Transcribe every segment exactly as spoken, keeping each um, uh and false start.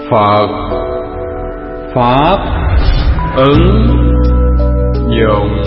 Phật Pháp ứng dụng.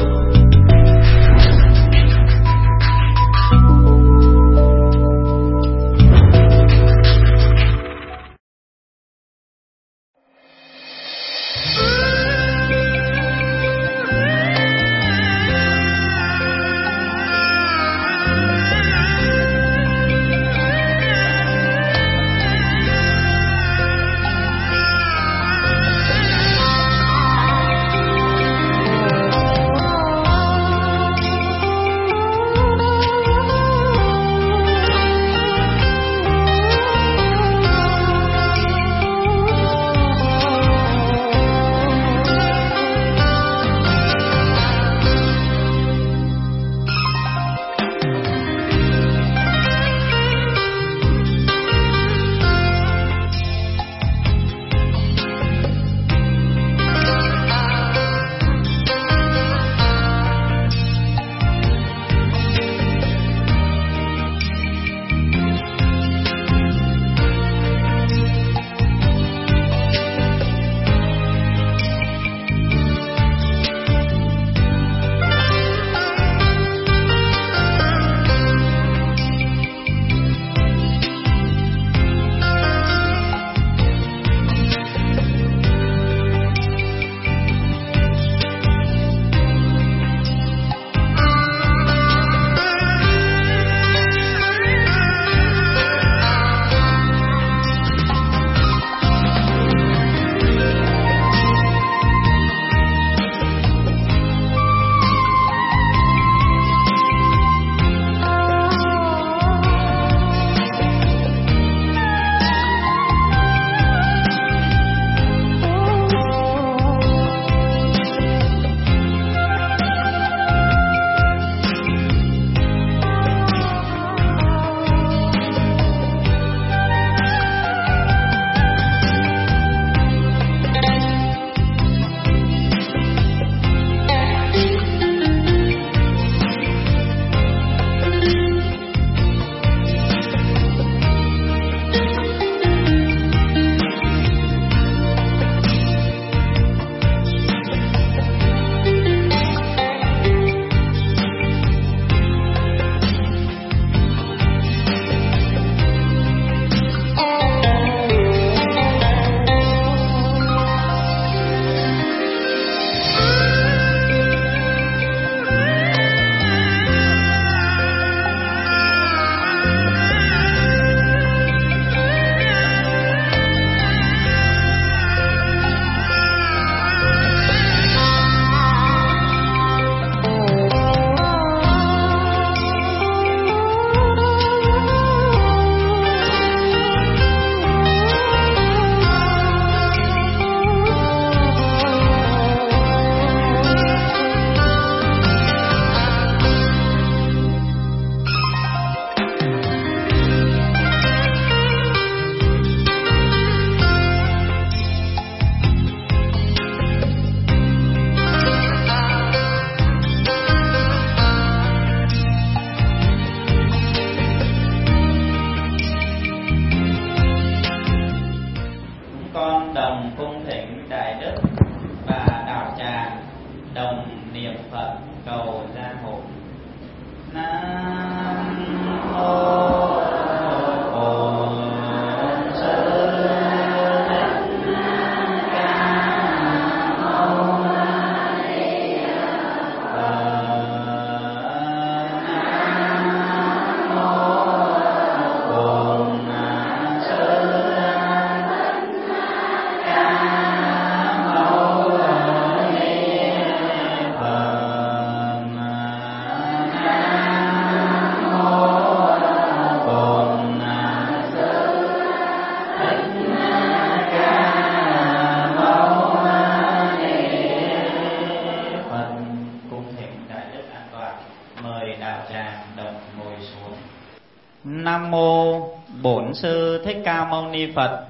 Nam mô Bổn Sư Thích Ca Mâu Ni Phật.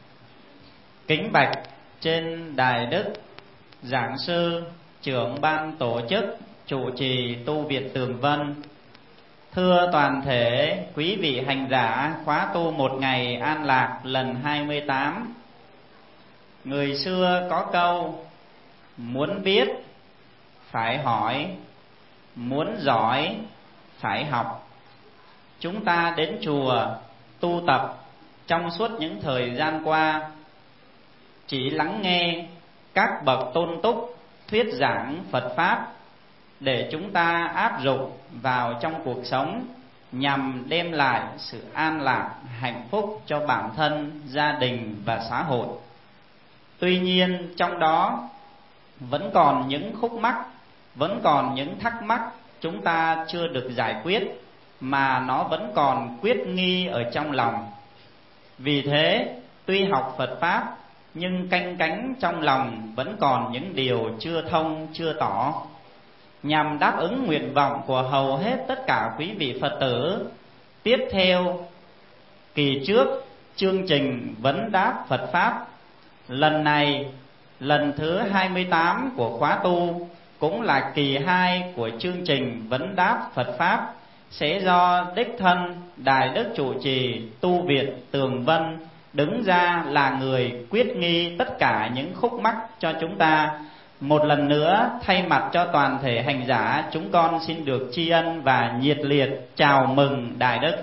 Kính bạch trên Đại Đức Giảng Sư, trưởng ban tổ chức trụ trì tu viện Tường Vân. Thưa toàn thể quý vị hành giả khóa tu một ngày an lạc lần hai mươi tám, Người xưa có câu: muốn biết phải hỏi, muốn giỏi phải học. Chúng ta đến chùa tu tập trong suốt những thời gian qua, chỉ lắng nghe các bậc tôn túc thuyết giảng Phật Pháp để chúng ta áp dụng vào trong cuộc sống, nhằm đem lại sự an lạc, hạnh phúc cho bản thân, gia đình và xã hội. Tuy nhiên trong đó vẫn còn những khúc mắc, vẫn còn những thắc mắc chúng ta chưa được giải quyết, mà nó vẫn còn quyết nghi ở trong lòng. Vì thế, tuy học Phật Pháp nhưng canh cánh trong lòng vẫn còn những điều chưa thông, chưa tỏ. Nhằm đáp ứng nguyện vọng của hầu hết tất cả quý vị Phật tử, tiếp theo kỳ trước chương trình vấn đáp Phật Pháp, lần này lần thứ hai mươi tám của khóa tu, cũng là kỳ hai của chương trình vấn đáp Phật Pháp, sẽ do đích thân Đại Đức Trụ Trì Tu Viện Tường Vân đứng ra là người quyết nghi tất cả những khúc mắc cho chúng ta. Một lần nữa, thay mặt cho toàn thể hành giả, chúng con xin được tri ân và nhiệt liệt chào mừng Đại Đức.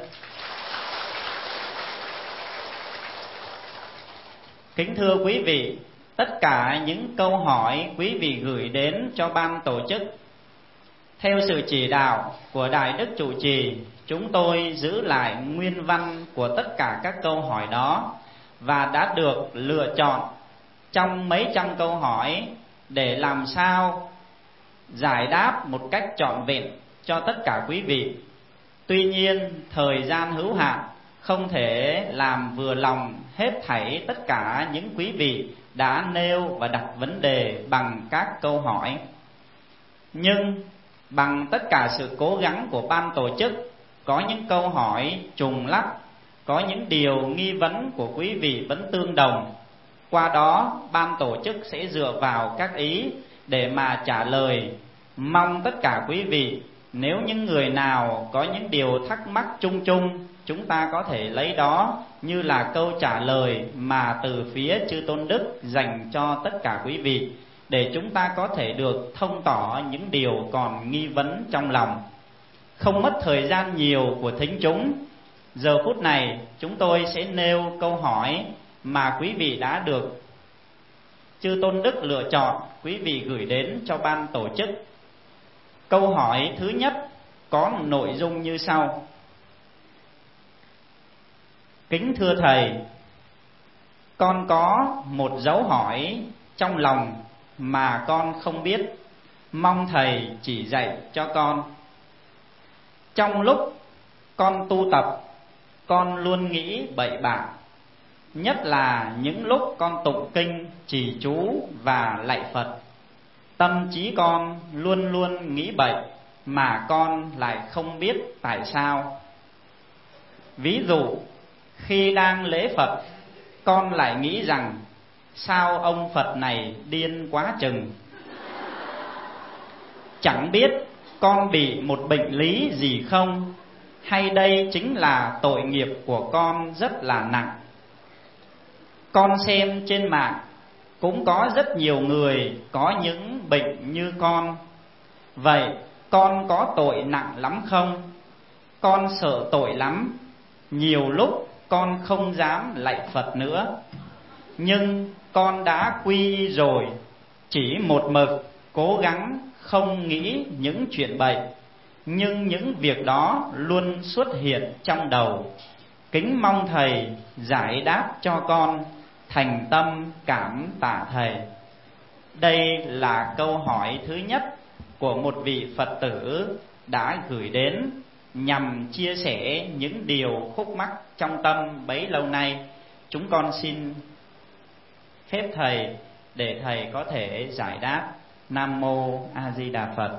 Kính thưa quý vị, tất cả những câu hỏi quý vị gửi đến cho ban tổ chức, theo sự chỉ đạo của Đại Đức Trụ Trì, chúng tôi giữ lại nguyên văn của tất cả các câu hỏi đó và đã được lựa chọn trong mấy trăm câu hỏi để làm sao giải đáp một cách trọn vẹn cho tất cả quý vị. Tuy nhiên, thời gian hữu hạn, không thể làm vừa lòng hết thảy tất cả những quý vị đã nêu và đặt vấn đề bằng các câu hỏi. Nhưng bằng tất cả sự cố gắng của ban tổ chức, có những câu hỏi trùng lắp, có những điều nghi vấn của quý vị vẫn tương đồng. Qua đó, ban tổ chức sẽ dựa vào các ý để mà trả lời. Mong tất cả quý vị, nếu những người nào có những điều thắc mắc chung chung, chúng ta có thể lấy đó như là câu trả lời mà từ phía Chư Tôn Đức dành cho tất cả quý vị, để chúng ta có thể được thông tỏ những điều còn nghi vấn trong lòng. Không mất thời gian nhiều của thính chúng, giờ phút này chúng tôi sẽ nêu câu hỏi mà quý vị đã được Chư Tôn Đức lựa chọn, quý vị gửi đến cho ban tổ chức. Câu hỏi thứ nhất có nội dung như sau: kính thưa Thầy, con có một dấu hỏi trong lòng mà con không biết, mong Thầy chỉ dạy cho con. Trong lúc con tu tập, con luôn nghĩ bậy bạ, nhất là những lúc con tụng kinh, trì chú và lạy Phật. Tâm trí con luôn luôn nghĩ bậy mà con lại không biết tại sao. Ví dụ, khi đang lễ Phật, con lại nghĩ rằng sao ông Phật này điên quá chừng. Chẳng biết con bị một bệnh lý gì không, hay đây chính là tội nghiệp của con rất là nặng. Con xem trên mạng cũng có rất nhiều người có những bệnh như con. Vậy con có tội nặng lắm không? Con sợ tội lắm, nhiều lúc con không dám lạy Phật nữa. Nhưng con đã quy y rồi, chỉ một mực cố gắng không nghĩ những chuyện bậy, nhưng những việc đó luôn xuất hiện trong đầu. Kính mong Thầy giải đáp cho con, thành tâm cảm tạ Thầy. Đây là câu hỏi thứ nhất của một vị Phật tử đã gửi đến nhằm chia sẻ những điều khúc mắc trong tâm bấy lâu nay. Chúng con xin phép Thầy để Thầy có thể giải đáp. Nam Mô A Di Đà Phật.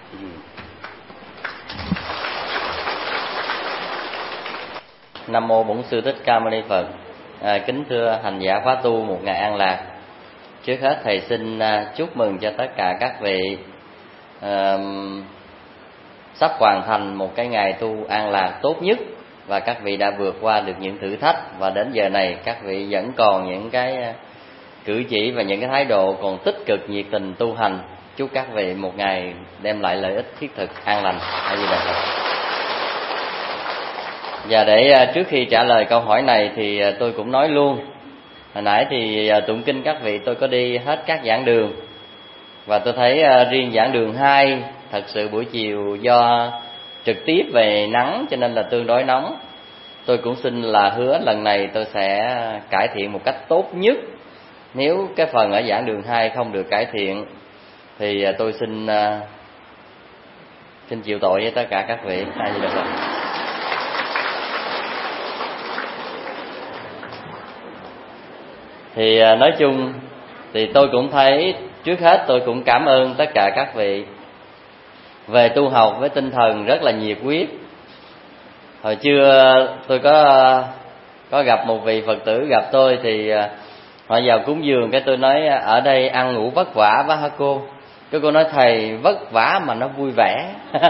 Nam Mô Bổn Sư Thích Ca Mâu Ni Phật. À, kính thưa hành giả khóa tu một ngày an lạc. Trước hết Thầy xin à, chúc mừng cho tất cả các vị à, sắp hoàn thành một cái ngày tu an lạc tốt nhất, và các vị đã vượt qua được những thử thách, và đến giờ này các vị vẫn còn những cái cử chỉ và những cái thái độ còn tích cực nhiệt tình tu hành. Chúc các vị một ngày đem lại lợi ích thiết thực an lành. A Di Đà Phật. Và để trước khi trả lời câu hỏi này thì tôi cũng nói luôn. Hồi nãy thì tụng kinh các vị tôi có đi hết các giảng đường, và tôi thấy riêng giảng đường hai thật sự buổi chiều do trực tiếp về nắng cho nên là tương đối nóng. Tôi cũng xin là hứa lần này tôi sẽ cải thiện một cách tốt nhất. Nếu cái phần ở giảng đường hai không được cải thiện thì tôi xin xin chịu tội với tất cả các vị. A Di Đà Phật. Thì nói chung thì tôi cũng thấy trước hết tôi cũng cảm ơn tất cả các vị về tu học với tinh thần rất là nhiệt huyết. Hồi trưa tôi có có gặp một vị Phật tử gặp tôi thì họ vào cúng dường, cái tôi nói ở đây ăn ngủ vất vả quá hả cô? Cái cô nói thầy vất vả mà nó vui vẻ.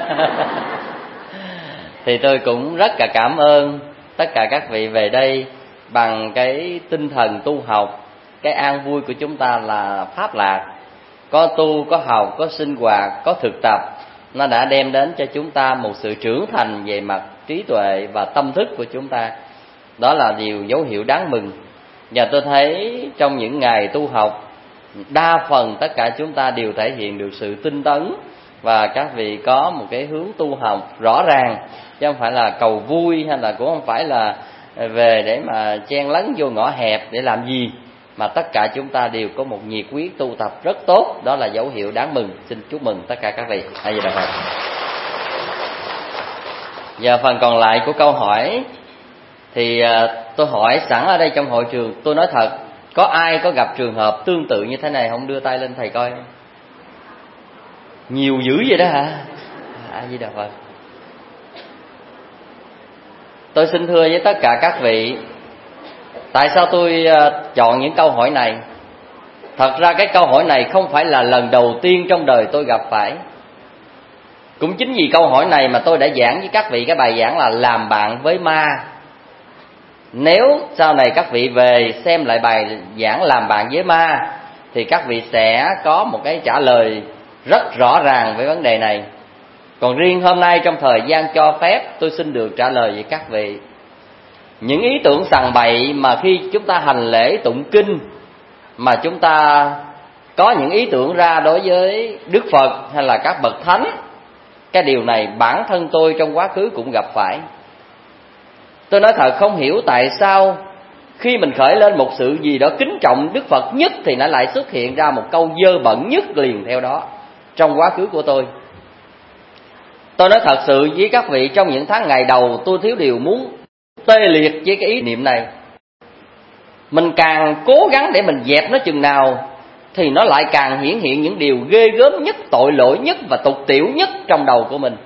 Thì tôi cũng rất là cảm ơn tất cả các vị về đây bằng cái tinh thần tu học. Cái an vui của chúng ta là pháp lạc, có tu, có học, có sinh hoạt, có thực tập, nó đã đem đến cho chúng ta một sự trưởng thành về mặt trí tuệ và tâm thức của chúng ta. Đó là điều dấu hiệu đáng mừng. Và tôi thấy trong những ngày tu học, đa phần tất cả chúng ta đều thể hiện được sự tinh tấn, và các vị có một cái hướng tu học rõ ràng, chứ không phải là cầu vui, hay là cũng không phải là về để mà chen lấn vô ngõ hẹp để làm gì, mà tất cả chúng ta đều có một nhiệt huyết tu tập rất tốt. Đó là dấu hiệu đáng mừng. Xin chúc mừng tất cả các vị. A Di Đà Phật. Và phần còn lại của câu hỏi thì tôi hỏi sẵn ở đây trong hội trường. Tôi nói thật, có ai có gặp trường hợp tương tự như thế này không? Đưa tay lên thầy coi. Nhiều dữ vậy đó hả? A Di Đà Phật. Tôi xin thưa với tất cả các vị, tại sao tôi chọn những câu hỏi này? Thật ra cái câu hỏi này không phải là lần đầu tiên trong đời tôi gặp phải. Cũng chính vì câu hỏi này mà tôi đã giảng với các vị cái bài giảng là làm bạn với ma. Nếu sau này các vị về xem lại bài giảng làm bạn với ma thì các vị sẽ có một cái trả lời rất rõ ràng với vấn đề này. Còn riêng hôm nay trong thời gian cho phép, tôi xin được trả lời với các vị. Những ý tưởng sằng bậy mà khi chúng ta hành lễ tụng kinh mà chúng ta có những ý tưởng ra đối với Đức Phật hay là các bậc thánh, cái điều này bản thân tôi trong quá khứ cũng gặp phải. Tôi nói thật không hiểu tại sao khi mình khởi lên một sự gì đó kính trọng Đức Phật nhất thì nó lại xuất hiện ra một câu dơ bẩn nhất liền theo đó trong quá khứ của tôi. Tôi nói thật sự với các vị, trong những tháng ngày đầu tôi thiếu điều muốn tê liệt với cái ý niệm này. Mình càng cố gắng để mình dẹp nó chừng nào thì nó lại càng hiển hiện những điều ghê gớm nhất, tội lỗi nhất và tục tiểu nhất trong đầu của mình.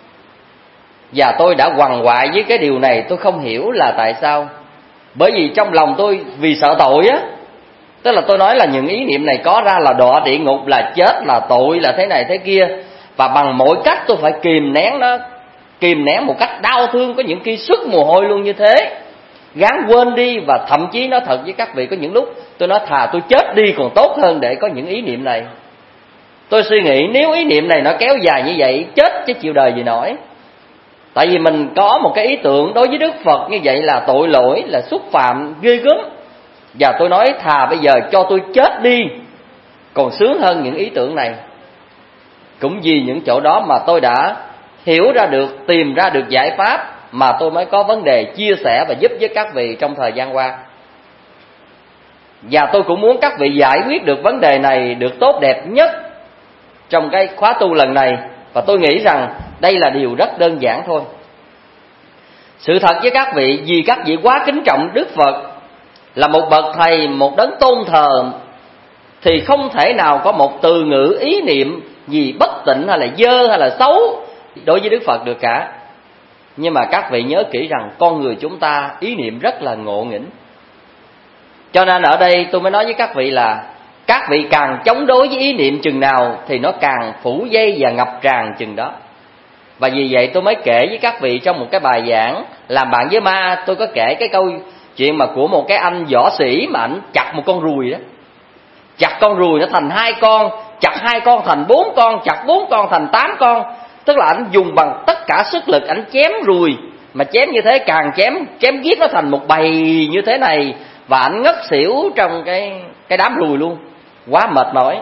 Và tôi đã quằn quại với cái điều này, tôi không hiểu là tại sao. Bởi vì trong lòng tôi vì sợ tội á, tức là tôi nói là những ý niệm này có ra là đọa địa ngục, là chết, là tội, là thế này thế kia. Và bằng mọi cách tôi phải kìm nén nó, kìm nén một cách đau thương, có những khi xuất mồ hôi luôn như thế, gắng quên đi. Và thậm chí nói thật với các vị, có những lúc tôi nói thà tôi chết đi còn tốt hơn để có những ý niệm này. Tôi suy nghĩ nếu ý niệm này nó kéo dài như vậy, chết chứ chịu đời gì nổi. Tại vì mình có một cái ý tưởng đối với Đức Phật như vậy là tội lỗi, là xúc phạm ghê gớm. Và tôi nói thà bây giờ cho tôi chết đi còn sướng hơn những ý tưởng này. Cũng vì những chỗ đó mà tôi đã hiểu ra được, tìm ra được giải pháp, mà tôi mới có vấn đề chia sẻ và giúp với các vị trong thời gian qua. Và tôi cũng muốn các vị giải quyết được vấn đề này được tốt đẹp nhất trong cái khóa tu lần này. Và tôi nghĩ rằng đây là điều rất đơn giản thôi. Sự thật với các vị, vì các vị quá kính trọng Đức Phật là một bậc thầy, một đấng tôn thờ, thì không thể nào có một từ ngữ ý niệm gì bất tịnh hay là dơ hay là xấu đối với Đức Phật được cả. Nhưng mà các vị nhớ kỹ rằng con người chúng ta ý niệm rất là ngộ nghĩnh. Cho nên ở đây tôi mới nói với các vị là các vị càng chống đối với ý niệm chừng nào thì nó càng phủ dây và ngập tràn chừng đó. Và vì vậy tôi mới kể với các vị trong một cái bài giảng làm bạn với ma, tôi có kể cái câu chuyện mà của một cái anh võ sĩ mà ảnh chặt một con ruồi đó. chặt con ruồi nó thành hai con, chặt hai con thành bốn con, chặt bốn con thành tám con. Tức là ảnh dùng bằng tất cả sức lực ảnh chém ruồi, mà chém như thế càng chém chém giết nó thành một bầy như thế này, và ảnh ngất xỉu trong cái cái đám ruồi luôn, quá mệt mỏi.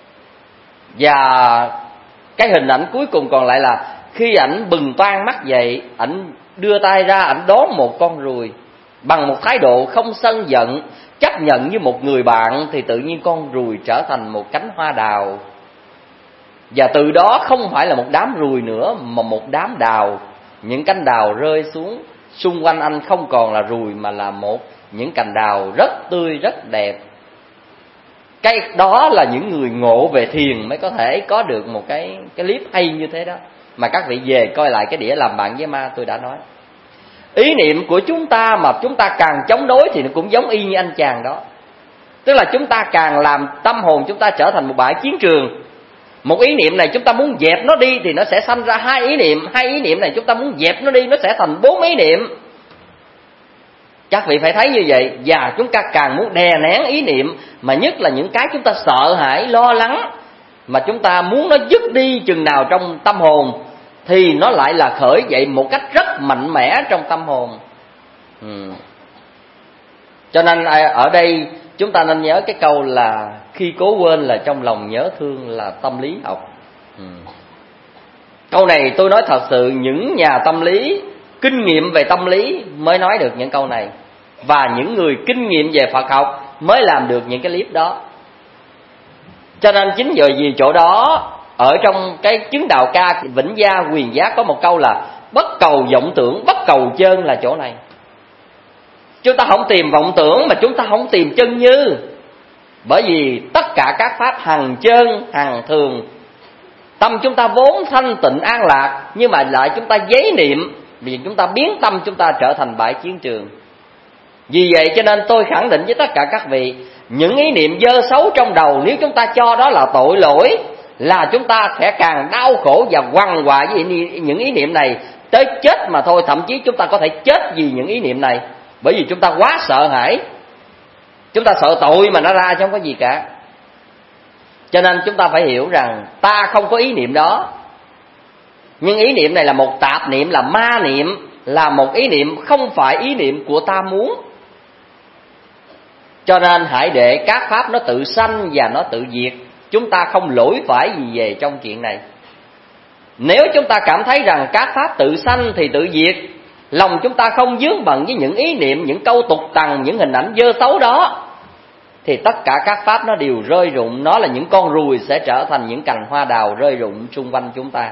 Và cái hình ảnh cuối cùng còn lại là khi ảnh bừng toan mắt dậy, ảnh đưa tay ra, ảnh đón một con ruồi bằng một thái độ không sân giận, chấp nhận như một người bạn, thì tự nhiên con ruồi trở thành một cánh hoa đào. Và từ đó không phải là một đám ruồi nữa, mà một đám đào. Những cánh đào rơi xuống, xung quanh anh không còn là ruồi, mà là một những cành đào rất tươi, rất đẹp. Cái đó là những người ngộ về thiền mới có thể có được một cái, cái clip hay như thế đó. Mà các vị về coi lại cái đĩa Làm Bạn Với Ma tôi đã nói. Ý niệm của chúng ta mà chúng ta càng chống đối thì nó cũng giống y như anh chàng đó. Tức là chúng ta càng làm tâm hồn chúng ta trở thành một bãi chiến trường. Một ý niệm này chúng ta muốn dẹp nó đi thì nó sẽ sanh ra hai ý niệm. Hai ý niệm này chúng ta muốn dẹp nó đi, nó sẽ thành bốn ý niệm. Các vị phải thấy như vậy. Và chúng ta càng muốn đè nén ý niệm, mà nhất là những cái chúng ta sợ hãi, lo lắng, mà chúng ta muốn nó dứt đi chừng nào trong tâm hồn, thì nó lại là khởi dậy một cách rất mạnh mẽ trong tâm hồn. ừ. Cho nên ở đây chúng ta nên nhớ cái câu là khi cố quên là trong lòng nhớ thương, là tâm lý học. ừ. Câu này tôi nói thật sự, những nhà tâm lý kinh nghiệm về tâm lý mới nói được những câu này, và những người kinh nghiệm về Phật học mới làm được những cái clip đó. Cho nên chính vì vì chỗ đó, ở trong cái chứng đạo ca Vĩnh Gia Quyền Giác có một câu là bất cầu vọng tưởng, bất cầu chân, là chỗ này. Chúng ta không tìm vọng tưởng, mà chúng ta không tìm chân như. Bởi vì tất cả các pháp hằng chân, hằng thường. Tâm chúng ta vốn thanh tịnh an lạc, nhưng mà lại chúng ta giấy niệm, vì chúng ta biến tâm chúng ta trở thành bãi chiến trường. Vì vậy cho nên tôi khẳng định với tất cả các vị, những ý niệm dơ xấu trong đầu, nếu chúng ta cho đó là tội lỗi, là chúng ta sẽ càng đau khổ và quằn quại với những ý niệm này tới chết mà thôi. Thậm chí chúng ta có thể chết vì những ý niệm này, bởi vì chúng ta quá sợ hãi. Chúng ta sợ tội mà nó ra chứ không có gì cả. Cho nên chúng ta phải hiểu rằng ta không có ý niệm đó, nhưng ý niệm này là một tạp niệm, là ma niệm, là một ý niệm không phải ý niệm của ta muốn. Cho nên hãy để các pháp nó tự sanh và nó tự diệt. Chúng ta không lỗi phải gì về trong chuyện này. Nếu chúng ta cảm thấy rằng các pháp tự sanh thì tự diệt, lòng chúng ta không vướng bận với những ý niệm, những câu tục tằng, những hình ảnh dơ xấu đó, thì tất cả các pháp nó đều rơi rụng. Nó là những con ruồi sẽ trở thành những cành hoa đào rơi rụng xung quanh chúng ta.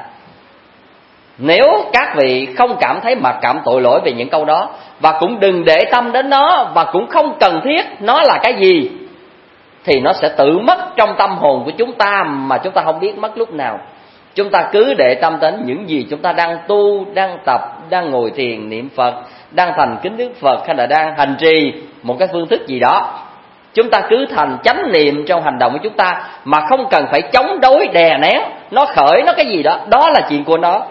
Nếu các vị không cảm thấy mặc cảm tội lỗi về những câu đó, và cũng đừng để tâm đến nó, và cũng không cần thiết nó là cái gì, thì nó sẽ tự mất trong tâm hồn của chúng ta mà chúng ta không biết mất lúc nào. Chúng ta cứ để tâm đến những gì chúng ta đang tu, đang tập, đang ngồi thiền niệm Phật, đang thành kính Đức Phật, hay là đang hành trì một cái phương thức gì đó. Chúng ta cứ thành chánh niệm trong hành động của chúng ta, mà không cần phải chống đối đè nén. Nó khởi nó cái gì đó, đó là chuyện của nó.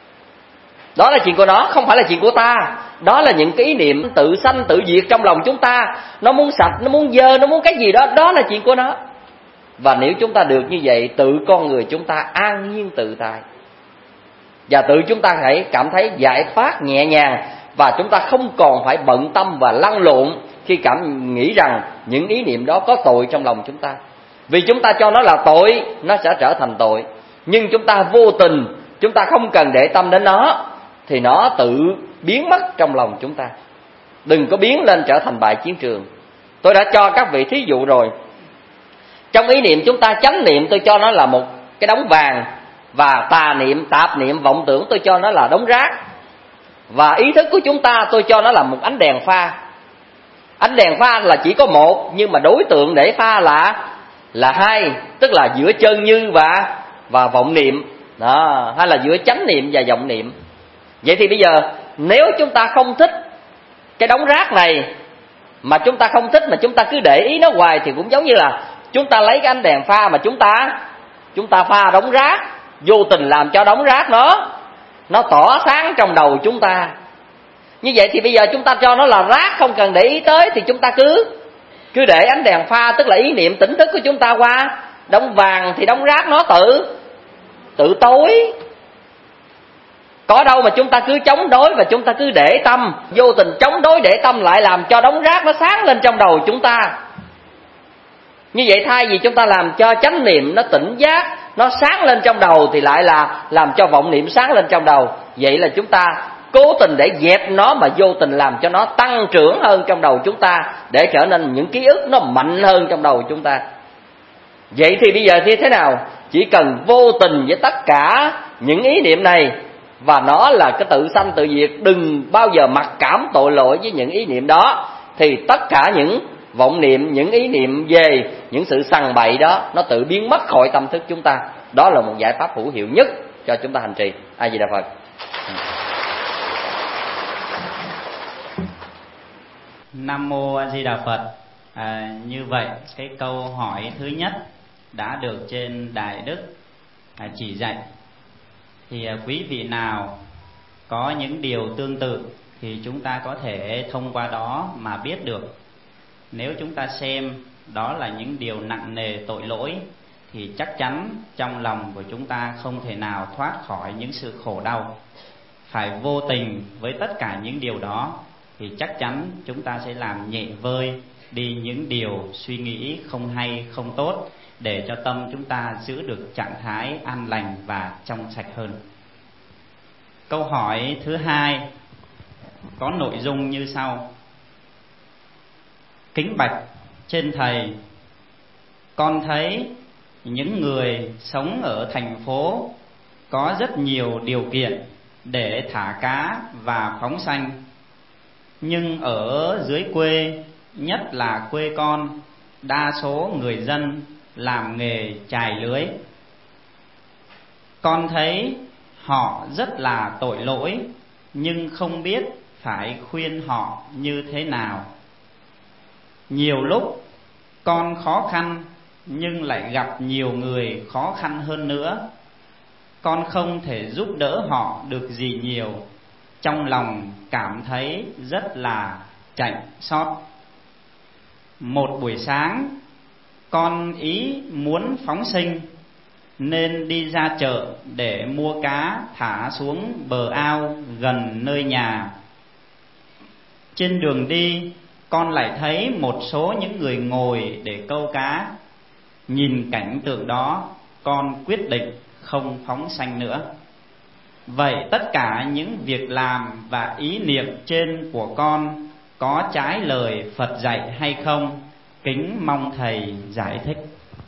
Đó là chuyện của nó, không phải là chuyện của ta. Đó là những cái ý niệm tự sanh tự diệt trong lòng chúng ta. Nó muốn sạch, nó muốn dơ, nó muốn cái gì đó, đó là chuyện của nó. Và nếu chúng ta được như vậy, tự con người chúng ta an nhiên tự tại, và tự chúng ta hãy cảm thấy giải thoát nhẹ nhàng, và chúng ta không còn phải bận tâm và lăn lộn khi cảm nghĩ rằng những ý niệm đó có tội trong lòng chúng ta. Vì chúng ta cho nó là tội, nó sẽ trở thành tội. Nhưng chúng ta vô tình, chúng ta không cần để tâm đến nó, thì nó tự biến mất trong lòng chúng ta. Đừng có biến lên trở thành bãi chiến trường. Tôi đã cho các vị thí dụ rồi. Trong ý niệm chúng ta chánh niệm, tôi cho nó là một cái đống vàng, và tà niệm, tạp niệm, vọng tưởng tôi cho nó là đống rác. Và ý thức của chúng ta tôi cho nó là một ánh đèn pha. Ánh đèn pha là chỉ có một, nhưng mà đối tượng để pha là là hai, tức là giữa chân như và và vọng niệm đó, hay là giữa chánh niệm và vọng niệm. Vậy thì bây giờ nếu chúng ta không thích cái đống rác này, mà chúng ta không thích mà chúng ta cứ để ý nó hoài, thì cũng giống như là chúng ta lấy cái ánh đèn pha mà chúng ta chúng ta pha đống rác, vô tình làm cho đống rác nó nó tỏ sáng trong đầu chúng ta. Như vậy thì bây giờ chúng ta cho nó là rác, không cần để ý tới, thì chúng ta cứ Cứ để ánh đèn pha, tức là ý niệm tỉnh thức của chúng ta qua đống vàng thì đống rác nó tự tự tối. Có đâu mà chúng ta cứ chống đối và chúng ta cứ để tâm, vô tình chống đối để tâm lại làm cho đống rác nó sáng lên trong đầu chúng ta. Như vậy thay vì chúng ta làm cho chánh niệm nó tỉnh giác, nó sáng lên trong đầu, thì lại là làm cho vọng niệm sáng lên trong đầu. Vậy là chúng ta cố tình để dẹp nó mà vô tình làm cho nó tăng trưởng hơn trong đầu chúng ta, để trở nên những ký ức nó mạnh hơn trong đầu chúng ta. Vậy thì bây giờ như thế nào? Chỉ cần vô tình với tất cả những ý niệm này, và nó là cái tự sanh tự diệt, đừng bao giờ mặc cảm tội lỗi với những ý niệm đó, thì tất cả những vọng niệm, những ý niệm về những sự sằng bậy đó nó tự biến mất khỏi tâm thức chúng ta. Đó là một giải pháp hữu hiệu nhất cho chúng ta hành trì. A Di Đà Phật. Nam mô A Di Đà Phật. À, như vậy cái câu hỏi thứ nhất đã được trên Đại Đức à, chỉ dạy. Thì à, quý vị nào có những điều tương tự thì chúng ta có thể thông qua đó mà biết được. Nếu chúng ta xem đó là những điều nặng nề tội lỗi thì chắc chắn trong lòng của chúng ta không thể nào thoát khỏi những sự khổ đau. Phải vô tình với tất cả những điều đó thì chắc chắn chúng ta sẽ làm nhẹ vơi đi những điều suy nghĩ không hay, không tốt, để cho tâm chúng ta giữ được trạng thái an lành và trong sạch hơn. Câu hỏi thứ hai có nội dung như sau: kính bạch trên thầy, con thấy những người sống ở thành phố có rất nhiều điều kiện để thả cá và phóng sanh, nhưng ở dưới quê, nhất là quê con, đa số người dân làm nghề chài lưới. Con thấy họ rất là tội lỗi, nhưng không biết phải khuyên họ như thế nào. Nhiều lúc con khó khăn nhưng lại gặp nhiều người khó khăn hơn nữa. Con không thể giúp đỡ họ được gì nhiều, trong lòng cảm thấy rất là chạnh xót. Một buổi sáng, con ý muốn phóng sinh nên đi ra chợ để mua cá thả xuống bờ ao gần nơi nhà. Trên đường đi, con lại thấy một số những người ngồi để câu cá. Nhìn cảnh tượng đó, con quyết định không phóng sanh nữa. Vậy tất cả những việc làm và ý niệm trên của con có trái lời Phật dạy hay không? Kính mong thầy giải thích.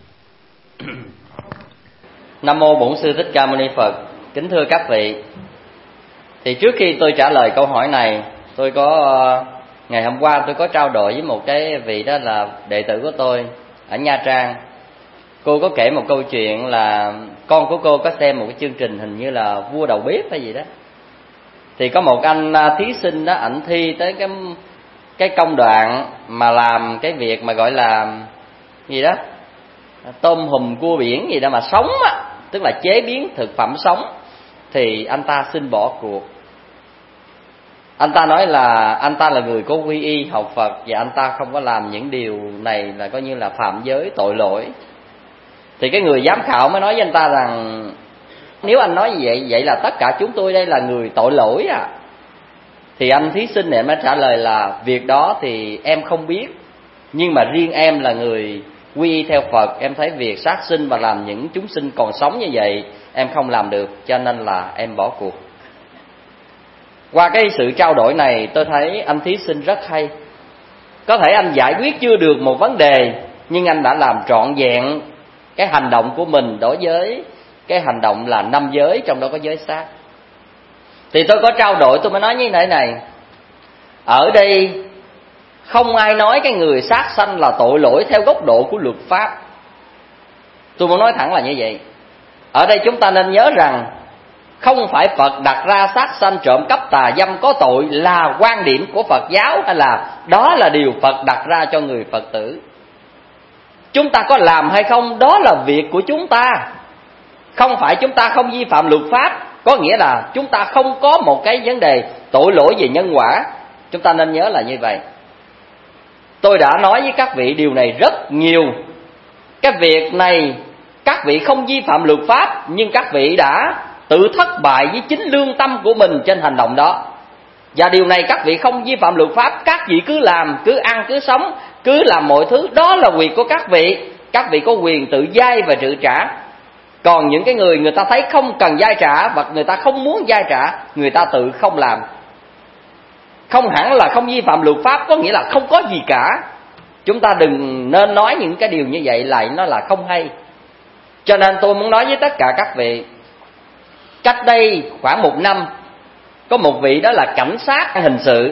Nam mô Bổn Sư Thích Ca Mâu Ni Phật. Kính thưa các vị, thì trước khi tôi trả lời câu hỏi này, tôi có ngày hôm qua tôi có trao đổi với một cái vị đó là đệ tử của tôi ở Nha Trang. Cô có kể một câu chuyện là con của cô có xem một cái chương trình hình như là Vua Đầu Bếp hay gì đó. Thì có một anh thí sinh đó, ảnh thi tới cái cái công đoạn mà làm cái việc mà gọi là gì đó, tôm hùm cua biển gì đó mà sống á, tức là chế biến thực phẩm sống. Thì anh ta xin bỏ cuộc. Anh ta nói là anh ta là người có quy y học Phật, và anh ta không có làm những điều này là coi như là phạm giới tội lỗi. Thì cái người giám khảo mới nói với anh ta rằng nếu anh nói như vậy, vậy là tất cả chúng tôi đây là người tội lỗi à. Thì anh thí sinh này mới trả lời là việc đó thì em không biết, nhưng mà riêng em là người quy y theo Phật, em thấy việc sát sinh và làm những chúng sinh còn sống như vậy em không làm được, cho nên là em bỏ cuộc. Qua cái sự trao đổi này, tôi thấy anh thí sinh rất hay. Có thể anh giải quyết chưa được một vấn đề, nhưng anh đã làm trọn vẹn cái hành động của mình đối với cái hành động là năm giới, trong đó có giới sát. Thì tôi có trao đổi, tôi mới nói như thế này: ở đây không ai nói cái người sát sanh là tội lỗi theo góc độ của luật pháp. Tôi muốn nói thẳng là như vậy. Ở đây chúng ta nên nhớ rằng không phải Phật đặt ra sát sanh, trộm cắp, tà dâm có tội là quan điểm của Phật giáo, hay là đó là điều Phật đặt ra cho người Phật tử. Chúng ta có làm hay không, đó là việc của chúng ta. Không phải chúng ta không vi phạm luật pháp, có nghĩa là chúng ta không có một cái vấn đề tội lỗi về nhân quả. Chúng ta nên nhớ là như vậy. Tôi đã nói với các vị điều này rất nhiều. Cái việc này các vị không vi phạm luật pháp, nhưng các vị đã tự thất bại với chính lương tâm của mình trên hành động đó. Và điều này các vị không vi phạm luật pháp, các vị cứ làm, cứ ăn, cứ sống, cứ làm mọi thứ, đó là quyền của các vị. Các vị có quyền tự vay và tự trả. Còn những cái người người ta thấy không cần vay trả và người ta không muốn vay trả, người ta tự không làm. Không hẳn là không vi phạm luật pháp, có nghĩa là không có gì cả. Chúng ta đừng nên nói những cái điều như vậy lại nó là không hay. Cho nên tôi muốn nói với tất cả các vị, cách đây khoảng một năm, có một vị đó là cảnh sát hình sự,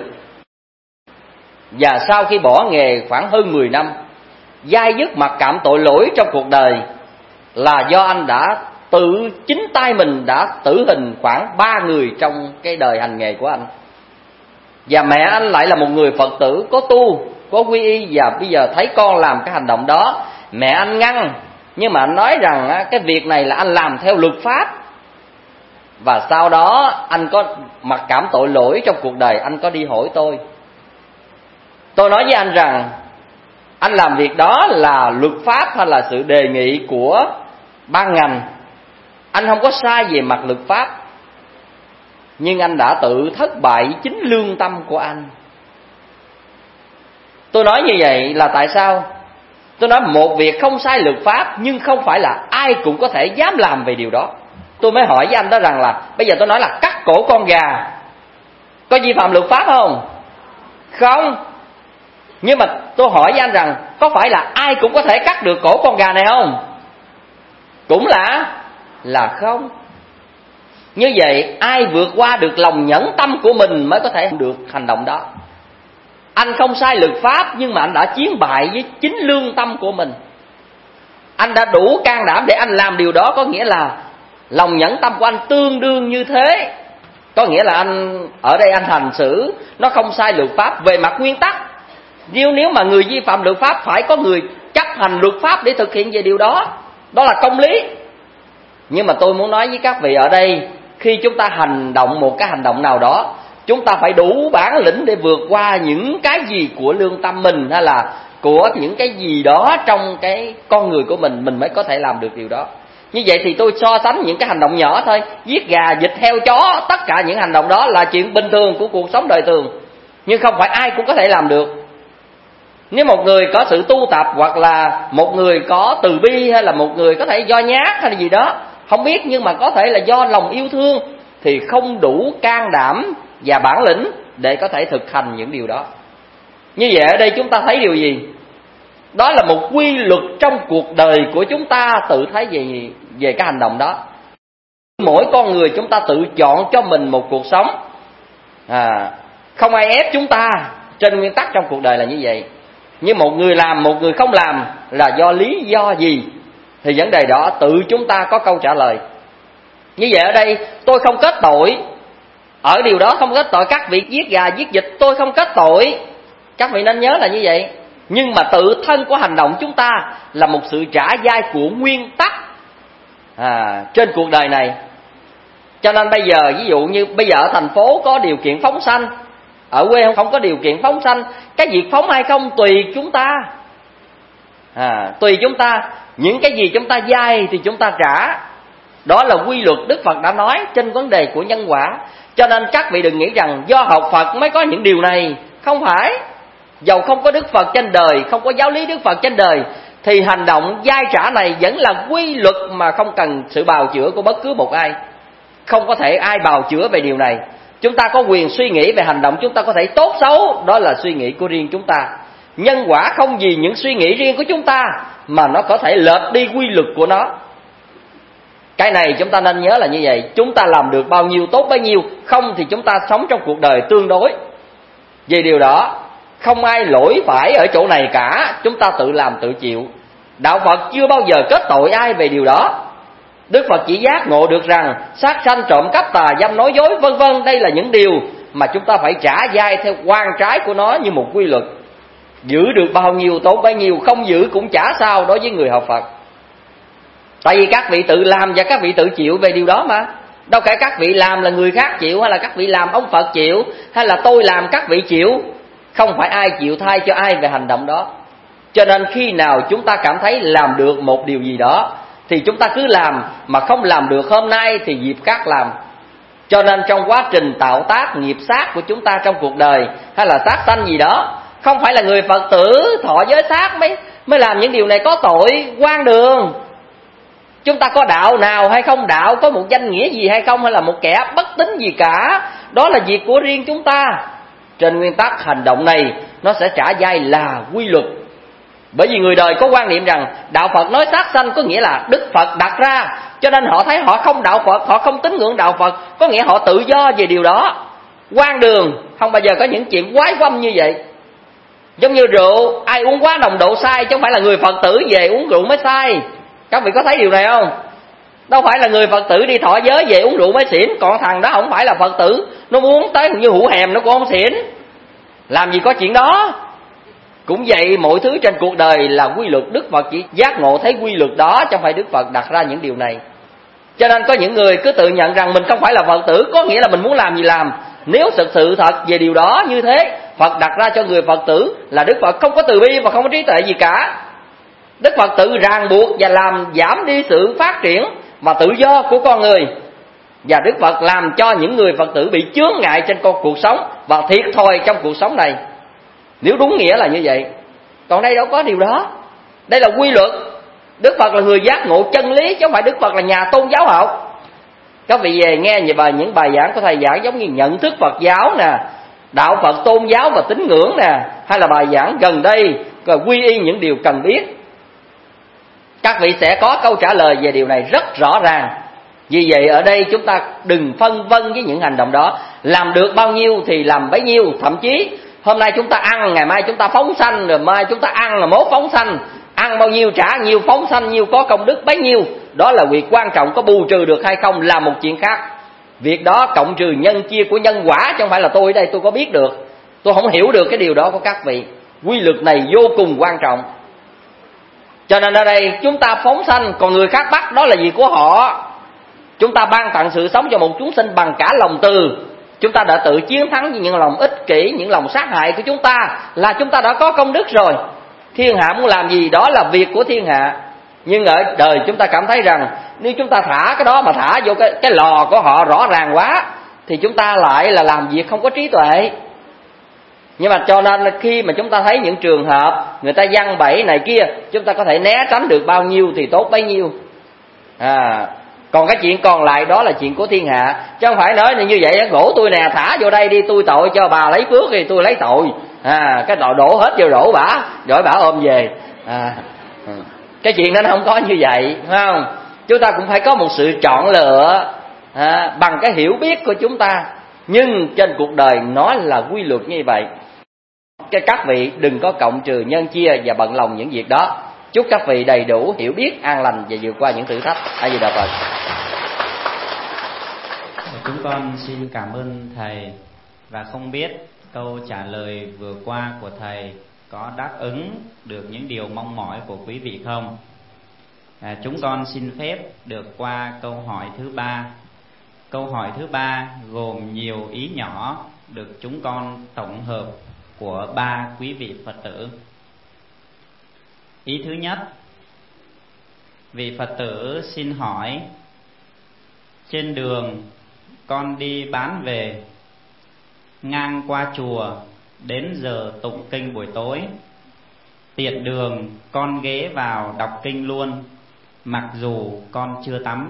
và sau khi bỏ nghề khoảng hơn mười năm, dai dứt mặc cảm tội lỗi trong cuộc đời là do anh đã tự chính tay mình đã tử hình khoảng ba người trong cái đời hành nghề của anh. Và mẹ anh lại là một người Phật tử có tu, có quy y, và bây giờ thấy con làm cái hành động đó, mẹ anh ngăn, nhưng mà anh nói rằng cái việc này là anh làm theo luật pháp. Và sau đó anh có mặc cảm tội lỗi trong cuộc đời, anh có đi hỏi tôi. Tôi nói với anh rằng anh làm việc đó là luật pháp hay là sự đề nghị của ban ngành. Anh không có sai về mặt luật pháp, nhưng anh đã tự thất bại chính lương tâm của anh. Tôi nói như vậy là tại sao? Tôi nói một việc không sai luật pháp, nhưng không phải là ai cũng có thể dám làm về điều đó. Tôi mới hỏi với anh đó rằng là bây giờ tôi nói là cắt cổ con gà có vi phạm luật pháp không? Không. Nhưng mà tôi hỏi với anh rằng có phải là ai cũng có thể cắt được cổ con gà này không? Cũng là là không. Như vậy ai vượt qua được lòng nhẫn tâm của mình mới có thể được hành động đó. Anh không sai luật pháp, nhưng mà anh đã chiến bại với chính lương tâm của mình. Anh đã đủ can đảm để anh làm điều đó, có nghĩa là lòng nhẫn tâm của anh tương đương như thế. Có nghĩa là anh ở đây anh hành xử nó không sai luật pháp về mặt nguyên tắc. Nếu nếu mà người vi phạm luật pháp phải có người chấp hành luật pháp để thực hiện về điều đó, đó là công lý. Nhưng mà tôi muốn nói với các vị ở đây, khi chúng ta hành động một cái hành động nào đó, chúng ta phải đủ bản lĩnh để vượt qua những cái gì của lương tâm mình, hay là của những cái gì đó trong cái con người của mình, mình mới có thể làm được điều đó. Như vậy thì tôi so sánh những cái hành động nhỏ thôi, giết gà, vịt, heo, chó, tất cả những hành động đó là chuyện bình thường của cuộc sống đời thường, nhưng không phải ai cũng có thể làm được. Nếu một người có sự tu tập, hoặc là một người có từ bi, hay là một người có thể do nhát hay là gì đó, không biết, nhưng mà có thể là do lòng yêu thương, thì không đủ can đảm và bản lĩnh để có thể thực hành những điều đó. Như vậy ở đây chúng ta thấy điều gì? Đó là một quy luật trong cuộc đời của chúng ta tự thấy về, về cái hành động đó. Mỗi con người chúng ta tự chọn cho mình một cuộc sống, à, không ai ép chúng ta. Trên nguyên tắc trong cuộc đời là như vậy. Nhưng một người làm, một người không làm là do lý do gì, thì vấn đề đó tự chúng ta có câu trả lời. Như vậy ở đây tôi không kết tội, ở điều đó không kết tội các vị giết gà giết vịt, tôi không kết tội. Các vị nên nhớ là như vậy. Nhưng mà tự thân của hành động chúng ta là một sự trả dai của nguyên tắc à, trên cuộc đời này. Cho nên bây giờ ví dụ như bây giờ ở thành phố có điều kiện phóng sanh, ở quê không không có điều kiện phóng sanh, cái việc phóng hay không tùy chúng ta, à, tùy chúng ta. Những cái gì chúng ta dai thì chúng ta trả. Đó là quy luật Đức Phật đã nói trên vấn đề của nhân quả. Cho nên các vị đừng nghĩ rằng do học Phật mới có những điều này. Không phải. Dầu không có Đức Phật trên đời, không có giáo lý Đức Phật trên đời, thì hành động dai trả này vẫn là quy luật mà không cần sự bào chữa của bất cứ một ai. Không có thể ai bào chữa về điều này. Chúng ta có quyền suy nghĩ về hành động chúng ta có thể tốt xấu, đó là suy nghĩ của riêng chúng ta. Nhân quả không vì những suy nghĩ riêng của chúng ta mà nó có thể lệch đi quy luật của nó. Cái này chúng ta nên nhớ là như vậy. Chúng ta làm được bao nhiêu tốt bấy nhiêu, không thì chúng ta sống trong cuộc đời tương đối. Vì điều đó không ai lỗi phải ở chỗ này cả, chúng ta tự làm tự chịu. Đạo Phật chưa bao giờ kết tội ai về điều đó. Đức Phật chỉ giác ngộ được rằng sát sanh, trộm cắp, tà dâm, nói dối vân vân, đây là những điều mà chúng ta phải trả dai theo quan trái của nó như một quy luật. Giữ được bao nhiêu tốt bấy nhiêu, không giữ cũng chả sao đối với người học Phật. Tại vì các vị tự làm và các vị tự chịu về điều đó mà. Đâu phải các vị làm là người khác chịu, hay là các vị làm ông Phật chịu, hay là tôi làm các vị chịu. không phải ai chịu thay cho ai về hành động đó. Cho nên khi nào chúng ta cảm thấy làm được một điều gì đó thì chúng ta cứ làm, mà không làm được hôm nay thì dịp khác làm. Cho nên trong quá trình tạo tác nghiệp sát của chúng ta trong cuộc đời hay là sát sanh gì đó, không phải là người Phật tử thọ giới sát mới mới làm những điều này có tội hoang đường. Chúng ta có đạo nào hay không đạo, có một danh nghĩa gì hay không, hay là một kẻ bất tín gì cả, đó là việc của riêng chúng ta. Trên nguyên tắc hành động này nó sẽ trả vai là quy luật. Bởi vì người đời có quan niệm rằng đạo Phật nói sát sanh có nghĩa là Đức Phật đặt ra, cho nên họ thấy họ không đạo Phật, họ không tín ngưỡng đạo Phật, có nghĩa họ tự do về điều đó. Hoang đường, không bao giờ có những chuyện quái quăm như vậy. Giống như rượu, ai uống quá nồng độ sai, chứ không phải là người Phật tử về uống rượu mới sai. Các vị có thấy điều này không? Đâu phải là người Phật tử đi thọ giới về uống rượu mới xỉn, còn thằng đó không phải là Phật tử, nó muốn tới như hũ hèm nó cũng không xỉn. Làm gì có chuyện đó. Cũng vậy, mọi thứ trên cuộc đời là quy luật. Đức Phật chỉ giác ngộ thấy quy luật đó, chứ không phải Đức Phật đặt ra những điều này. Cho nên có những người cứ tự nhận rằng mình không phải là Phật tử, có nghĩa là mình muốn làm gì làm. Nếu thực sự thật về điều đó như thế, Phật đặt ra cho người Phật tử là Đức Phật không có từ bi và không có trí tuệ gì cả. Đức Phật tự ràng buộc và làm giảm đi sự phát triển và tự do của con người. Và Đức Phật làm cho những người Phật tử bị chướng ngại trên con cuộc sống và thiệt thòi trong cuộc sống này. Nếu đúng nghĩa là như vậy. Còn đây đâu có điều đó. Đây là quy luật. Đức Phật là người giác ngộ chân lý, chứ không phải Đức Phật là nhà tôn giáo học. Các vị về nghe những bài, những bài giảng của thầy giảng giống như nhận thức Phật giáo nè, đạo Phật tôn giáo và tín ngưỡng nè, hay là bài giảng gần đây quy y những điều cần biết. Các vị sẽ có câu trả lời về điều này rất rõ ràng. Vì vậy ở đây chúng ta đừng phân vân với những hành động đó. Làm được bao nhiêu thì làm bấy nhiêu. Thậm chí hôm nay chúng ta ăn, ngày mai chúng ta phóng sanh, rồi mai chúng ta ăn là mốt phóng sanh. Ăn bao nhiêu trả nhiêu, phóng sanh nhiêu, có công đức bấy nhiêu. Đó là việc quan trọng. Có bù trừ được hay không là một chuyện khác. Việc đó cộng trừ nhân chia của nhân quả, chứ không phải là tôi đây tôi có biết được. Tôi không hiểu được cái điều đó của các vị. Quy luật này vô cùng quan trọng. Cho nên ở đây chúng ta phóng sanh, còn người khác bắt đó là việc của họ. Chúng ta ban tặng sự sống cho một chúng sinh bằng cả lòng từ. Chúng ta đã tự chiến thắng với những lòng ích kỷ, những lòng sát hại của chúng ta, là chúng ta đã có công đức rồi. Thiên hạ muốn làm gì đó là việc của thiên hạ. Nhưng ở đời chúng ta cảm thấy rằng nếu chúng ta thả cái đó mà thả vô cái, cái lò của họ rõ ràng quá, thì chúng ta lại là làm việc không có trí tuệ. Nhưng mà cho nên khi mà chúng ta thấy những trường hợp người ta giăng bẫy này kia, chúng ta có thể né tránh được bao nhiêu thì tốt bấy nhiêu. À, còn cái chuyện còn lại đó là chuyện của thiên hạ. Chứ không phải nói như vậy, gỗ tôi nè, thả vô đây đi, tôi tội cho bà lấy phước thì tôi lấy tội. À, cái tội đổ hết vô đổ bả, rồi bả ôm về. À, cái chuyện đó nó không có như vậy, phải không? Chúng ta cũng phải có một sự chọn lựa à, bằng cái hiểu biết của chúng ta. Nhưng trên cuộc đời nó là quy luật như vậy. Cái các vị đừng có cộng trừ nhân chia và bận lòng những việc đó. Chúc các vị đầy đủ hiểu biết, an lành và vượt qua những thử thách. A Di Đà Phật. Chúng con xin cảm ơn thầy, và không biết câu trả lời vừa qua của thầy có đáp ứng được những điều mong mỏi của quý vị không? À, chúng con xin phép được qua câu hỏi thứ ba. Câu hỏi thứ ba gồm nhiều ý nhỏ được chúng con tổng hợp của ba quý vị Phật tử. Ý thứ nhất, vị Phật tử xin hỏi: trên đường con đi bán về, ngang qua chùa đến giờ tụng kinh buổi tối, tiện đường con ghé vào đọc kinh luôn, mặc dù con chưa tắm.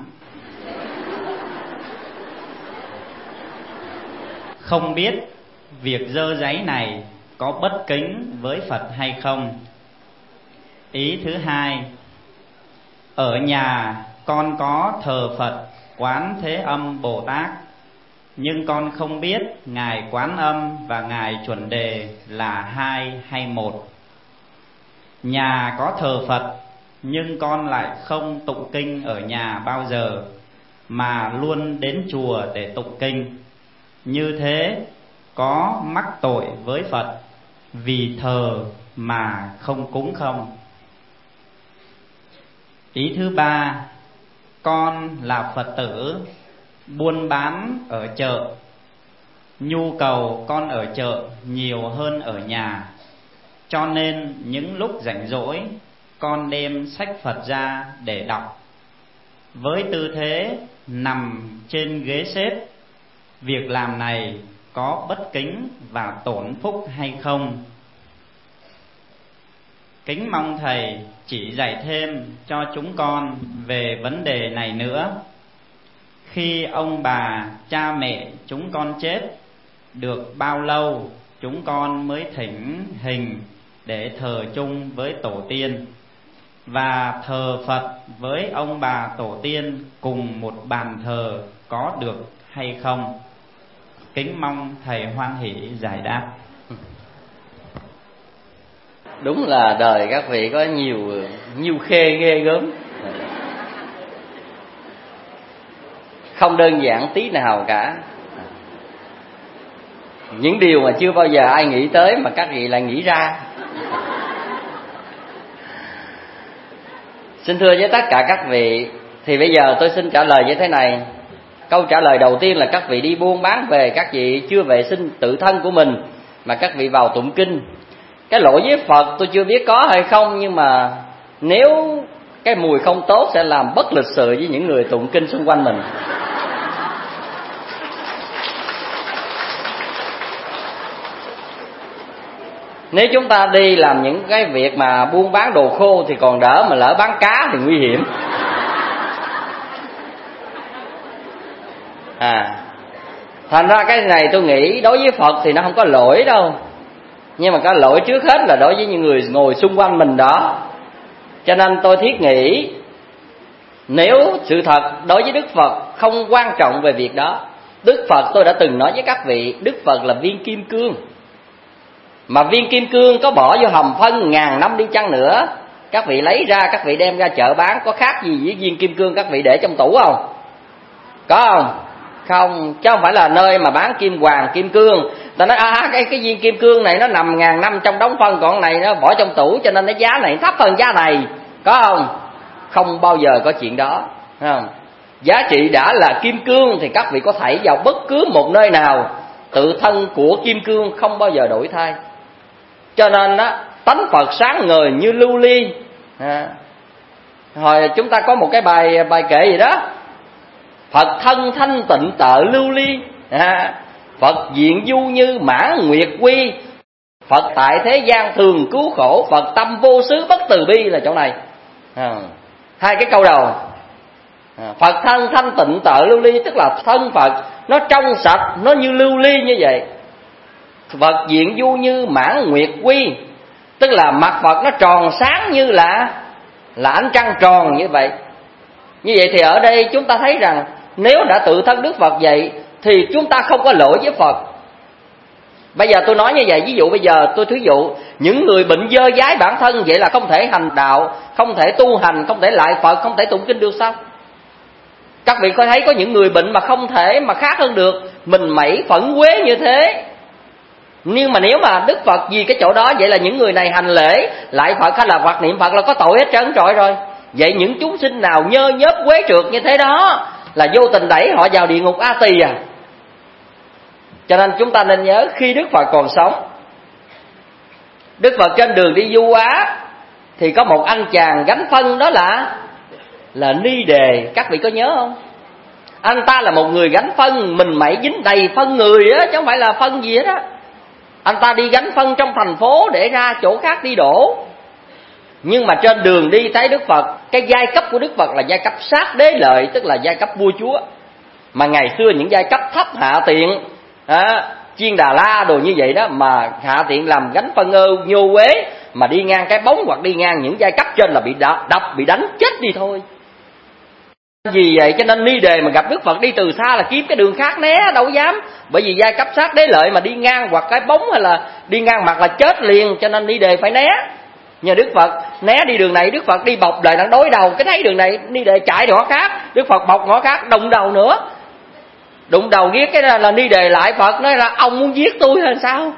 Không biết việc dơ giấy này có bất kính với Phật hay không? Ý thứ hai, ở nhà con có thờ Phật Quán Thế Âm Bồ Tát, nhưng con không biết Ngài Quán Âm và Ngài Chuẩn Đề là hai hay một. Nhà có thờ Phật, nhưng con lại không tụng kinh ở nhà bao giờ, mà luôn đến chùa để tụng kinh. Như thế có mắc tội với Phật vì thờ mà không cúng không? Ý thứ ba, con là Phật tử buôn bán ở chợ, Nhu cầu con ở chợ nhiều hơn ở nhà, cho nên những lúc rảnh rỗi con đem sách Phật ra để đọc. Với tư thế nằm trên ghế xếp, việc làm này có bất kính và tổn phúc hay không? Kính mong Thầy chỉ dạy thêm cho chúng con về vấn đề này nữa. Khi ông bà, cha mẹ chúng con chết được bao lâu chúng con mới thỉnh hình để thờ chung với tổ tiên, và thờ Phật với ông bà tổ tiên cùng một bàn thờ có được hay không? Kính mong Thầy hoan hỷ giải đáp. Đúng là đời các vị có nhiều nhiều khê ghê gớm, không đơn giản tí nào cả. Những điều mà chưa bao giờ ai nghĩ tới mà các vị lại nghĩ ra. Xin thưa với tất cả các vị, thì bây giờ tôi xin trả lời như thế này. Câu trả lời đầu tiên là các vị đi buôn bán về, các vị chưa vệ sinh tự thân của mình mà các vị vào tụng kinh. Cái lỗi với Phật tôi chưa biết có hay không, nhưng mà nếu cái mùi không tốt sẽ làm bất lịch sự với những người tụng kinh xung quanh mình. Nếu chúng ta đi làm những cái việc mà buôn bán đồ khô thì còn đỡ, mà lỡ bán cá thì nguy hiểm. À, thành ra cái này tôi nghĩ đối với Phật thì nó không có lỗi đâu, nhưng mà có lỗi trước hết là đối với những người ngồi xung quanh mình đó. Cho nên tôi thiết nghĩ, nếu sự thật đối với Đức Phật không quan trọng về việc đó, Đức Phật, tôi đã từng nói với các vị, Đức Phật là viên kim cương. Mà viên kim cương có bỏ vô hầm phân ngàn năm đi chăng nữa, các vị lấy ra, các vị đem ra chợ bán, có khác gì với viên kim cương các vị để trong tủ không? Có không? Không, chứ không phải là nơi mà bán kim hoàng, kim cương. Ta nói à, cái, cái viên kim cương này nó nằm ngàn năm trong đống phân, còn này nó bỏ trong tủ cho nên cái giá này thấp hơn giá này. Có không? Không bao giờ có chuyện đó, không? Giá trị đã là kim cương thì các vị có thể vào bất cứ một nơi nào, tự thân của kim cương không bao giờ đổi thay. Cho nên đó, tánh Phật sáng ngời như lưu ly. À, hồi chúng ta có một cái bài bài kệ gì đó, Phật thân thanh tịnh tợ lưu ly, à, Phật diện du như mãn nguyệt quy, Phật tại thế gian thường cứu khổ, Phật tâm vô xứ bất từ bi, là chỗ này. À, hai cái câu đầu. À, Phật thân thanh tịnh tợ lưu ly, tức là thân Phật nó trong sạch, nó như lưu ly như vậy. Phật diện du như mãn nguyệt quy, tức là mặt Phật nó tròn sáng như là là ánh trăng tròn như vậy. Như vậy thì ở đây chúng ta thấy rằng nếu đã tự thân Đức Phật vậy thì chúng ta không có lỗi với Phật. Bây giờ tôi nói như vậy, ví dụ bây giờ tôi thí dụ những người bệnh dơ dái bản thân, vậy là không thể hành đạo, không thể tu hành, không thể lại Phật, không thể tụng kinh được sao? Các vị có thấy có những người bệnh mà không thể mà khác hơn được, mình mẩy phẫn quế như thế. Nhưng mà nếu mà Đức Phật vì cái chỗ đó, vậy là những người này hành lễ lại Phật hay là Phật niệm Phật là có tội hết trơn trọi rồi. Vậy những chúng sinh nào nhơ nhớp quế trượt như thế đó là vô tình đẩy họ vào địa ngục A Tỳ à. Cho nên chúng ta nên nhớ, khi Đức Phật còn sống, Đức Phật trên đường đi du Á thì có một anh chàng gánh phân, đó là là Ni Đề. Các vị có nhớ không? Anh ta là một người gánh phân, mình mẩy dính đầy phân người á, chứ không phải là phân gì hết á. Anh ta đi gánh phân trong thành phố để ra chỗ khác đi đổ. Nhưng mà trên đường đi thấy Đức Phật, cái giai cấp của Đức Phật là giai cấp sát đế lợi, tức là giai cấp vua chúa. Mà ngày xưa những giai cấp thấp hạ tiện, à, Chiên Đà La đồ như vậy đó, mà hạ tiện làm gánh phân ơ nhô quế, mà đi ngang cái bóng hoặc đi ngang những giai cấp trên là bị đập, đập bị đánh chết đi thôi. Vì vậy cho nên Ni Đề mà gặp Đức Phật đi từ xa là kiếm cái đường khác né, đâu dám. Bởi vì giai cấp sát đế lợi mà đi ngang hoặc cái bóng hay là đi ngang mặt là chết liền, cho nên Ni Đề phải né. Nhờ Đức Phật né đi đường này, Đức Phật đi bọc lại đang đối đầu, cái thấy đường này Ni Đề chạy ngõ khác, Đức Phật bọc ngõ khác, đụng đầu nữa. Đụng đầu giết cái là, là Ni Đề lại Phật nói là ông muốn giết tôi hay sao?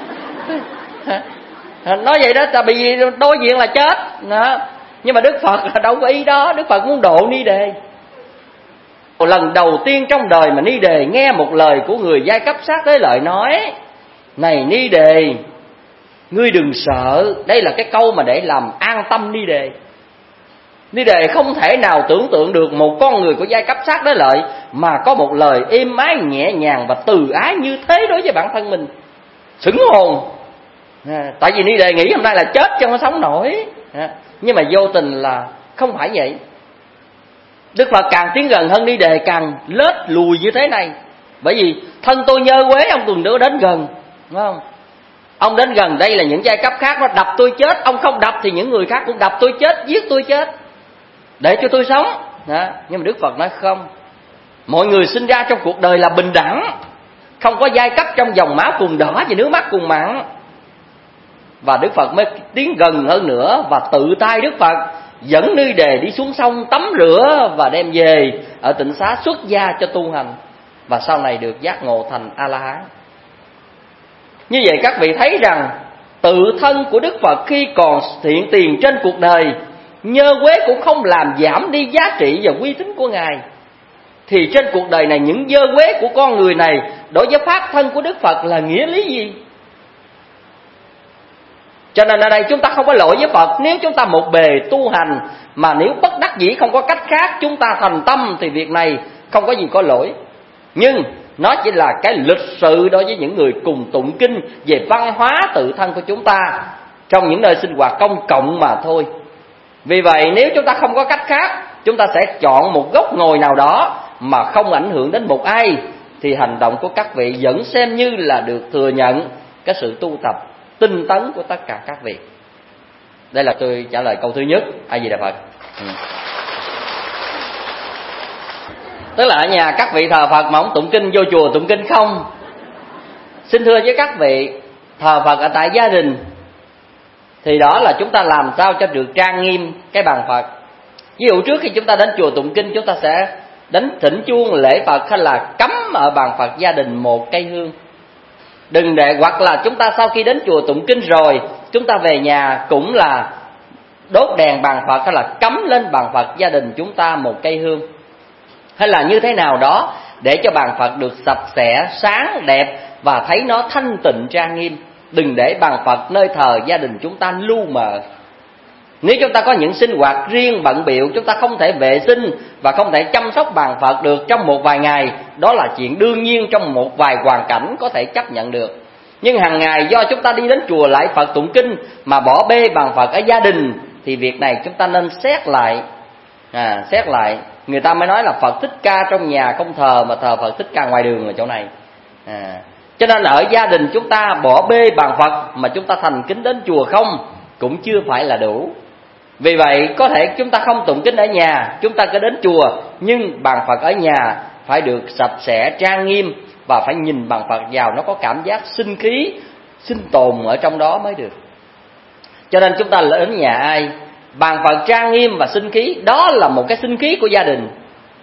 Nói vậy đó, tại vì đối diện là chết đó. Nhưng mà Đức Phật là đâu có ý đó, Đức Phật muốn độ Ni Đề. Lần đầu tiên trong đời mà Ni Đề nghe một lời của người giai cấp sát đế lợi nói: này Ni Đề, ngươi đừng sợ. Đây là cái câu mà để làm an tâm Ni Đề. Ni Đề không thể nào tưởng tượng được một con người của giai cấp sát đế lợi mà có một lời êm ái nhẹ nhàng và từ ái như thế đối với bản thân mình. Sửng hồn. À, tại vì Ni Đề nghĩ hôm nay là chết chứ không sống nổi. À, nhưng mà vô tình là không phải vậy. Đức Phật càng tiến gần hơn Ni Đề càng lết lùi như thế này. Bởi vì thân tôi nhơ quế, ông từng đưa đến gần, đúng không? Ông đến gần, đây là những giai cấp khác nó đập tôi chết. Ông không đập thì những người khác cũng đập tôi chết, giết tôi chết, để cho tôi sống. Đó. Nhưng mà Đức Phật nói không. Mọi người sinh ra trong cuộc đời là bình đẳng, không có giai cấp trong dòng máu cùng đỏ và nước mắt cùng mặn. Và Đức Phật mới tiến gần hơn nữa, và tự tay Đức Phật dẫn Ni Đề đi xuống sông tắm rửa và đem về ở tịnh xá xuất gia cho tu hành, và sau này được giác ngộ thành A-la-hán. Như vậy các vị thấy rằng tự thân của Đức Phật khi còn hiện tiền trên cuộc đời, nhơ quế cũng không làm giảm đi giá trị và uy tín của Ngài. Thì trên cuộc đời này những nhơ quế của con người này đối với pháp thân của Đức Phật là nghĩa lý gì? Cho nên ở đây chúng ta không có lỗi với Phật. Nếu chúng ta một bề tu hành mà nếu bất đắc dĩ không có cách khác chúng ta thành tâm thì việc này không có gì có lỗi. Nhưng nó chỉ là cái lịch sự đối với những người cùng tụng kinh về văn hóa tự thân của chúng ta trong những nơi sinh hoạt công cộng mà thôi. Vì vậy nếu chúng ta không có cách khác, chúng ta sẽ chọn một góc ngồi nào đó mà không ảnh hưởng đến một ai, thì hành động của các vị vẫn xem như là được thừa nhận cái sự tu tập tinh tấn của tất cả các vị. Đây là tôi trả lời câu thứ nhất. A Di Đà Phật. Ừ. Tức là ở nhà các vị thờ Phật mà không tụng kinh, vô chùa tụng kinh không. Xin thưa với các vị, thờ Phật ở tại gia đình thì đó là chúng ta làm sao cho được trang nghiêm cái bàn Phật. Ví dụ trước khi chúng ta đến chùa tụng kinh, chúng ta sẽ đến thỉnh chuông lễ Phật hay là cắm ở bàn Phật gia đình một cây hương. Đừng để, hoặc là chúng ta sau khi đến chùa tụng kinh rồi, chúng ta về nhà cũng là đốt đèn bàn Phật hay là cắm lên bàn Phật gia đình chúng ta một cây hương, hay là như thế nào đó để cho bàn Phật được sạch sẽ, sáng, đẹp và thấy nó thanh tịnh trang nghiêm. Đừng để bàn Phật nơi thờ gia đình chúng ta lu mờ. Nếu chúng ta có những sinh hoạt riêng bận bịu, chúng ta không thể vệ sinh và không thể chăm sóc bàn Phật được trong một vài ngày, đó là chuyện đương nhiên trong một vài hoàn cảnh có thể chấp nhận được. Nhưng hàng ngày do chúng ta đi đến chùa lại Phật tụng kinh mà bỏ bê bàn Phật ở gia đình, thì việc này chúng ta nên xét lại. À, xét lại. Người ta mới nói là Phật Thích Ca trong nhà không thờ, mà thờ Phật Thích Ca ngoài đường là chỗ này. À, cho nên ở gia đình chúng ta bỏ bê bàn Phật mà chúng ta thành kính đến chùa không cũng chưa phải là đủ. Vì vậy có thể chúng ta không tụng kinh ở nhà, chúng ta cứ đến chùa, nhưng bàn Phật ở nhà phải được sạch sẽ, trang nghiêm, và phải nhìn bàn Phật vào nó có cảm giác sinh khí, sinh tồn ở trong đó mới được. Cho nên chúng ta đến nhà ai, bàn Phật trang nghiêm và sinh khí, đó là một cái sinh khí của gia đình.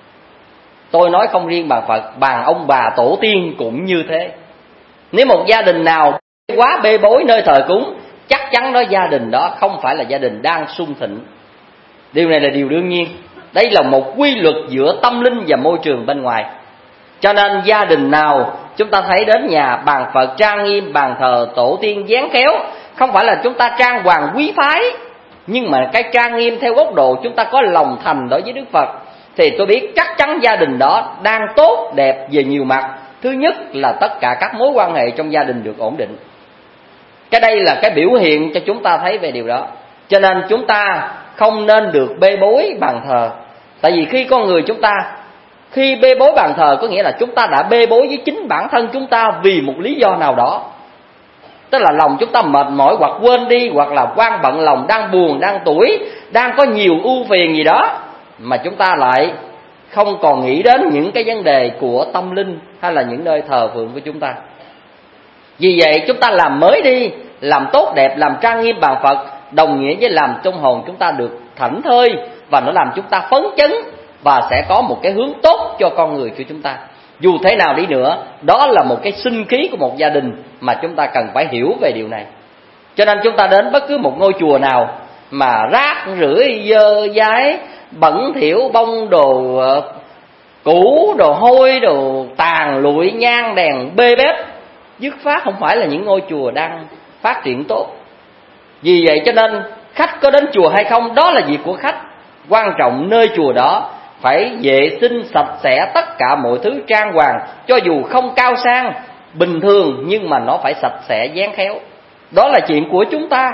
Tôi nói không riêng bàn Phật, bàn ông bà tổ tiên cũng như thế. Nếu một gia đình nào quá bê bối nơi thờ cúng, chắc chắn đó gia đình đó không phải là gia đình đang sung thịnh. Điều này là điều đương nhiên. Đây là một quy luật giữa tâm linh và môi trường bên ngoài. Cho nên gia đình nào chúng ta thấy đến nhà bàn Phật trang nghiêm, bàn thờ tổ tiên dán khéo, không phải là chúng ta trang hoàng quý phái, nhưng mà cái trang nghiêm theo góc độ chúng ta có lòng thành đối với Đức Phật, thì tôi biết chắc chắn gia đình đó đang tốt đẹp về nhiều mặt. Thứ nhất là tất cả các mối quan hệ trong gia đình được ổn định. Cái đây là cái biểu hiện cho chúng ta thấy về điều đó. Cho nên chúng ta không nên được bê bối bàn thờ. Tại vì khi con người chúng ta, khi bê bối bàn thờ có nghĩa là chúng ta đã bê bối với chính bản thân chúng ta vì một lý do nào đó. Tức là lòng chúng ta mệt mỏi hoặc quên đi, hoặc là quan bận lòng, đang buồn, đang tủi, đang có nhiều ưu phiền gì đó, mà chúng ta lại không còn nghĩ đến những cái vấn đề của tâm linh hay là những nơi thờ phượng của chúng ta. Vì vậy chúng ta làm mới đi, làm tốt đẹp, làm trang nghiêm bàn Phật, đồng nghĩa với làm trong hồn chúng ta được thảnh thơi, và nó làm chúng ta phấn chấn và sẽ có một cái hướng tốt cho con người của chúng ta. Dù thế nào đi nữa, đó là một cái sinh khí của một gia đình mà chúng ta cần phải hiểu về điều này. Cho nên chúng ta đến bất cứ một ngôi chùa nào mà rác rưởi, dơ dái, bẩn thỉu, bông đồ cũ, đồ hôi, đồ tàn lụi, nhang đèn bê bết, dứt phát không phải là những ngôi chùa đang phát triển tốt. Vì vậy cho nên khách có đến chùa hay không đó là việc của khách, quan trọng nơi chùa đó phải vệ sinh sạch sẽ, tất cả mọi thứ trang hoàng, cho dù không cao sang, bình thường, nhưng mà nó phải sạch sẽ dáng khéo. Đó là chuyện của chúng ta.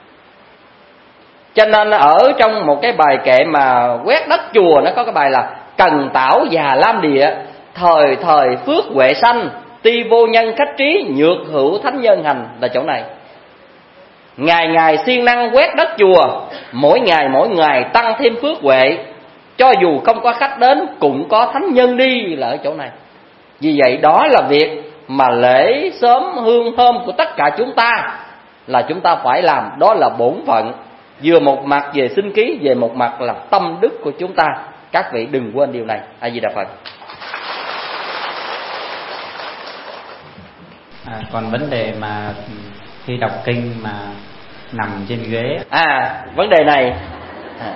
Cho nên ở trong một cái bài kệ mà quét đất chùa, nó có cái bài là cần tảo già lam địa, thời thời phước huệ sanh, ti vô nhân khách trí, nhược hữu thánh nhân hành, là chỗ này. Ngày ngày siêng năng quét đất chùa, mỗi ngày mỗi ngày tăng thêm phước huệ, cho dù không có khách đến cũng có thánh nhân đi, là ở chỗ này. Vì vậy đó là việc mà lễ sớm hương thơm của tất cả chúng ta là chúng ta phải làm, đó là bổn phận. Vừa một mặt về sinh ký, về một mặt là tâm đức của chúng ta. Các vị đừng quên điều này. A Di Đà Phật. À, còn vấn đề mà khi đọc kinh mà nằm trên ghế. À, vấn đề này à,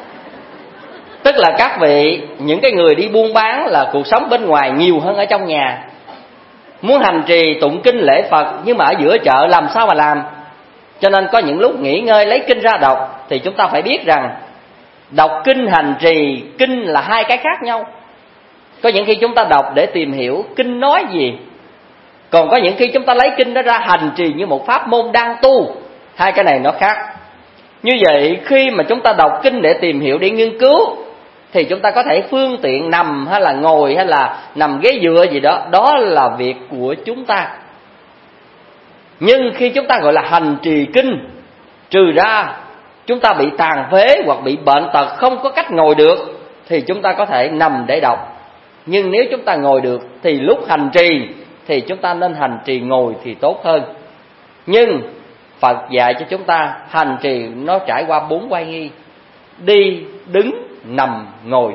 tức là các vị, những cái người đi buôn bán là cuộc sống bên ngoài nhiều hơn ở trong nhà, muốn hành trì tụng kinh lễ Phật, nhưng mà ở giữa chợ làm sao mà làm. Cho nên có những lúc nghỉ ngơi lấy kinh ra đọc, thì chúng ta phải biết rằng đọc kinh hành trì kinh là hai cái khác nhau. Có những khi chúng ta đọc để tìm hiểu kinh nói gì, còn có những khi chúng ta lấy kinh đó ra hành trì như một pháp môn đang tu. Hai cái này nó khác. Như vậy khi mà chúng ta đọc kinh để tìm hiểu, để nghiên cứu, thì chúng ta có thể phương tiện nằm hay là ngồi hay là nằm ghế dựa gì đó, đó là việc của chúng ta. Nhưng khi chúng ta gọi là hành trì kinh, trừ ra chúng ta bị tàn phế hoặc bị bệnh tật không có cách ngồi được, thì chúng ta có thể nằm để đọc. Nhưng nếu chúng ta ngồi được thì lúc hành trì thì chúng ta nên hành trì ngồi thì tốt hơn. Nhưng Phật dạy cho chúng ta hành trì nó trải qua bốn oai nghi: đi, đứng, nằm, ngồi.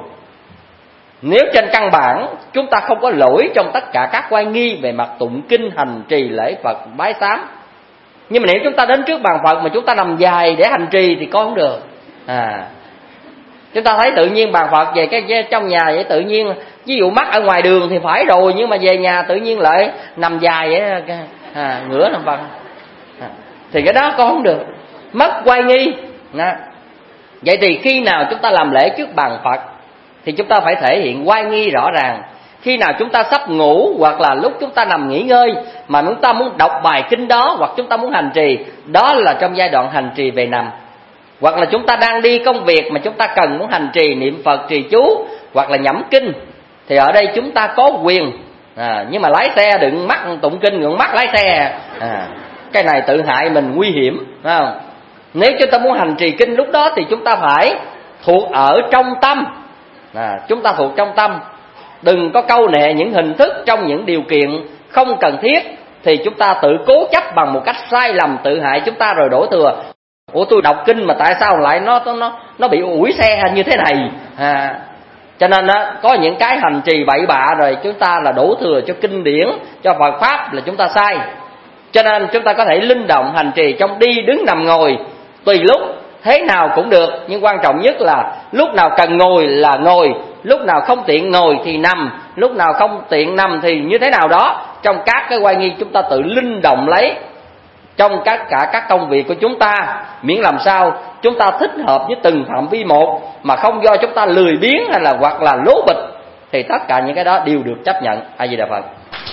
Nếu trên căn bản chúng ta không có lỗi trong tất cả các oai nghi về mặt tụng kinh, hành trì, lễ Phật, bái sám, nhưng mà nếu chúng ta đến trước bàn Phật mà chúng ta nằm dài để hành trì thì có không được. À, chúng ta thấy tự nhiên bàn Phật về cái trong nhà vậy, tự nhiên ví dụ mắc ở ngoài đường thì phải rồi, nhưng mà về nhà tự nhiên lại nằm dài vậy, à, ngửa nằm Phật, à, thì cái đó có không được, mất oai nghi. À, vậy thì khi nào chúng ta làm lễ trước bàn Phật thì chúng ta phải thể hiện oai nghi rõ ràng. Khi nào chúng ta sắp ngủ hoặc là lúc chúng ta nằm nghỉ ngơi mà chúng ta muốn đọc bài kinh đó, hoặc chúng ta muốn hành trì, đó là trong giai đoạn hành trì về nằm. Hoặc là chúng ta đang đi công việc mà chúng ta cần muốn hành trì niệm Phật, trì chú hoặc là nhẩm kinh, thì ở đây chúng ta có quyền. À, nhưng mà lái xe đừng mắc tụng kinh ngưỡng mắt lái xe, à, cái này tự hại mình, nguy hiểm, phải không? Nếu chúng ta muốn hành trì kinh lúc đó thì chúng ta phải thuộc ở trong tâm. À, chúng ta thuộc trong tâm, đừng có câu nệ những hình thức trong những điều kiện không cần thiết, thì chúng ta tự cố chấp bằng một cách sai lầm, tự hại chúng ta rồi đổ thừa. Ủa tôi đọc kinh mà tại sao lại nó nó nó bị ủi xe như thế này? À, cho nên đó, có những cái hành trì bậy bạ rồi chúng ta là đổ thừa cho kinh điển, cho Phật pháp là chúng ta sai. Cho nên chúng ta có thể linh động hành trì trong đi, đứng, nằm, ngồi tùy lúc, thế nào cũng được. Nhưng quan trọng nhất là lúc nào cần ngồi là ngồi, lúc nào không tiện ngồi thì nằm, lúc nào không tiện nằm thì như thế nào đó. Trong các cái oai nghi chúng ta tự linh động lấy trong tất cả các công việc của chúng ta, miễn làm sao chúng ta thích hợp với từng phạm vi một, mà không do chúng ta lười biếng hay là hoặc là lố bịch, thì tất cả những cái đó đều được chấp nhận. A Di Đà Phật.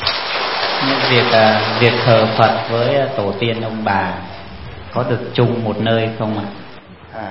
Những việc việc thờ Phật với tổ tiên ông bà có được chung một nơi không ạ? À,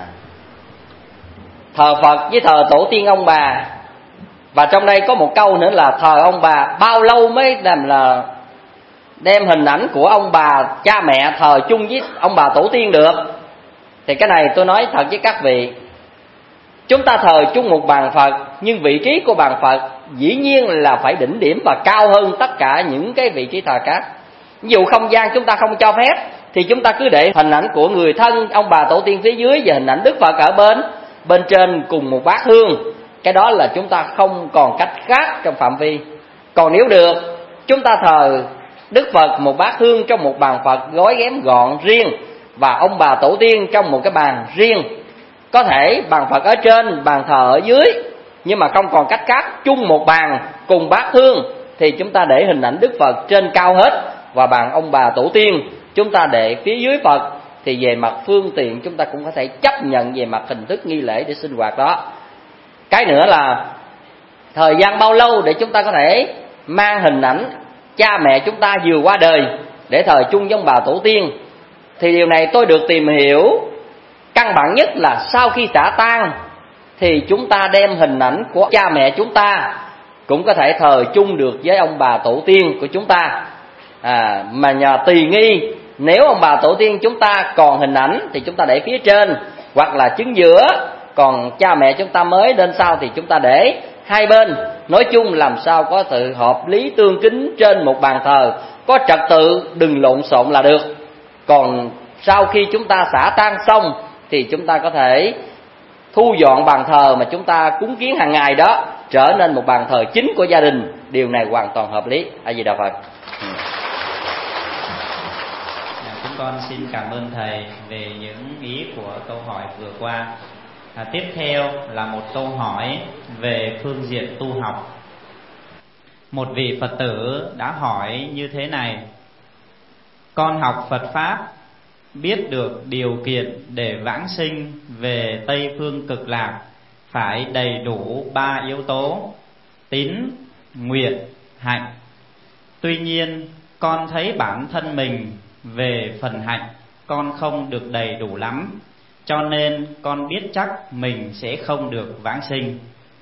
thờ Phật với thờ tổ tiên ông bà, và trong đây có một câu nữa là thờ ông bà bao lâu mới làm là đem hình ảnh của ông bà cha mẹ thờ chung với ông bà tổ tiên được. Thì cái này tôi nói thật với các vị, chúng ta thờ chung một bàn Phật, nhưng vị trí của bàn Phật dĩ nhiên là phải đỉnh điểm và cao hơn tất cả những cái vị trí thờ khác. Ví dụ không gian chúng ta không cho phép thì chúng ta cứ để hình ảnh của người thân ông bà tổ tiên phía dưới và hình ảnh Đức Phật ở bên bên trên cùng một bát hương. Cái đó là chúng ta không còn cách khác trong phạm vi. Còn nếu được, chúng ta thờ Đức Phật một bát hương trong một bàn Phật gói ghém gọn riêng, và ông bà tổ tiên trong một cái bàn riêng. Có thể bàn Phật ở trên, bàn thờ ở dưới, nhưng mà không còn cách khác, chung một bàn cùng bát hương thì chúng ta để hình ảnh Đức Phật trên cao hết, và bàn ông bà tổ tiên chúng ta để phía dưới Phật. Thì về mặt phương tiện chúng ta cũng có thể chấp nhận về mặt hình thức nghi lễ để sinh hoạt đó. Cái nữa là thời gian bao lâu để chúng ta có thể mang hình ảnh cha mẹ chúng ta vừa qua đời để thờ chung với ông bà tổ tiên. Thì điều này tôi được tìm hiểu căn bản nhất là sau khi xả tang thì chúng ta đem hình ảnh của cha mẹ chúng ta cũng có thể thờ chung được với ông bà tổ tiên của chúng ta. À, mà nhờ tùy nghi, nếu ông bà tổ tiên chúng ta còn hình ảnh thì chúng ta để phía trên, hoặc là chứng giữa, còn cha mẹ chúng ta mới lên sau thì chúng ta để hai bên. Nói chung làm sao có sự hợp lý tương kính trên một bàn thờ, có trật tự, đừng lộn xộn là được. Còn sau khi chúng ta xả tang xong thì chúng ta có thể thu dọn bàn thờ mà chúng ta cúng kiến hàng ngày đó trở nên một bàn thờ chính của gia đình. Điều này hoàn toàn hợp lý. A Di Đà Phật. Chúng con xin cảm ơn Thầy về những ý của câu hỏi vừa qua. À, tiếp theo là một câu hỏi về phương diện tu học. Một vị Phật tử đã hỏi như thế này: con học Phật Pháp, biết được điều kiện để vãng sinh về Tây Phương Cực Lạc phải đầy đủ ba yếu tố: tín, nguyện, hạnh. Tuy nhiên con thấy bản thân mình về phần hạnh con không được đầy đủ lắm, cho nên con biết chắc mình sẽ không được vãng sinh.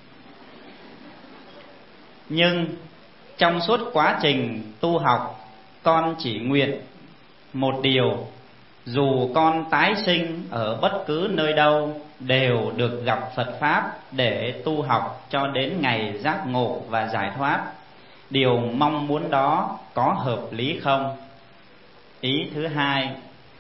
Nhưng trong suốt quá trình tu học, con chỉ nguyện một điều: dù con tái sinh ở bất cứ nơi đâu đều được gặp Phật Pháp để tu học cho đến ngày giác ngộ và giải thoát. Điều mong muốn đó có hợp lý không? Ý thứ hai: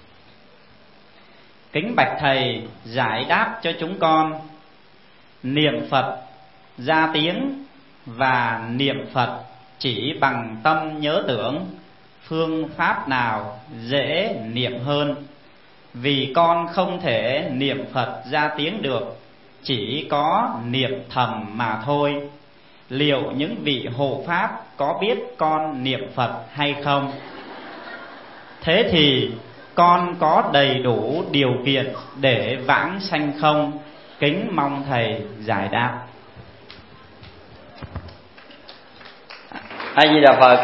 kính bạch Thầy giải đáp cho chúng con, niệm Phật ra tiếng và niệm Phật chỉ bằng tâm nhớ tưởng, phương pháp nào dễ niệm hơn? Vì con không thể niệm Phật ra tiếng được, chỉ có niệm thầm mà thôi. Liệu những vị hộ pháp có biết con niệm Phật hay không? Thế thì con có đầy đủ điều kiện để vãng sanh không? Kính mong Thầy giải đáp. A Di Đà Phật.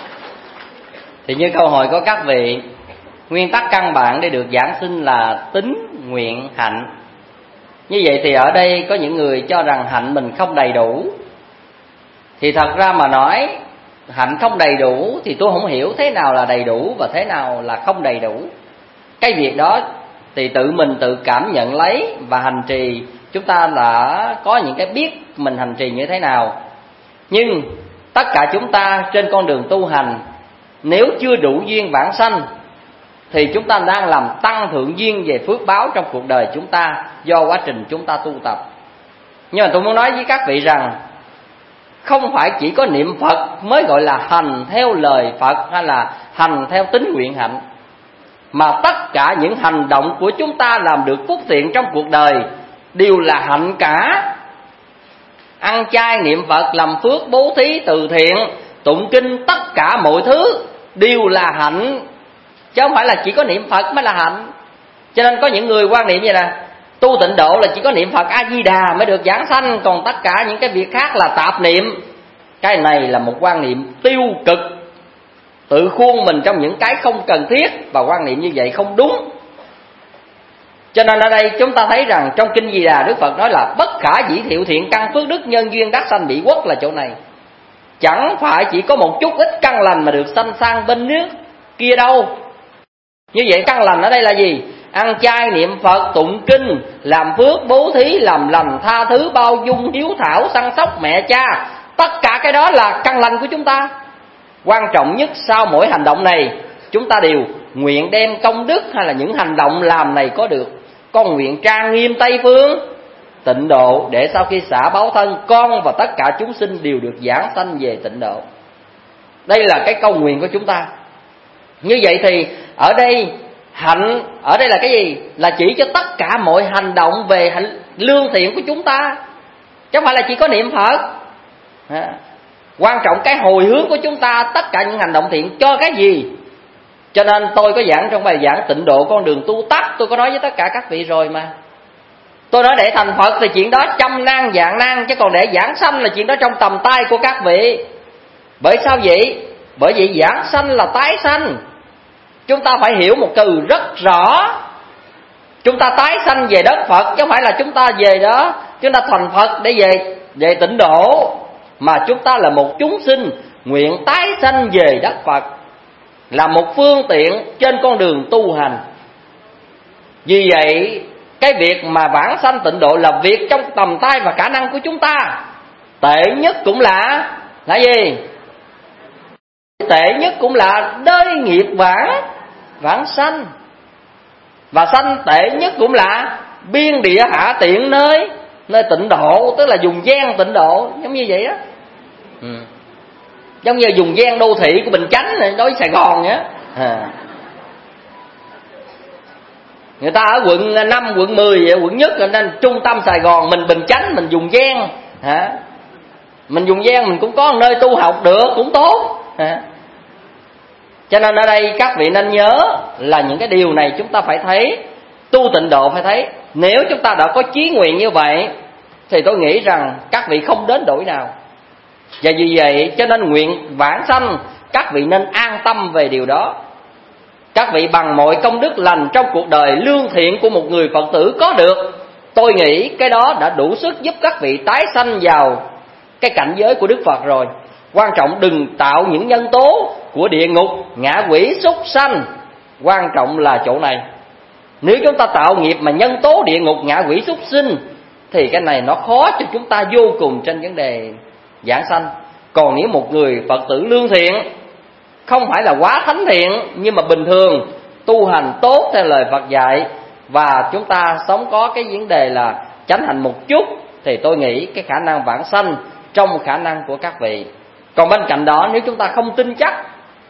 Thì như câu hỏi của các vị, nguyên tắc căn bản để được giảng sinh là tín, nguyện, hạnh. Như vậy thì ở đây có những người cho rằng hạnh mình không đầy đủ. Thì thật ra mà nói, hạnh không đầy đủ thì tôi không hiểu thế nào là đầy đủ và thế nào là không đầy đủ. Cái việc đó thì tự mình tự cảm nhận lấy, và hành trì chúng ta đã có những cái biết mình hành trì như thế nào. Nhưng tất cả chúng ta trên con đường tu hành, nếu chưa đủ duyên vãng sanh thì chúng ta đang làm tăng thượng duyên về phước báo trong cuộc đời chúng ta do quá trình chúng ta tu tập. Nhưng mà tôi muốn nói với các vị rằng không phải chỉ có niệm Phật mới gọi là hành theo lời Phật hay là hành theo tín nguyện hạnh, mà tất cả những hành động của chúng ta làm được phúc thiện trong cuộc đời đều là hạnh cả. Ăn chay, niệm Phật, làm phước, bố thí, từ thiện, tụng kinh, tất cả mọi thứ đều là hạnh, chứ không phải là chỉ có niệm Phật mới là hạnh. Cho nên có những người quan niệm vậy nè: tu tịnh độ là chỉ có niệm Phật A Di Đà mới được giảng sanh, còn tất cả những cái việc khác là tạp niệm. Cái này là một quan niệm tiêu cực, tự khuôn mình trong những cái không cần thiết, và quan niệm như vậy không đúng. Cho nên ở đây chúng ta thấy rằng trong kinh Di Đà, Đức Phật nói là bất khả dĩ thiệu thiện căn phước đức nhân duyên đắc sanh bị quốc, là chỗ này. Chẳng phải chỉ có một chút ít căn lành mà được sanh sang bên nước kia đâu. Như vậy căn lành ở đây là gì? Ăn chay, niệm Phật, tụng kinh, làm phước, bố thí, làm lành, tha thứ, bao dung, hiếu thảo, săn sóc mẹ cha. Tất cả cái đó là căn lành của chúng ta. Quan trọng nhất sau mỗi hành động này, chúng ta đều nguyện đem công đức hay là những hành động làm này có được. Con nguyện trang nghiêm Tây Phương tịnh độ, để sau khi xả báo thân, con và tất cả chúng sinh đều được giảng sanh về tịnh độ. Đây là cái cầu nguyện của chúng ta. Như vậy thì ở đây hạnh ở đây là cái gì? Là chỉ cho tất cả mọi hành động về hạnh lương thiện của chúng ta. chứ không phải là chỉ có niệm Phật. À, quan trọng cái hồi hướng của chúng ta, tất cả những hành động thiện cho cái gì. Cho nên tôi có giảng trong bài giảng Tịnh Độ Con Đường Tu Tắt, tôi có nói với tất cả các vị rồi mà. Tôi nói để thành Phật thì chuyện đó trăm nan vạn nan, chứ còn để giảng sanh là chuyện đó trong tầm tay của các vị. Bởi sao vậy? Bởi vì giảng sanh là tái sanh. Chúng ta phải hiểu một từ rất rõ. Chúng ta tái sanh về đất Phật, chứ không phải là chúng ta về đó chúng ta thành Phật để về về Tịnh Độ, mà chúng ta là một chúng sinh nguyện tái sanh về đất Phật, là một phương tiện trên con đường tu hành. Vì vậy cái việc mà vãng sanh tịnh độ là việc trong tầm tay và khả năng của chúng ta. Tệ nhất cũng là là gì? Tệ nhất cũng là đới nghiệp vãng vãng sanh. Và sanh tệ nhất cũng là biên địa hạ tiện nơi nơi tịnh độ, tức là dùng gian tịnh độ, giống như vậy đó. Ừ. Giống như dùng gian đô thị của Bình Chánh này đối với Sài Gòn nhá. À. Người ta ở quận năm, quận mười vậy, quận nhất nên trung tâm Sài Gòn, mình Bình Chánh mình dùng gian hả? Mình dùng gian mình cũng có nơi tu học được, cũng tốt hả? Cho nên ở đây các vị nên nhớ là những cái điều này chúng ta phải thấy. Tu tịnh độ phải thấy. Nếu chúng ta đã có chí nguyện như vậy thì tôi nghĩ rằng các vị không đến đổi nào. Và vì vậy cho nên nguyện vãng sanh, các vị nên an tâm về điều đó. Các vị bằng mọi công đức lành trong cuộc đời lương thiện của một người Phật tử có được, tôi nghĩ cái đó đã đủ sức giúp các vị tái sanh vào cái cảnh giới của Đức Phật rồi. Quan trọng đừng tạo những nhân tố của địa ngục, ngạ quỷ, súc sanh. Quan trọng là chỗ này. Nếu chúng ta tạo nghiệp mà nhân tố địa ngục, ngạ quỷ, súc sinh thì cái này nó khó cho chúng ta vô cùng trên vấn đề giảng sanh. Còn nếu một người Phật tử lương thiện, không phải là quá thánh thiện, nhưng mà bình thường tu hành tốt theo lời Phật dạy, và chúng ta sống có cái vấn đề là chánh hạnh một chút, thì tôi nghĩ cái khả năng vãng sanh trong khả năng của các vị. Còn bên cạnh đó, nếu chúng ta không tin chắc,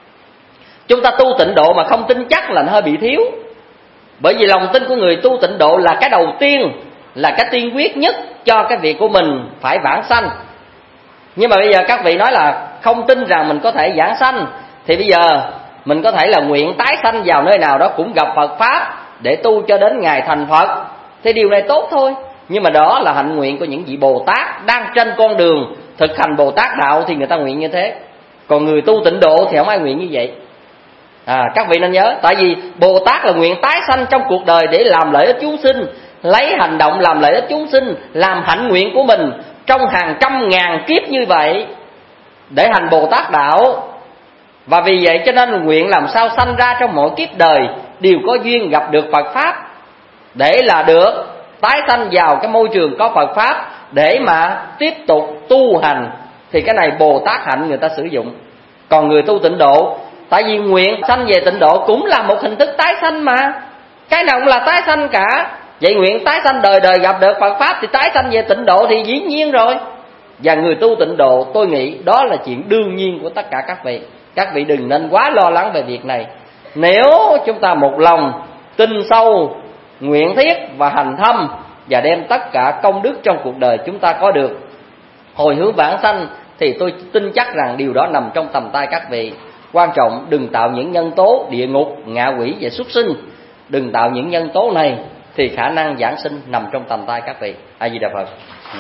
chúng ta tu tịnh độ mà không tin chắc là nó hơi bị thiếu. Bởi vì lòng tin của người tu tịnh độ là cái đầu tiên, là cái tiên quyết nhất cho cái việc của mình phải vãng sanh. Nhưng mà bây giờ các vị nói là không tin rằng mình có thể vãng sanh, thì bây giờ mình có thể là nguyện tái sanh vào nơi nào đó cũng gặp Phật Pháp để tu cho đến ngày thành Phật, thì điều này tốt thôi. Nhưng mà đó là hạnh nguyện của những vị Bồ Tát đang trên con đường thực hành Bồ Tát đạo, thì người ta nguyện như thế. Còn người tu tịnh độ thì không ai nguyện như vậy. À, các vị nên nhớ, tại vì Bồ Tát là nguyện tái sanh trong cuộc đời để làm lợi ích chúng sinh, lấy hành động làm lợi ích chúng sinh, làm hạnh nguyện của mình trong hàng trăm ngàn kiếp như vậy để hành Bồ Tát đạo. Và vì vậy cho nên nguyện làm sao sanh ra trong mỗi kiếp đời đều có duyên gặp được Phật Pháp, để là được tái sanh vào cái môi trường có Phật Pháp để mà tiếp tục tu hành. Thì cái này Bồ Tát hạnh người ta sử dụng. Còn người tu tịnh độ, tại vì nguyện sanh về tịnh độ cũng là một hình thức tái sanh mà, cái nào cũng là tái sanh cả. Vậy nguyện tái sanh đời đời gặp được Phật Pháp thì tái sanh về tịnh độ thì dĩ nhiên rồi. Và người tu tịnh độ tôi nghĩ đó là chuyện đương nhiên của tất cả các vị. Các vị đừng nên quá lo lắng về việc này. Nếu chúng ta một lòng tin sâu, nguyện thiết và hành thâm, và đem tất cả công đức trong cuộc đời chúng ta có được hồi hướng vãng sanh, thì tôi tin chắc rằng điều đó nằm trong tầm tay các vị. Quan trọng đừng tạo những nhân tố địa ngục, ngạ quỷ và súc sinh. Đừng tạo những nhân tố này thì khả năng giảng sinh nằm trong tầm tay các vị. A Di Đà Phật.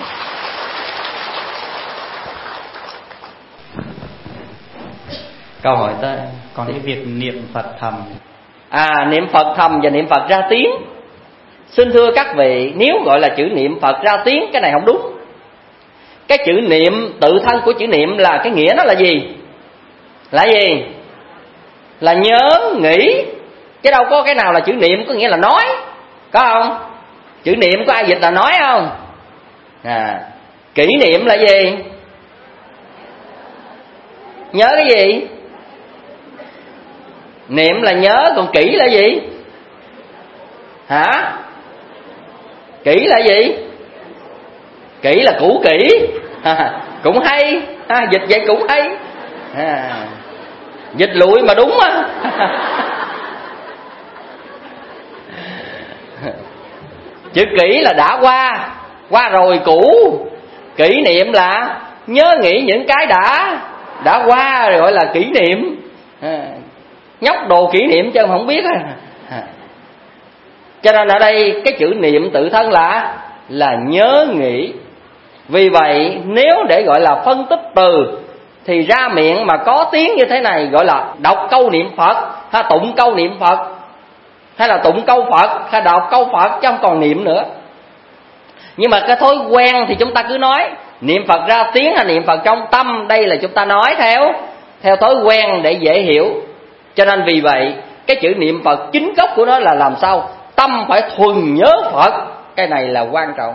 Câu hỏi tới còn cái việc niệm Phật thầm. À, niệm Phật thầm và niệm Phật ra tiếng. Xin thưa các vị, nếu gọi là chữ niệm Phật ra tiếng, cái này không đúng. Cái chữ niệm, tự thân của chữ niệm là cái nghĩa nó là gì? Là gì? Là nhớ, nghĩ. Chứ đâu có cái nào là chữ niệm có nghĩa là nói. Có không? Chữ niệm có ai dịch là nói không? À, kỷ niệm là gì? Nhớ cái gì? Niệm là nhớ, còn kỹ là gì? Hả? Kỹ là gì? Kỹ là cũ kỹ. À, cũng hay. À, dịch vậy cũng hay. À, dịch lụi mà đúng á. Chữ kỹ là đã qua, qua rồi cũ. Kỷ niệm là nhớ nghĩ những cái đã đã qua rồi gọi là kỷ niệm. À, nhóc đồ kỷ niệm chứ không biết à. À. Cho nên ở đây cái chữ niệm tự thân là là nhớ nghĩ. Vì vậy nếu để gọi là phân tích từ thì ra miệng mà có tiếng như thế này gọi là đọc câu niệm Phật, hay tụng câu niệm Phật, hay là tụng câu Phật, hay đọc câu Phật chứ không còn niệm nữa. Nhưng mà cái thói quen thì chúng ta cứ nói niệm Phật ra tiếng hay niệm Phật trong tâm, đây là chúng ta nói theo theo thói quen để dễ hiểu. Cho nên vì vậy cái chữ niệm Phật chính gốc của nó là làm sao tâm phải thuần nhớ Phật, cái này là quan trọng.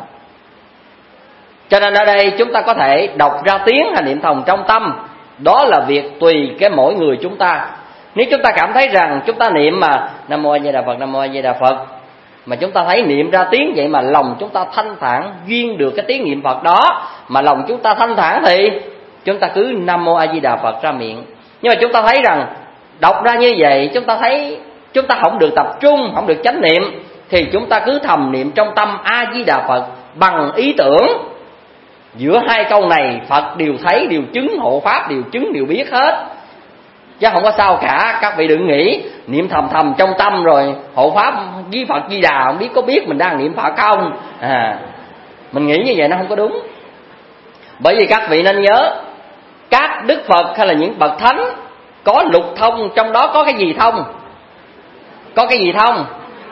Cho nên ở đây chúng ta có thể đọc ra tiếng hay niệm thầm trong tâm, đó là việc tùy cái mỗi người chúng ta. Nếu chúng ta cảm thấy rằng chúng ta niệm mà Nam Mô A Di Đà Phật, Nam Mô A Di Đà Phật, mà chúng ta thấy niệm ra tiếng vậy mà lòng chúng ta thanh thản, duyên được cái tiếng niệm Phật đó mà lòng chúng ta thanh thản, thì chúng ta cứ Nam Mô A Di Đà Phật ra miệng. Nhưng mà chúng ta thấy rằng đọc ra như vậy chúng ta thấy chúng ta không được tập trung, không được chánh niệm, thì chúng ta cứ thầm niệm trong tâm A Di Đà Phật bằng ý tưởng. Giữa hai câu này Phật đều thấy, đều chứng, hộ pháp đều chứng, đều biết hết, chứ không có sao cả. Các vị đừng nghĩ niệm thầm thầm trong tâm rồi hộ pháp với Phật Di Đà không biết có biết mình đang niệm Phật không. À, mình nghĩ như vậy nó không có đúng. Bởi vì các vị nên nhớ, các Đức Phật hay là những bậc thánh có lục thông, trong đó có cái gì thông? Có cái gì thông?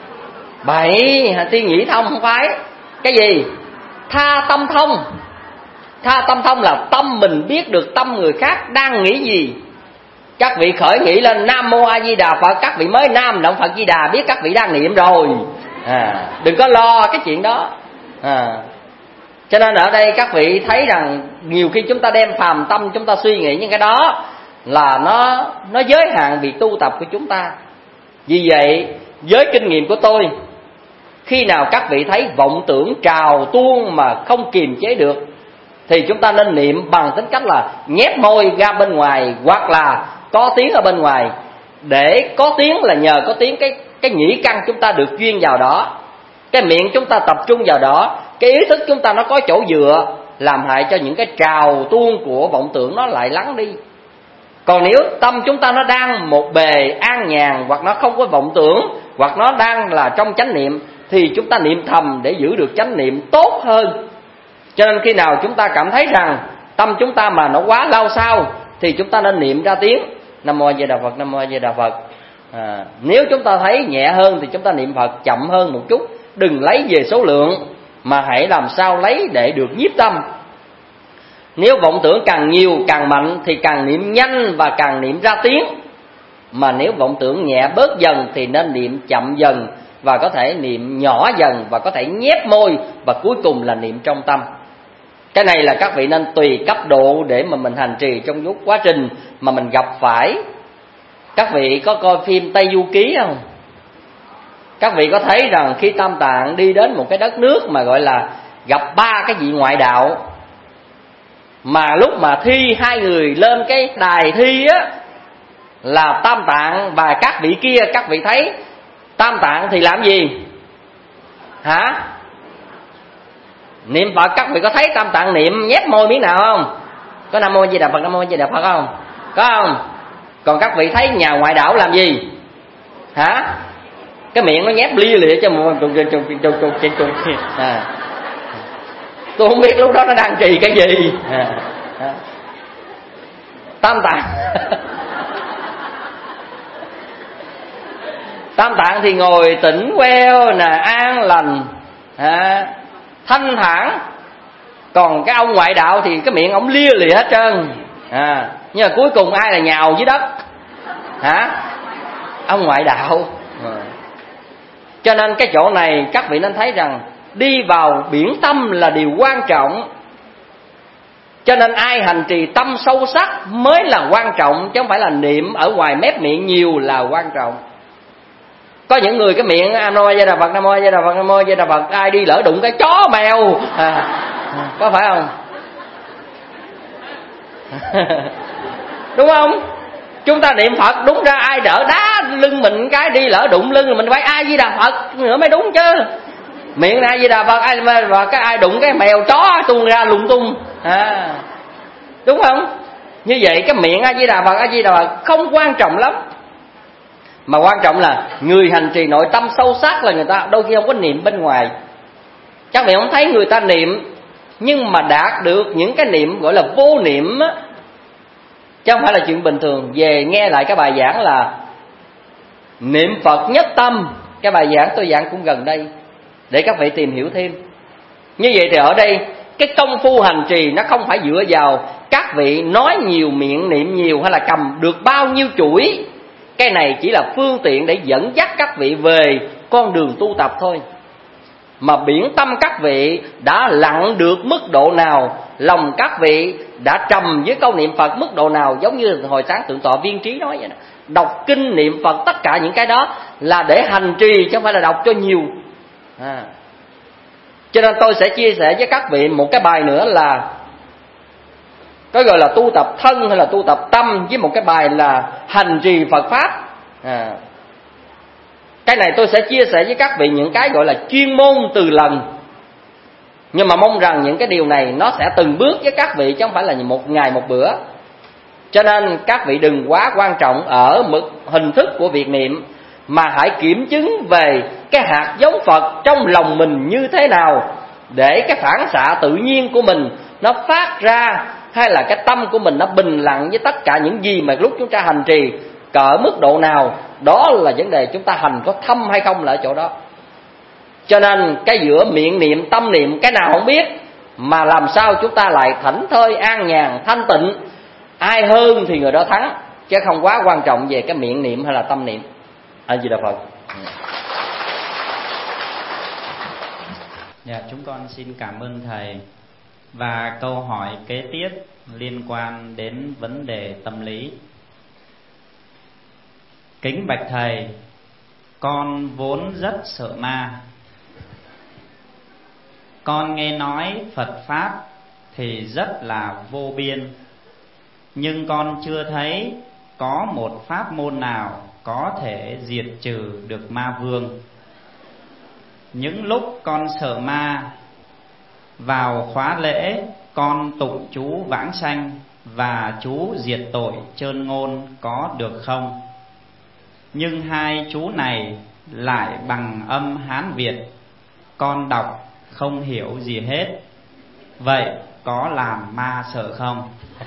Bảy tiên nhĩ thông không phải. Cái gì? Tha tâm thông. Tha tâm thông là tâm mình biết được tâm người khác đang nghĩ gì. Các vị khởi nghĩ lên Nam Mô A Di Đà Phật, các vị mới nam động Phật Di Đà, biết các vị đang niệm rồi. À, đừng có lo cái chuyện đó. À, cho nên ở đây các vị thấy rằng nhiều khi chúng ta đem phàm tâm chúng ta suy nghĩ những cái đó là nó nó giới hạn việc tu tập của chúng ta. Vì vậy với kinh nghiệm của tôi, khi nào các vị thấy vọng tưởng trào tuôn mà không kiềm chế được thì chúng ta nên niệm bằng tính cách là nhét môi ra bên ngoài, hoặc là có tiếng ở bên ngoài. Để có tiếng là nhờ có tiếng cái cái nhĩ căn chúng ta được duyên vào đó, cái miệng chúng ta tập trung vào đó, cái ý thức chúng ta nó có chỗ dựa, làm hại cho những cái trào tuôn của vọng tưởng nó lại lắng đi. Còn nếu tâm chúng ta nó đang một bề an nhàn, hoặc nó không có vọng tưởng, hoặc nó đang là trong chánh niệm, thì chúng ta niệm thầm để giữ được chánh niệm tốt hơn. Cho nên khi nào chúng ta cảm thấy rằng tâm chúng ta mà nó quá lao sao thì chúng ta nên niệm ra tiếng Nam Mô A Di Đà Phật, Nam Mô A Di Đà Phật. À, nếu chúng ta thấy nhẹ hơn thì chúng ta niệm Phật chậm hơn một chút, đừng lấy về số lượng mà hãy làm sao lấy để được nhiếp tâm. Nếu vọng tưởng càng nhiều càng mạnh thì càng niệm nhanh và càng niệm ra tiếng. Mà nếu vọng tưởng nhẹ bớt dần thì nên niệm chậm dần, và có thể niệm nhỏ dần, và có thể nhép môi, và cuối cùng là niệm trong tâm. Cái này là các vị nên tùy cấp độ để mà mình hành trì trong lúc quá trình mà mình gặp phải. Các vị có coi phim Tây Du Ký không? Các vị có thấy rằng khi Tam Tạng đi đến một cái đất nước mà gọi là gặp ba cái vị ngoại đạo, mà lúc mà thi hai người lên cái đài thi á, là Tam Tạng và các vị kia, các vị thấy Tam Tạng thì làm gì? Hả? Niệm Phật. Các vị có thấy Tam Tạng niệm nhét môi miếng nào không? Có Nam Mô A Di Đà Phật, Nam Mô A Di Đà Phật không? Có không? Còn các vị thấy nhà ngoại đạo làm gì? Hả? Cái miệng nó nhét lia lịa cho một trùng trùng trùng trùng trùng trùng trùng. À, tôi không biết lúc đó nó đang trì cái gì. À, à. Tam Tạng Tam Tạng thì ngồi tỉnh queo nè, an lành, à, thanh thản. Còn cái ông ngoại đạo thì cái miệng ổng lia lịa hết trơn. À, nhưng mà cuối cùng ai là nhào dưới đất? Hả? Ông ngoại đạo. À. Cho nên cái chỗ này các vị nên thấy rằng đi vào biển tâm là điều quan trọng. Cho nên ai hành trì tâm sâu sắc mới là quan trọng, chứ không phải là niệm ở ngoài mép miệng nhiều là quan trọng. Có những người cái miệng Nam Mô A Di Đà Phật, Nam Mô A Di Đà Phật, Nam Mô A Di Đà Phật, ai đi lỡ đụng cái chó mèo, à, có phải không? Đúng không? Chúng ta niệm Phật đúng ra ai đỡ đá lưng mình cái đi lỡ đụng lưng mình phải A Di Đà Phật nữa mới đúng chứ. Miệng A Di Đà Phật, ai và cái ai đụng cái mèo chó tuôn ra lung tung, à, đúng không? Như vậy cái miệng A Di Đà Phật, A Di Đà Phật không quan trọng lắm, mà quan trọng là người hành trì nội tâm sâu sắc là người ta đôi khi không có niệm bên ngoài. Các vị không thấy người ta niệm nhưng mà đạt được những cái niệm gọi là vô niệm á, chứ không phải là chuyện bình thường. Về nghe lại cái bài giảng là niệm Phật nhất tâm, cái bài giảng tôi giảng cũng gần đây, để các vị tìm hiểu thêm. Như vậy thì ở đây cái công phu hành trì nó không phải dựa vào các vị nói nhiều, miệng niệm nhiều, hay là cầm được bao nhiêu chuỗi. Cái này chỉ là phương tiện để dẫn dắt các vị về con đường tu tập thôi. Mà biển tâm các vị đã lặng được mức độ nào, lòng các vị đã trầm với câu niệm Phật mức độ nào, giống như hồi sáng Thượng tọa Viên Trí nói vậy đó. Đọc kinh niệm Phật, tất cả những cái đó là để hành trì chứ không phải là đọc cho nhiều. à. Cho nên tôi sẽ chia sẻ với các vị một cái bài nữa là có gọi là tu tập thân hay là tu tập tâm, với một cái bài là hành trì Phật Pháp. à. Cái này tôi sẽ chia sẻ với các vị những cái gọi là chuyên môn từ lần, nhưng mà mong rằng những cái điều này nó sẽ từng bước với các vị chứ không phải là một ngày một bữa. Cho nên các vị đừng quá quan trọng ở mức hình thức của việc niệm, mà hãy kiểm chứng về cái hạt giống Phật trong lòng mình như thế nào, để cái phản xạ tự nhiên của mình nó phát ra, hay là cái tâm của mình nó bình lặng với tất cả những gì mà lúc chúng ta hành trì cỡ mức độ nào. Đó là vấn đề chúng ta hành có thâm hay không là ở chỗ đó. Cho nên cái giữa miệng niệm tâm niệm cái nào không biết, mà làm sao chúng ta lại thảnh thơi an nhàn thanh tịnh, ai hơn thì người đó thắng, chứ không quá quan trọng về cái miệng niệm hay là tâm niệm. A Di Đà Phật. Dạ, chúng con xin cảm ơn thầy. Và câu hỏi kế tiếp liên quan đến vấn đề tâm lý. Kính bạch thầy, con vốn rất sợ ma. Con nghe nói Phật Pháp thì rất là vô biên, nhưng con chưa thấy có một pháp môn nào có thể diệt trừ được ma vương. Những lúc con sợ ma, vào khóa lễ con tụng chú vãng sanh và chú diệt tội chơn ngôn có được không? Nhưng hai chú này lại bằng âm Hán Việt, con đọc không hiểu gì hết. Vậy có làm ma sợ không?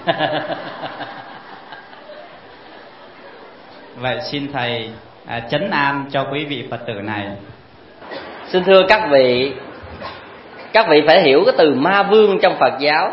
Vậy xin thầy à, trấn an cho quý vị Phật tử này. Xin thưa các vị, các vị phải hiểu cái từ ma vương trong Phật giáo.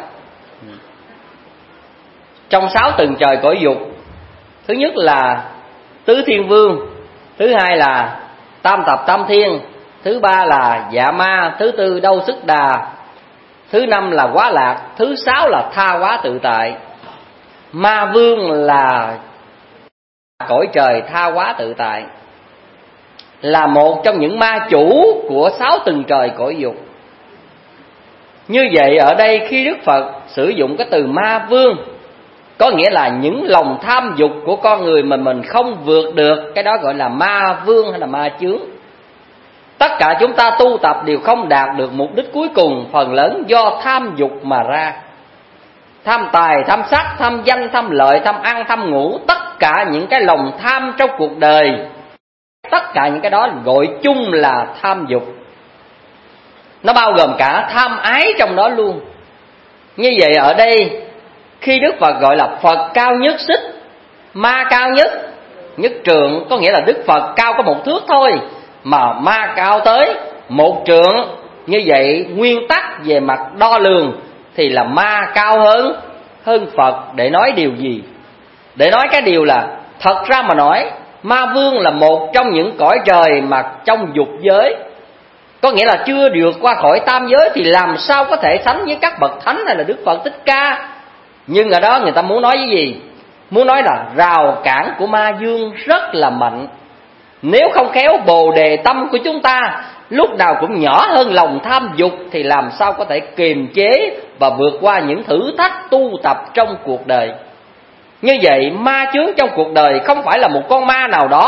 Trong sáu tầng trời cõi dục, thứ nhất là tứ thiên vương, thứ hai là tam tập tam thiên, thứ ba là dạ ma, thứ tư đâu sức đà, thứ năm là quá lạc, thứ sáu là tha hóa tự tại. Ma vương là cõi trời tha hóa tự tại, là một trong những ma chủ của sáu tầng trời cõi dục. Như vậy ở đây khi Đức Phật sử dụng cái từ ma vương, có nghĩa là những lòng tham dục của con người mà mình không vượt được, cái đó gọi là ma vương hay là ma chướng. Tất cả chúng ta tu tập đều không đạt được mục đích cuối cùng, phần lớn do tham dục mà ra. Tham tài, tham sắc, tham danh, tham lợi, tham ăn, tham ngủ, tất cả những cái lòng tham trong cuộc đời, tất cả những cái đó gọi chung là tham dục. Nó bao gồm cả tham ái trong đó luôn. Như vậy ở đây khi Đức Phật gọi là Phật cao nhất xích, ma cao nhất nhất trượng, có nghĩa là Đức Phật cao có một thước thôi, mà ma cao tới một trượng. Như vậy nguyên tắc về mặt đo lường thì là ma cao hơn hơn Phật. Để nói điều gì? Để nói cái điều là thật ra mà nói, ma vương là một trong những cõi trời mà trong dục giới, có nghĩa là chưa vượt qua khỏi tam giới, thì làm sao có thể sánh với các bậc thánh hay là Đức Phật Thích Ca. Nhưng ở đó người ta muốn nói cái gì? Muốn nói là rào cản của ma vương rất là mạnh. Nếu không khéo bồ đề tâm của chúng ta lúc nào cũng nhỏ hơn lòng tham dục, thì làm sao có thể kiềm chế và vượt qua những thử thách tu tập trong cuộc đời. Như vậy ma chướng trong cuộc đời không phải là một con ma nào đó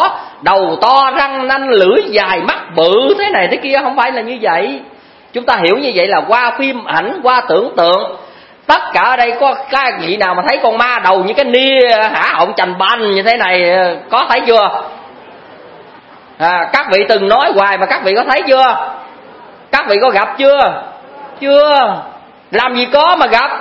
đầu to, răng nanh, lưỡi dài, mắt bự thế này thế kia, không phải là như vậy. Chúng ta hiểu như vậy là qua phim ảnh, qua tưởng tượng. Tất cả ở đây có cái vị nào mà thấy con ma đầu như cái nia hả họng chành bành như thế này, có thấy chưa? À, các vị từng nói hoài mà các vị có thấy chưa? Các vị có gặp chưa? Chưa. Làm gì có mà gặp.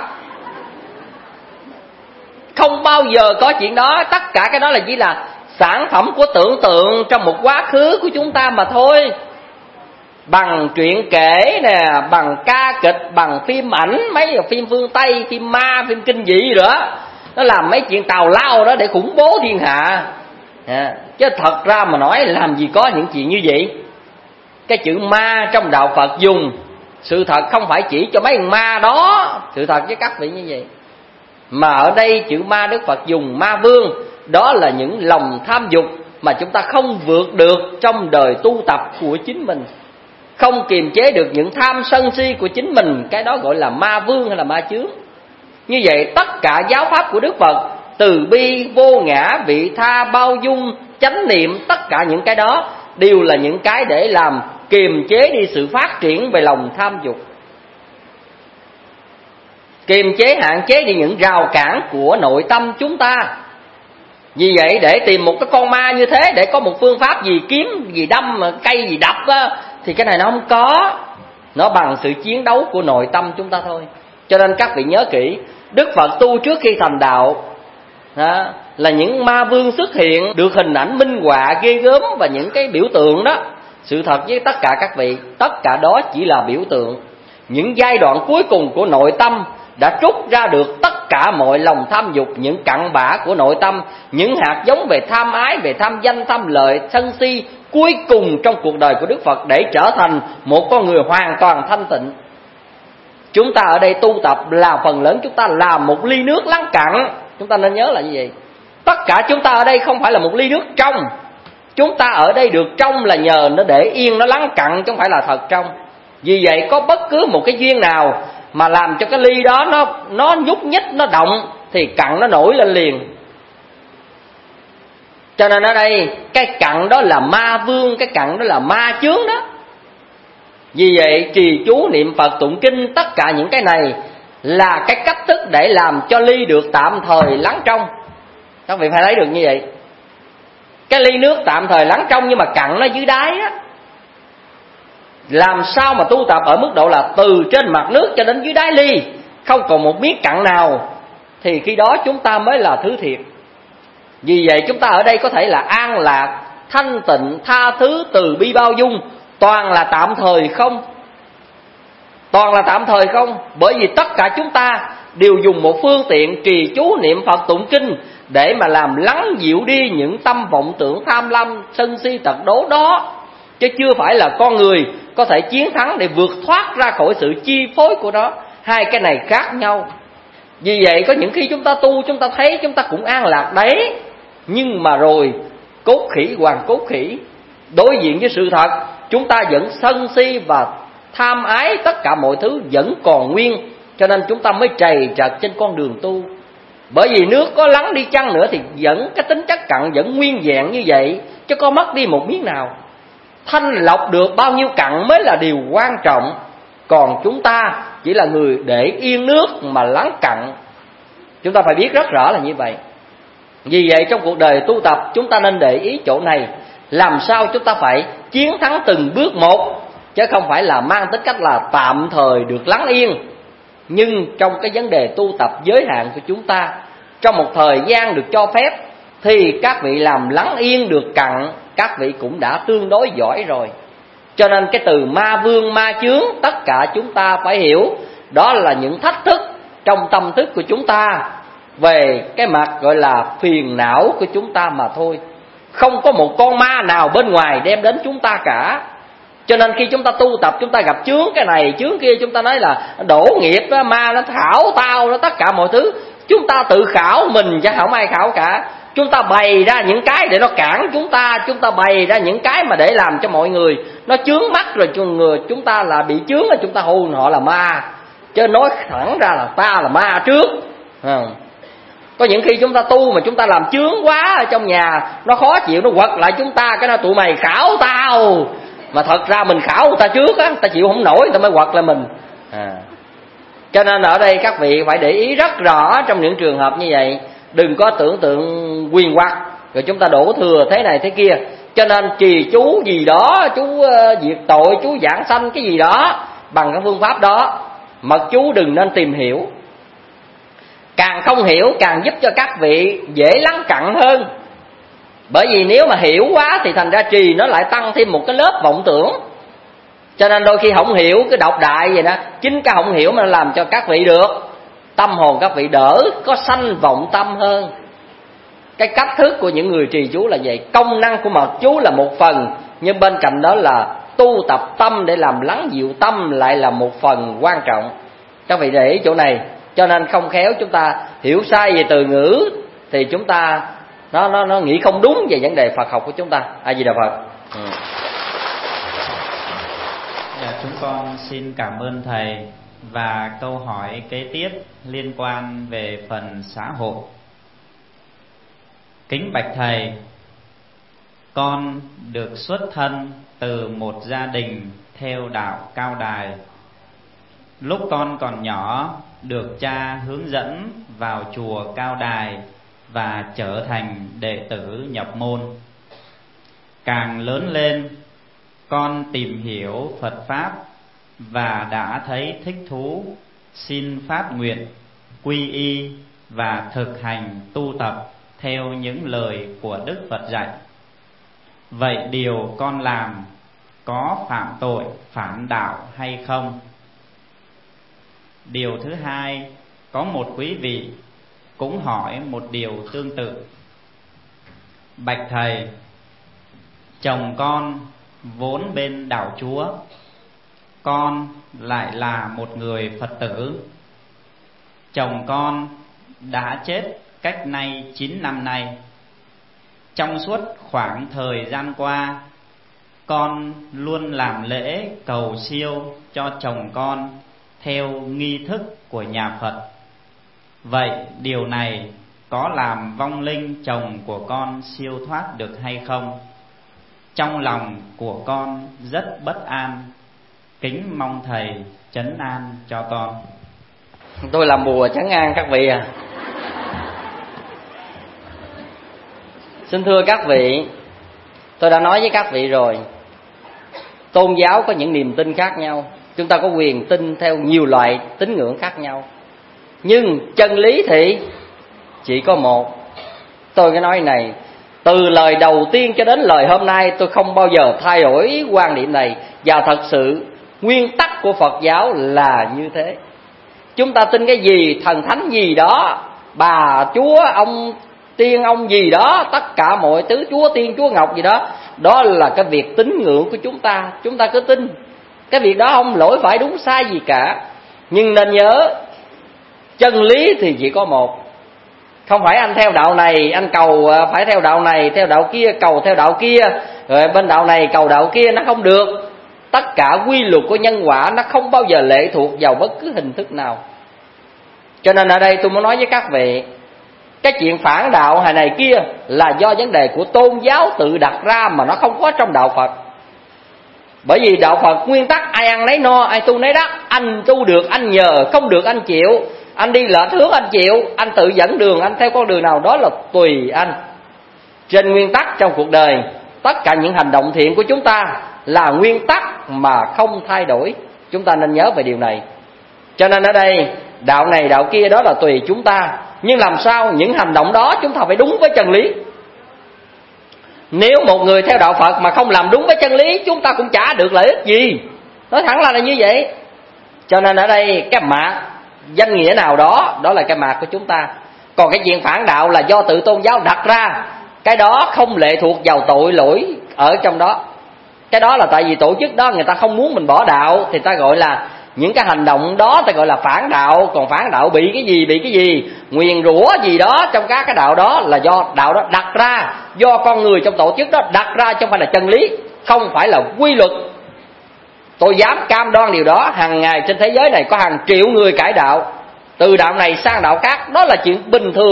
Không bao giờ có chuyện đó. Tất cả cái đó là chỉ là sản phẩm của tưởng tượng trong một quá khứ của chúng ta mà thôi. Bằng truyện kể nè, bằng ca kịch, bằng phim ảnh, mấy phim phương Tây, phim ma, phim kinh dị nữa, nó làm mấy chuyện tào lao đó để khủng bố thiên hạ. À, chứ thật ra mà nói làm gì có những chuyện như vậy. Cái chữ ma trong đạo Phật dùng, sự thật không phải chỉ cho mấy ma đó, sự thật với các vị như vậy. Mà ở đây chữ ma Đức Phật dùng ma vương, đó là những lòng tham dục mà chúng ta không vượt được trong đời tu tập của chính mình, không kiềm chế được những tham sân si của chính mình, cái đó gọi là ma vương hay là ma chướng. Như vậy tất cả giáo pháp của Đức Phật, từ bi, vô ngã, vị tha, bao dung, chánh niệm, tất cả những cái đó đều là những cái để làm kiềm chế đi sự phát triển về lòng tham dục, kiềm chế hạn chế đi những rào cản của nội tâm chúng ta. Vì vậy để tìm một cái con ma như thế, để có một phương pháp gì kiếm gì đâm, cây gì đập á, thì cái này nó không có. Nó bằng sự chiến đấu của nội tâm chúng ta thôi. Cho nên các vị nhớ kỹ, Đức Phật tu trước khi thành đạo đó, là những ma vương xuất hiện, được hình ảnh minh họa ghê gớm và những cái biểu tượng đó. Sự thật với tất cả các vị, tất cả đó chỉ là biểu tượng. Những giai đoạn cuối cùng của nội tâm đã trút ra được tất cả mọi lòng tham dục, những cặn bã của nội tâm, những hạt giống về tham ái, về tham danh, tham lợi, sân si cuối cùng trong cuộc đời của Đức Phật, để trở thành một con người hoàn toàn thanh tịnh. Chúng ta ở đây tu tập là phần lớn chúng ta làm một ly nước lắng cặn. Chúng ta nên nhớ là như vậy. Tất cả chúng ta ở đây không phải là một ly nước trong. Chúng ta ở đây được trong là nhờ nó để yên, nó lắng cặn, chứ không phải là thật trong. Vì vậy có bất cứ một cái duyên nào mà làm cho cái ly đó nó nó nhúc nhích, nó động, thì cặn nó nổi lên liền. Cho nên ở đây cái cặn đó là ma vương, cái cặn đó là ma chướng đó. Vì vậy trì chú niệm Phật tụng kinh, tất cả những cái này là cái cách thức để làm cho ly được tạm thời lắng trong. Các vị phải thấy được như vậy. Cái ly nước tạm thời lắng trong nhưng mà cặn nó dưới đáy á. Làm sao mà tu tập ở mức độ là từ trên mặt nước cho đến dưới đáy ly không còn một miếng cặn nào, thì khi đó chúng ta mới là thứ thiệt. Vì vậy chúng ta ở đây có thể là an lạc, thanh tịnh, tha thứ, từ bi, bao dung, toàn là tạm thời không. Toàn là tạm thời không. Bởi vì tất cả chúng ta đều dùng một phương tiện trì chú niệm Phật tụng kinh để mà làm lắng dịu đi những tâm vọng tưởng tham lam, sân si, tật đố đó, chứ chưa phải là con người có thể chiến thắng để vượt thoát ra khỏi sự chi phối của nó. Hai cái này khác nhau. Vì vậy có những khi chúng ta tu, chúng ta thấy chúng ta cũng an lạc đấy, nhưng mà rồi cốt khỉ hoàng cốt khỉ, đối diện với sự thật chúng ta vẫn sân si và tham ái, tất cả mọi thứ vẫn còn nguyên. Cho nên chúng ta mới trầy trật trên con đường tu. Bởi vì nước có lắng đi chăng nữa thì vẫn cái tính chất cặn vẫn nguyên vẹn như vậy, chứ có mất đi một miếng nào. Thanh lọc được bao nhiêu cặn mới là điều quan trọng. Còn chúng ta chỉ là người để yên nước mà lắng cặn. Chúng ta phải biết rất rõ là như vậy. Vì vậy trong cuộc đời tu tập chúng ta nên để ý chỗ này, làm sao chúng ta phải chiến thắng từng bước một, chứ không phải là mang tính cách là tạm thời được lắng yên. Nhưng trong cái vấn đề tu tập giới hạn của chúng ta, trong một thời gian được cho phép, thì các vị làm lắng yên được cặn, các vị cũng đã tương đối giỏi rồi. Cho nên cái từ ma vương, ma chướng, tất cả chúng ta phải hiểu, đó là những thách thức trong tâm thức của chúng ta, về cái mặt gọi là phiền não của chúng ta mà thôi. Không có một con ma nào bên ngoài đem đến chúng ta cả. Cho nên khi chúng ta tu tập, chúng ta gặp chướng cái này, chướng kia, chúng ta nói là đổ nghiệp đó, ma nó thảo tao nó, tất cả mọi thứ chúng ta tự khảo mình chứ không ai khảo cả. Chúng ta bày ra những cái để nó cản chúng ta, chúng ta bày ra những cái mà để làm cho mọi người nó chướng mắt, rồi người chúng ta là bị chướng, là chúng ta hôn họ là ma, chứ nói thẳng ra là ta là ma trước. Có những khi chúng ta tu mà chúng ta làm chướng quá ở trong nhà, nó khó chịu, nó quật lại chúng ta, cái nó tụi mày khảo tao. Mà thật ra mình khảo người ta trước á, ta chịu không nổi người ta mới quật lại mình. À. Cho nên ở đây các vị phải để ý rất rõ trong những trường hợp như vậy. Đừng có tưởng tượng quyền hoặc rồi chúng ta đổ thừa thế này thế kia. Cho nên trì chú gì đó, chú uh, diệt tội, chú giảng sanh cái gì đó bằng cái phương pháp đó, mật chú đừng nên tìm hiểu. Càng không hiểu càng giúp cho các vị dễ lắng cặn hơn. Bởi vì nếu mà hiểu quá thì thành ra trì nó lại tăng thêm một cái lớp vọng tưởng. Cho nên đôi khi không hiểu cái độc đại vậy đó, chính cái không hiểu mà làm cho các vị được tâm hồn các vị đỡ có sanh vọng tâm hơn. Cái cách thức của những người trì chú là vậy. Công năng của mật chú là một phần, nhưng bên cạnh đó là tu tập tâm để làm lắng dịu tâm lại là một phần quan trọng. Các vị để ý chỗ này. Cho nên không khéo chúng ta hiểu sai về từ ngữ thì chúng ta nó nó nó nghĩ không đúng về vấn đề Phật học của chúng ta. A Di Đà Phật. Ừ. Dạ, chúng con xin cảm ơn thầy. Và câu hỏi kế tiếp liên quan về phần xã hội. Kính bạch thầy, con được xuất thân từ một gia đình theo đạo Cao Đài. Lúc con còn nhỏ được cha hướng dẫn vào chùa Cao Đài và trở thành đệ tử nhập môn. Càng lớn lên, con tìm hiểu Phật Pháp và đã thấy thích thú, xin phát nguyện quy y và thực hành tu tập theo những lời của Đức Phật dạy. Vậy điều con làm có phạm tội phản đạo hay không? Điều thứ hai, có một quý vị cũng hỏi một điều tương tự. Bạch thầy, chồng con vốn bên đạo Chúa, con lại là một người Phật tử. Chồng con đã chết cách nay chín năm nay. Trong suốt khoảng thời gian qua, con luôn làm lễ cầu siêu cho chồng con theo nghi thức của nhà Phật. Vậy điều này có làm vong linh chồng của con siêu thoát được hay không? Trong lòng của con rất bất an, kính mong thầy trấn an cho con. Tôi làm bùa trấn an các vị à. Xin thưa các vị, tôi đã nói với các vị rồi, tôn giáo có những niềm tin khác nhau. Chúng ta có quyền tin theo nhiều loại tín ngưỡng khác nhau, nhưng chân lý thì chỉ có một. Tôi cái nói này, từ lời đầu tiên cho đến lời hôm nay tôi không bao giờ thay đổi quan điểm này. Và thật sự nguyên tắc của Phật giáo là như thế. Chúng ta tin cái gì, thần thánh gì đó, bà chúa ông tiên ông gì đó, tất cả mọi thứ chúa tiên chúa ngọc gì đó, đó là cái việc tín ngưỡng của chúng ta. Chúng ta cứ tin cái việc đó, không lỗi phải đúng sai gì cả. Nhưng nên nhớ, chân lý thì chỉ có một. Không phải anh theo đạo này anh cầu phải theo đạo này, theo đạo kia cầu theo đạo kia, rồi bên đạo này cầu đạo kia, nó không được. Tất cả quy luật của nhân quả nó không bao giờ lệ thuộc vào bất cứ hình thức nào. Cho nên ở đây tôi muốn nói với các vị, cái chuyện phản đạo hay này kia là do vấn đề của tôn giáo tự đặt ra, mà nó không có trong đạo Phật. Bởi vì đạo Phật nguyên tắc ai ăn nấy no, ai tu nấy đắc. Anh tu được anh nhờ, không được anh chịu. Anh đi lệch hướng anh chịu, anh tự dẫn đường, anh theo con đường nào đó là tùy anh. Trên nguyên tắc trong cuộc đời, tất cả những hành động thiện của chúng ta là nguyên tắc mà không thay đổi. Chúng ta nên nhớ về điều này. Cho nên ở đây, đạo này đạo kia đó là tùy chúng ta. Nhưng làm sao những hành động đó chúng ta phải đúng với chân lý. Nếu một người theo đạo Phật mà không làm đúng với chân lý, chúng ta cũng chả được lợi ích gì. Nói thẳng là, là như vậy. Cho nên ở đây cái mạc danh nghĩa nào đó, đó là cái mạc của chúng ta. Còn cái chuyện phản đạo là do tự tôn giáo đặt ra, cái đó không lệ thuộc vào tội lỗi ở trong đó. Cái đó là tại vì tổ chức đó người ta không muốn mình bỏ đạo, thì ta gọi là những cái hành động đó ta gọi là phản đạo. Còn phản đạo bị cái gì, bị cái gì, nguyền rủa gì đó trong các cái đạo đó là do đạo đó đặt ra, do con người trong tổ chức đó đặt ra, chứ không phải là chân lý, không phải là quy luật. Tôi dám cam đoan điều đó. Hàng ngày trên thế giới này có hàng triệu người cải đạo, từ đạo này sang đạo khác. Đó là chuyện bình thường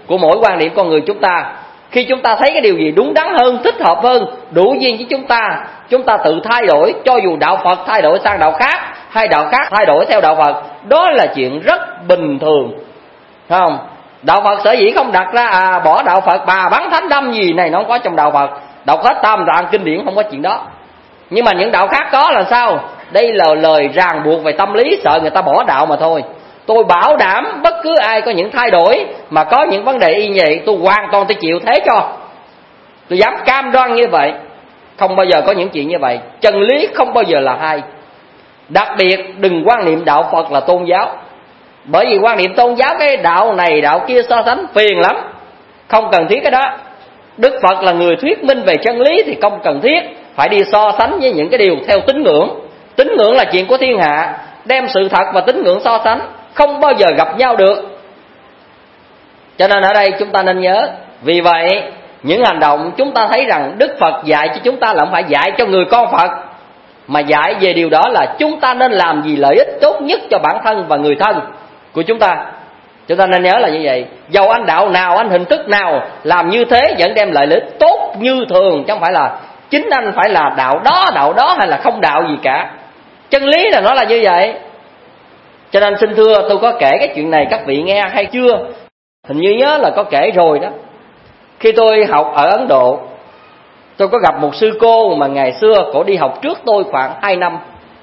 của mỗi quan điểm con người chúng ta. Khi chúng ta thấy cái điều gì đúng đắn hơn, thích hợp hơn, đủ duyên với chúng ta, chúng ta tự thay đổi, cho dù đạo Phật thay đổi sang đạo khác, hay đạo khác thay đổi theo đạo Phật, đó là chuyện rất bình thường, phải không? Đạo Phật sở dĩ không đặt ra à bỏ đạo Phật bà bắn thánh đâm gì này, nó không có trong đạo Phật. Đọc hết tam tạng kinh điển không có chuyện đó. Nhưng mà những đạo khác có là sao? Đây là lời ràng buộc về tâm lý, sợ người ta bỏ đạo mà thôi. Tôi bảo đảm bất cứ ai có những thay đổi mà có những vấn đề y như vậy, tôi hoàn toàn tôi chịu thế cho. Tôi dám cam đoan như vậy. Không bao giờ có những chuyện như vậy. Chân lý không bao giờ là hai. Đặc biệt đừng quan niệm đạo Phật là tôn giáo. Bởi vì quan niệm tôn giáo cái đạo này đạo kia so sánh phiền lắm, không cần thiết cái đó. Đức Phật là người thuyết minh về chân lý thì không cần thiết phải đi so sánh với những cái điều theo tín ngưỡng. Tín ngưỡng là chuyện của thiên hạ, đem sự thật và tín ngưỡng so sánh không bao giờ gặp nhau được. Cho nên ở đây chúng ta nên nhớ. Vì vậy những hành động chúng ta thấy rằng Đức Phật dạy cho chúng ta là không phải dạy cho người con Phật, mà dạy về điều đó là chúng ta nên làm gì lợi ích tốt nhất cho bản thân và người thân của chúng ta. Chúng ta nên nhớ là như vậy. Dầu anh đạo nào, anh hình thức nào, làm như thế vẫn đem lại lợi ích tốt như thường, chứ không phải là chính anh phải là đạo đó, đạo đó hay là không đạo gì cả. Chân lý là nó là như vậy. Cho nên xin thưa, tôi có kể cái chuyện này các vị nghe hay chưa? Hình như nhớ là có kể rồi đó. Khi tôi học ở Ấn Độ, tôi có gặp một sư cô mà ngày xưa cổ đi học trước tôi khoảng hai năm.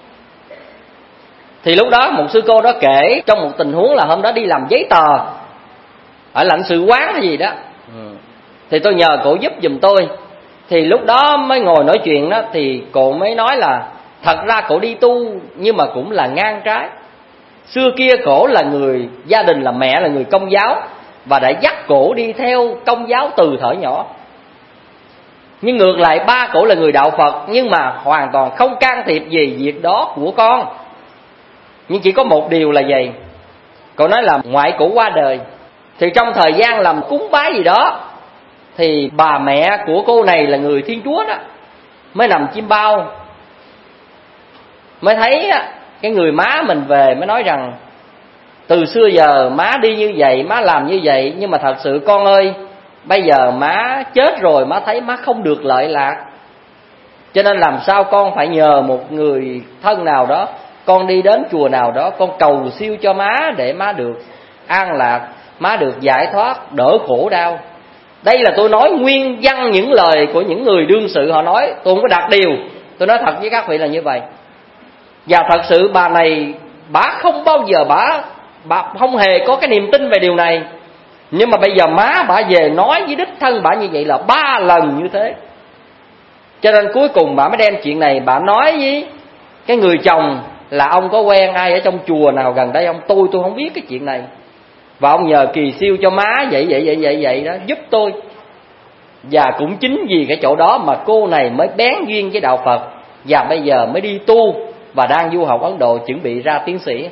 Thì lúc đó một sư cô đó kể trong một tình huống là hôm đó đi làm giấy tờ ở lãnh sự quán hay gì đó. Thì tôi nhờ cổ giúp giùm tôi. Thì lúc đó mới ngồi nói chuyện đó, thì cổ mới nói là thật ra cổ đi tu nhưng mà cũng là ngang trái. Xưa kia cổ là người, gia đình là mẹ là người Công giáo, và đã dắt cổ đi theo Công giáo từ thuở nhỏ. Nhưng ngược lại ba cổ là người đạo Phật, nhưng mà hoàn toàn không can thiệp gì việc đó của con. Nhưng chỉ có một điều là gì? Cổ nói là ngoại cổ qua đời, thì trong thời gian làm cúng bái gì đó, thì bà mẹ của cô này là người Thiên Chúa đó, mới nằm chim bao, mới thấy cái người má mình về, mới nói rằng từ xưa giờ má đi như vậy, má làm như vậy, nhưng mà thật sự con ơi, bây giờ má chết rồi, má thấy má không được lợi lạc, cho nên làm sao con phải nhờ một người thân nào đó, con đi đến chùa nào đó, con cầu siêu cho má để má được an lạc, má được giải thoát, đỡ khổ đau. Đây là tôi nói nguyên văn những lời của những người đương sự họ nói, tôi không có đặt điều. Tôi nói thật với các vị là như vậy. Và thật sự bà này, bà không bao giờ bà, bà không hề có cái niềm tin về điều này. Nhưng mà bây giờ má bà về nói với đích thân bà như vậy là ba lần như thế. Cho nên cuối cùng bà mới đem chuyện này, bà nói với cái người chồng là ông có quen ai ở trong chùa nào gần đây ông? Tôi tôi không biết cái chuyện này, và ông nhờ kỳ siêu cho má vậy vậy vậy vậy vậy đó, giúp tôi. Và cũng chính vì cái chỗ đó mà cô này mới bén duyên với đạo Phật, và bây giờ mới đi tu và đang du học Ấn Độ, chuẩn bị ra tiến sĩ.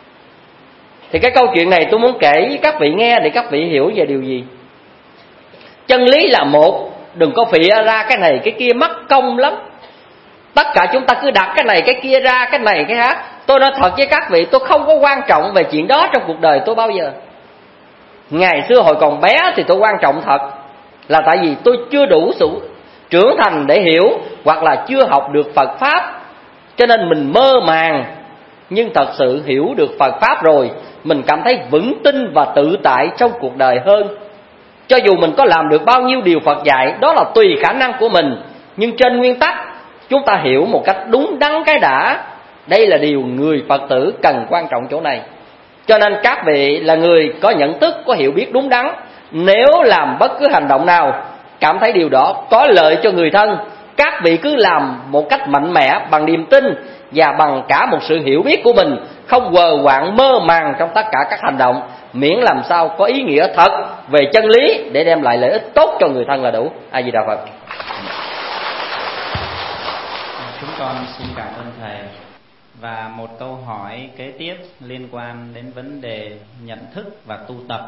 Thì cái câu chuyện này tôi muốn kể với các vị nghe để các vị hiểu về điều gì. Chân lý là một, đừng có phịa ra cái này cái kia mất công lắm. Tất cả chúng ta cứ đặt cái này cái kia ra, cái này cái khác. Tôi nói thật với các vị, tôi không có quan trọng về chuyện đó trong cuộc đời tôi bao giờ. Ngày xưa hồi còn bé thì tôi quan trọng thật, là tại vì tôi chưa đủ sự trưởng thành để hiểu, hoặc là chưa học được Phật Pháp, cho nên mình mơ màng. Nhưng thật sự hiểu được Phật Pháp rồi, mình cảm thấy vững tin và tự tại trong cuộc đời hơn. Cho dù mình có làm được bao nhiêu điều Phật dạy, đó là tùy khả năng của mình, nhưng trên nguyên tắc chúng ta hiểu một cách đúng đắn cái đã. Đây là điều người Phật tử cần quan trọng chỗ này. Cho nên các vị là người có nhận thức, có hiểu biết đúng đắn, nếu làm bất cứ hành động nào cảm thấy điều đó có lợi cho người thân, các vị cứ làm một cách mạnh mẽ, bằng niềm tin và bằng cả một sự hiểu biết của mình, không quờ quạng mơ màng trong tất cả các hành động, miễn làm sao có ý nghĩa thật về chân lý để đem lại lợi ích tốt cho người thân là đủ. A Di Đà Phật. Chúng con xin cảm ơn Thầy. Và một câu hỏi kế tiếp liên quan đến vấn đề nhận thức và tu tập.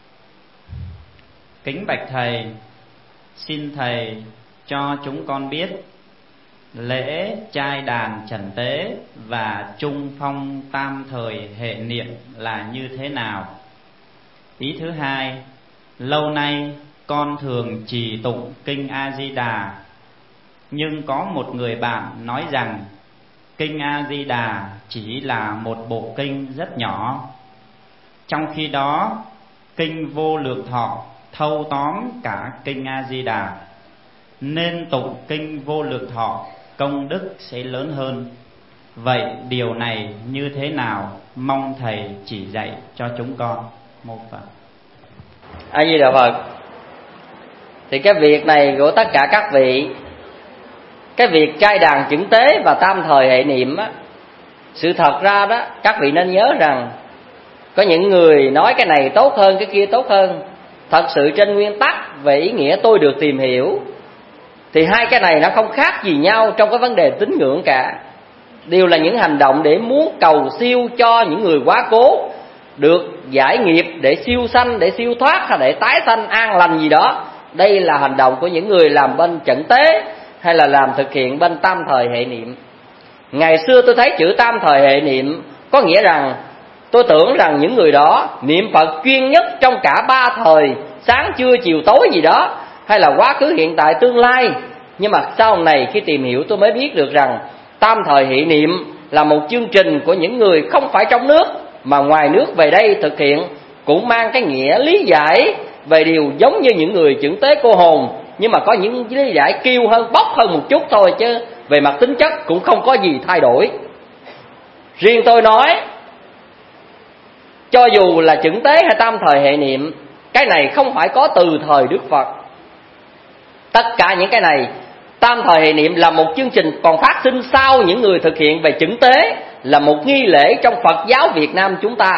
Kính bạch Thầy, xin Thầy cho chúng con biết lễ trai đàn trần tế và trung phong tam thời hệ niệm là như thế nào. Ý thứ hai, lâu nay con thường trì tụng kinh A Di Đà, nhưng có một người bạn nói rằng kinh A Di Đà chỉ là một bộ kinh rất nhỏ, trong khi đó kinh Vô Lượng Thọ thâu tóm cả kinh A Di Đà, nên tụng kinh Vô Lượng Thọ công đức sẽ lớn hơn. Vậy điều này như thế nào? Mong thầy chỉ dạy cho chúng con. Mô Phật. A Di Đà Phật. Thì cái việc này của tất cả các vị, cái việc trai đàn chứng tế và tam thời hệ niệm á, sự thật ra đó các vị nên nhớ rằng có những người nói cái này tốt hơn, cái kia tốt hơn. Thật sự trên nguyên tắc về ý nghĩa tôi được tìm hiểu thì hai cái này nó không khác gì nhau trong cái vấn đề tín ngưỡng cả. Đều là những hành động để muốn cầu siêu cho những người quá cố được giải nghiệp, để siêu sanh, để siêu thoát hay để tái sanh an lành gì đó. Đây là hành động của những người làm bên chẩn tế hay là làm thực hiện bên tam thời hệ niệm. Ngày xưa tôi thấy chữ tam thời hệ niệm có nghĩa rằng tôi tưởng rằng những người đó niệm Phật chuyên nhất trong cả ba thời, sáng trưa chiều tối gì đó, hay là quá khứ hiện tại tương lai. Nhưng mà sau này khi tìm hiểu tôi mới biết được rằng tam thời hệ niệm là một chương trình của những người không phải trong nước mà ngoài nước về đây thực hiện, cũng mang cái nghĩa lý giải về điều giống như những người chứng tế cô hồn, nhưng mà có những lý giải kiêu hơn, bốc hơn một chút thôi, chứ về mặt tính chất cũng không có gì thay đổi. Riêng tôi nói, cho dù là chứng tế hay tam thời hệ niệm, cái này không phải có từ thời Đức Phật. Tất cả những cái này, tam thời hệ niệm là một chương trình còn phát sinh sau những người thực hiện về chứng tế, là một nghi lễ trong Phật giáo Việt Nam chúng ta.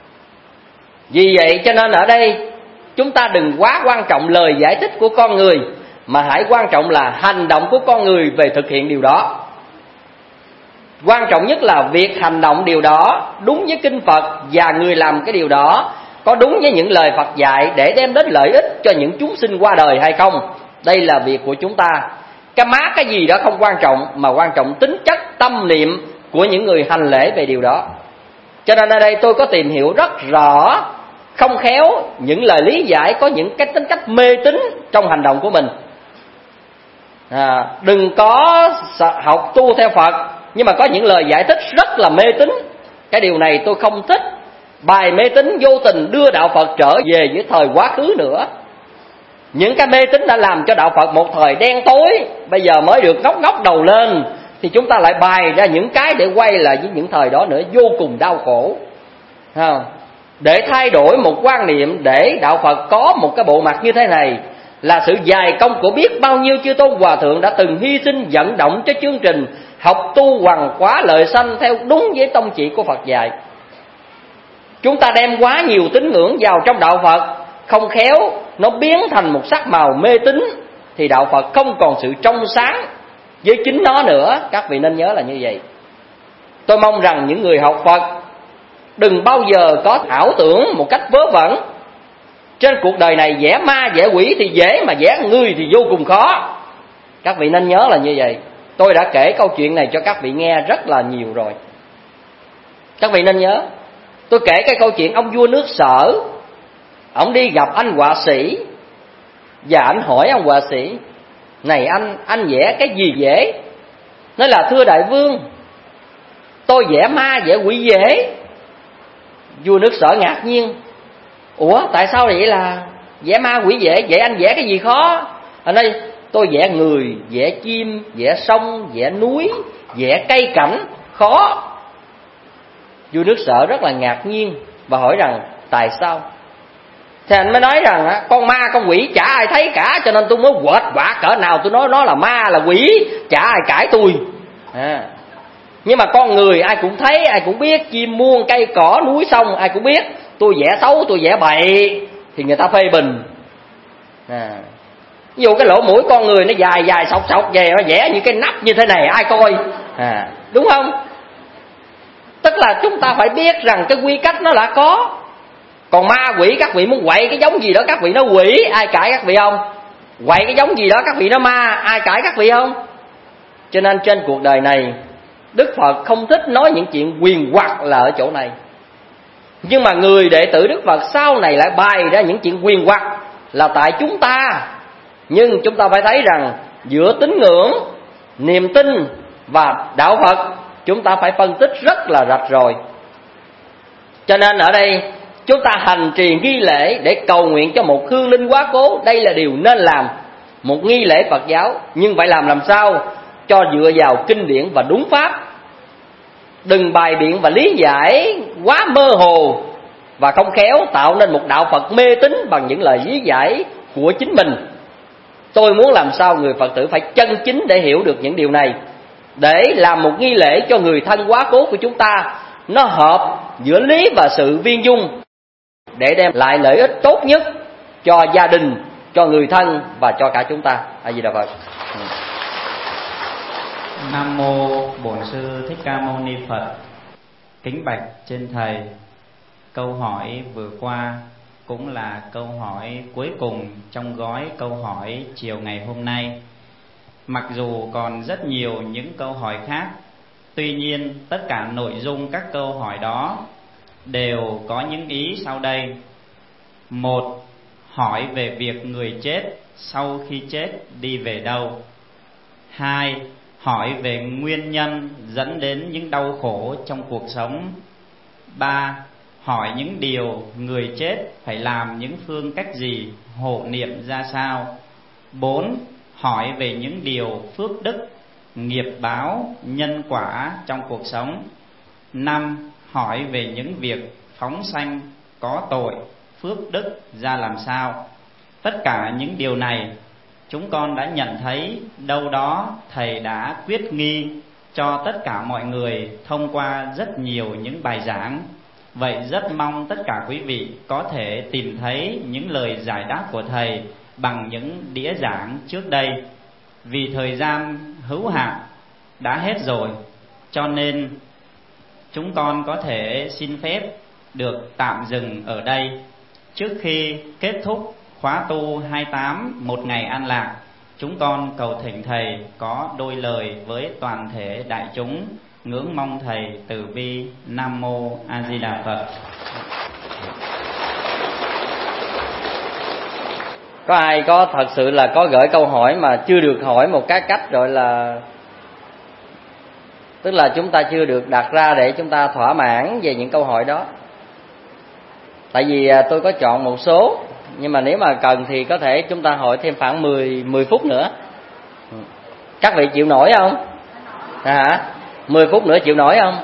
Vì vậy cho nên ở đây chúng ta đừng quá quan trọng lời giải thích của con người, mà hãy quan trọng là hành động của con người về thực hiện điều đó. Quan trọng nhất là việc hành động điều đó đúng với kinh Phật, và người làm cái điều đó có đúng với những lời Phật dạy để đem đến lợi ích cho những chúng sinh qua đời hay không. Đây là việc của chúng ta. Cái má cái gì đó không quan trọng, mà quan trọng tính chất tâm niệm của những người hành lễ về điều đó. Cho nên ở đây tôi có tìm hiểu rất rõ, không khéo những lời lý giải có những cái tính cách mê tín trong hành động của mình. À, đừng có học tu theo Phật nhưng mà có những lời giải thích rất là mê tín. Cái điều này tôi không thích. Bài mê tín vô tình đưa đạo Phật trở về với thời quá khứ nữa. Những cái mê tín đã làm cho đạo Phật một thời đen tối, bây giờ mới được ngóc ngóc đầu lên, thì chúng ta lại bày ra những cái để quay lại với những thời đó nữa, vô cùng đau khổ. Không? Để thay đổi một quan niệm, để đạo Phật có một cái bộ mặt như thế này là sự dày công của biết bao nhiêu chư tôn hòa thượng đã từng hy sinh vận động cho chương trình học tu hoằng quá lợi sanh theo đúng với tông chỉ của Phật dạy. Chúng ta đem quá nhiều tín ngưỡng vào trong đạo Phật, không khéo nó biến thành một sắc màu mê tín, thì đạo Phật không còn sự trong sáng với chính nó nữa. Các vị nên nhớ là như vậy. Tôi mong rằng những người học Phật đừng bao giờ có ảo tưởng một cách vớ vẩn. Trên cuộc đời này vẽ ma vẽ quỷ thì dễ, mà vẽ người thì vô cùng khó. Các vị nên nhớ là như vậy. Tôi đã kể câu chuyện này cho các vị nghe rất là nhiều rồi. Các vị nên nhớ, tôi kể cái câu chuyện ông vua nước Sở. Ông đi gặp anh họa sĩ, và anh hỏi ông họa sĩ: này anh, anh vẽ cái gì dễ? Nói là: thưa đại vương, tôi vẽ ma vẽ quỷ dễ. Vua nước Sở ngạc nhiên: ủa tại sao vậy, là vẽ ma quỷ dễ, vậy anh vẽ cái gì khó? Anh nói: tôi vẽ người, vẽ chim, vẽ sông, vẽ núi, vẽ cây cảnh khó. Vua nước Sở rất là ngạc nhiên và hỏi rằng tại sao? Thì anh mới nói rằng con ma con quỷ chả ai thấy cả, cho nên tôi mới quệt quả cỡ nào tôi nói nó là ma là quỷ, chả ai cãi tôi. À. Nhưng mà con người ai cũng thấy, ai cũng biết, chim muôn cây cỏ núi sông ai cũng biết. Tôi vẽ xấu, tôi vẽ bậy thì người ta phê bình. À. Ví dụ cái lỗ mũi con người nó dài dài sọc sọc về, nó vẽ những cái nắp như thế này ai coi. À. Đúng không? Tức là chúng ta phải biết rằng cái quy cách nó đã có. Còn ma quỷ các vị muốn quậy cái giống gì đó các vị nói quỷ, ai cãi các vị không? Quậy cái giống gì đó các vị nói ma, ai cãi các vị không? Cho nên trên cuộc đời này Đức Phật không thích nói những chuyện quyền hoặc là ở chỗ này. Nhưng mà người đệ tử Đức Phật sau này lại bày ra những chuyện quyền hoặc là tại chúng ta. Nhưng chúng ta phải thấy rằng giữa tín ngưỡng, niềm tin và đạo Phật chúng ta phải phân tích rất là rạch ròi. Cho nên ở đây chúng ta hành trì nghi lễ để cầu nguyện cho một hương linh quá cố, đây là điều nên làm, một nghi lễ Phật giáo. Nhưng phải làm làm sao cho dựa vào kinh điển và đúng pháp, đừng bài biện và lý giải quá mơ hồ và không khéo tạo nên một đạo Phật mê tín bằng những lời lý giải của chính mình. Tôi muốn làm sao người Phật tử phải chân chính để hiểu được những điều này, để làm một nghi lễ cho người thân quá cố của chúng ta nó hợp giữa lý và sự viên dung, để đem lại lợi ích tốt nhất cho gia đình, cho người thân và cho cả chúng ta. A Di Đà Phật. Nam mô Bổn Sư Thích Ca Mâu Ni Phật. Kính bạch trên thầy, câu hỏi vừa qua cũng là câu hỏi cuối cùng trong gói câu hỏi chiều ngày hôm nay. Mặc dù còn rất nhiều những câu hỏi khác, tuy nhiên tất cả nội dung các câu hỏi đó đều có những ý sau đây. Một, hỏi về việc người chết sau khi chết đi về đâu. Hai, hỏi về nguyên nhân dẫn đến những đau khổ trong cuộc sống. Ba, hỏi những điều người chết phải làm những phương cách gì, hộ niệm ra sao. Bốn, hỏi về những điều phước đức, nghiệp báo, nhân quả trong cuộc sống. Năm, hỏi về những việc phóng sanh có tội, phước đức ra làm sao. Tất cả những điều này chúng con đã nhận thấy đâu đó thầy đã quyết nghi cho tất cả mọi người thông qua rất nhiều những bài giảng. Vậy rất mong tất cả quý vị có thể tìm thấy những lời giải đáp của thầy bằng những đĩa giảng trước đây. Vì thời gian hữu hạn đã hết rồi, cho nên chúng con có thể xin phép được tạm dừng ở đây. Trước khi kết thúc khóa tu hai mươi tám một ngày an lạc, chúng con cầu thỉnh thầy có đôi lời với toàn thể đại chúng, ngưỡng mong thầy từ bi. Nam mô A Di Đà Phật. Có ai có thật sự là có gửi câu hỏi mà chưa được hỏi một cái cách gọi là, tức là chúng ta chưa được đặt ra để chúng ta thỏa mãn về những câu hỏi đó? Tại vì tôi có chọn một số, nhưng mà nếu mà cần thì có thể chúng ta hỏi thêm khoảng mười phút nữa. Các vị chịu nổi không? À, hả? mười phút nữa chịu nổi không?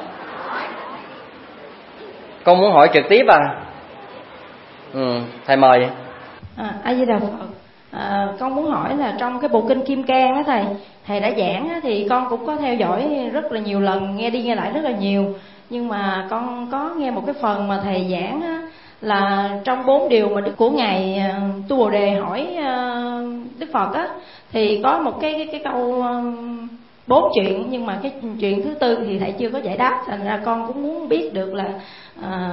Con muốn hỏi trực tiếp à? Ừ, thầy mời. À, A Di Đà Phật. À, con muốn hỏi là trong cái bộ kinh Kim Cang đó thầy, thầy đã giảng á, thì con cũng có theo dõi rất là nhiều lần, nghe đi nghe lại rất là nhiều. Nhưng mà con có nghe một cái phần mà thầy giảng á, là trong bốn điều mà đức của ngài Tu Bồ Đề hỏi Đức Phật á, thì có một cái cái, cái câu bốn chuyện, nhưng mà cái chuyện thứ tư thì thầy chưa có giải đáp. Thành ra con cũng muốn biết được là à,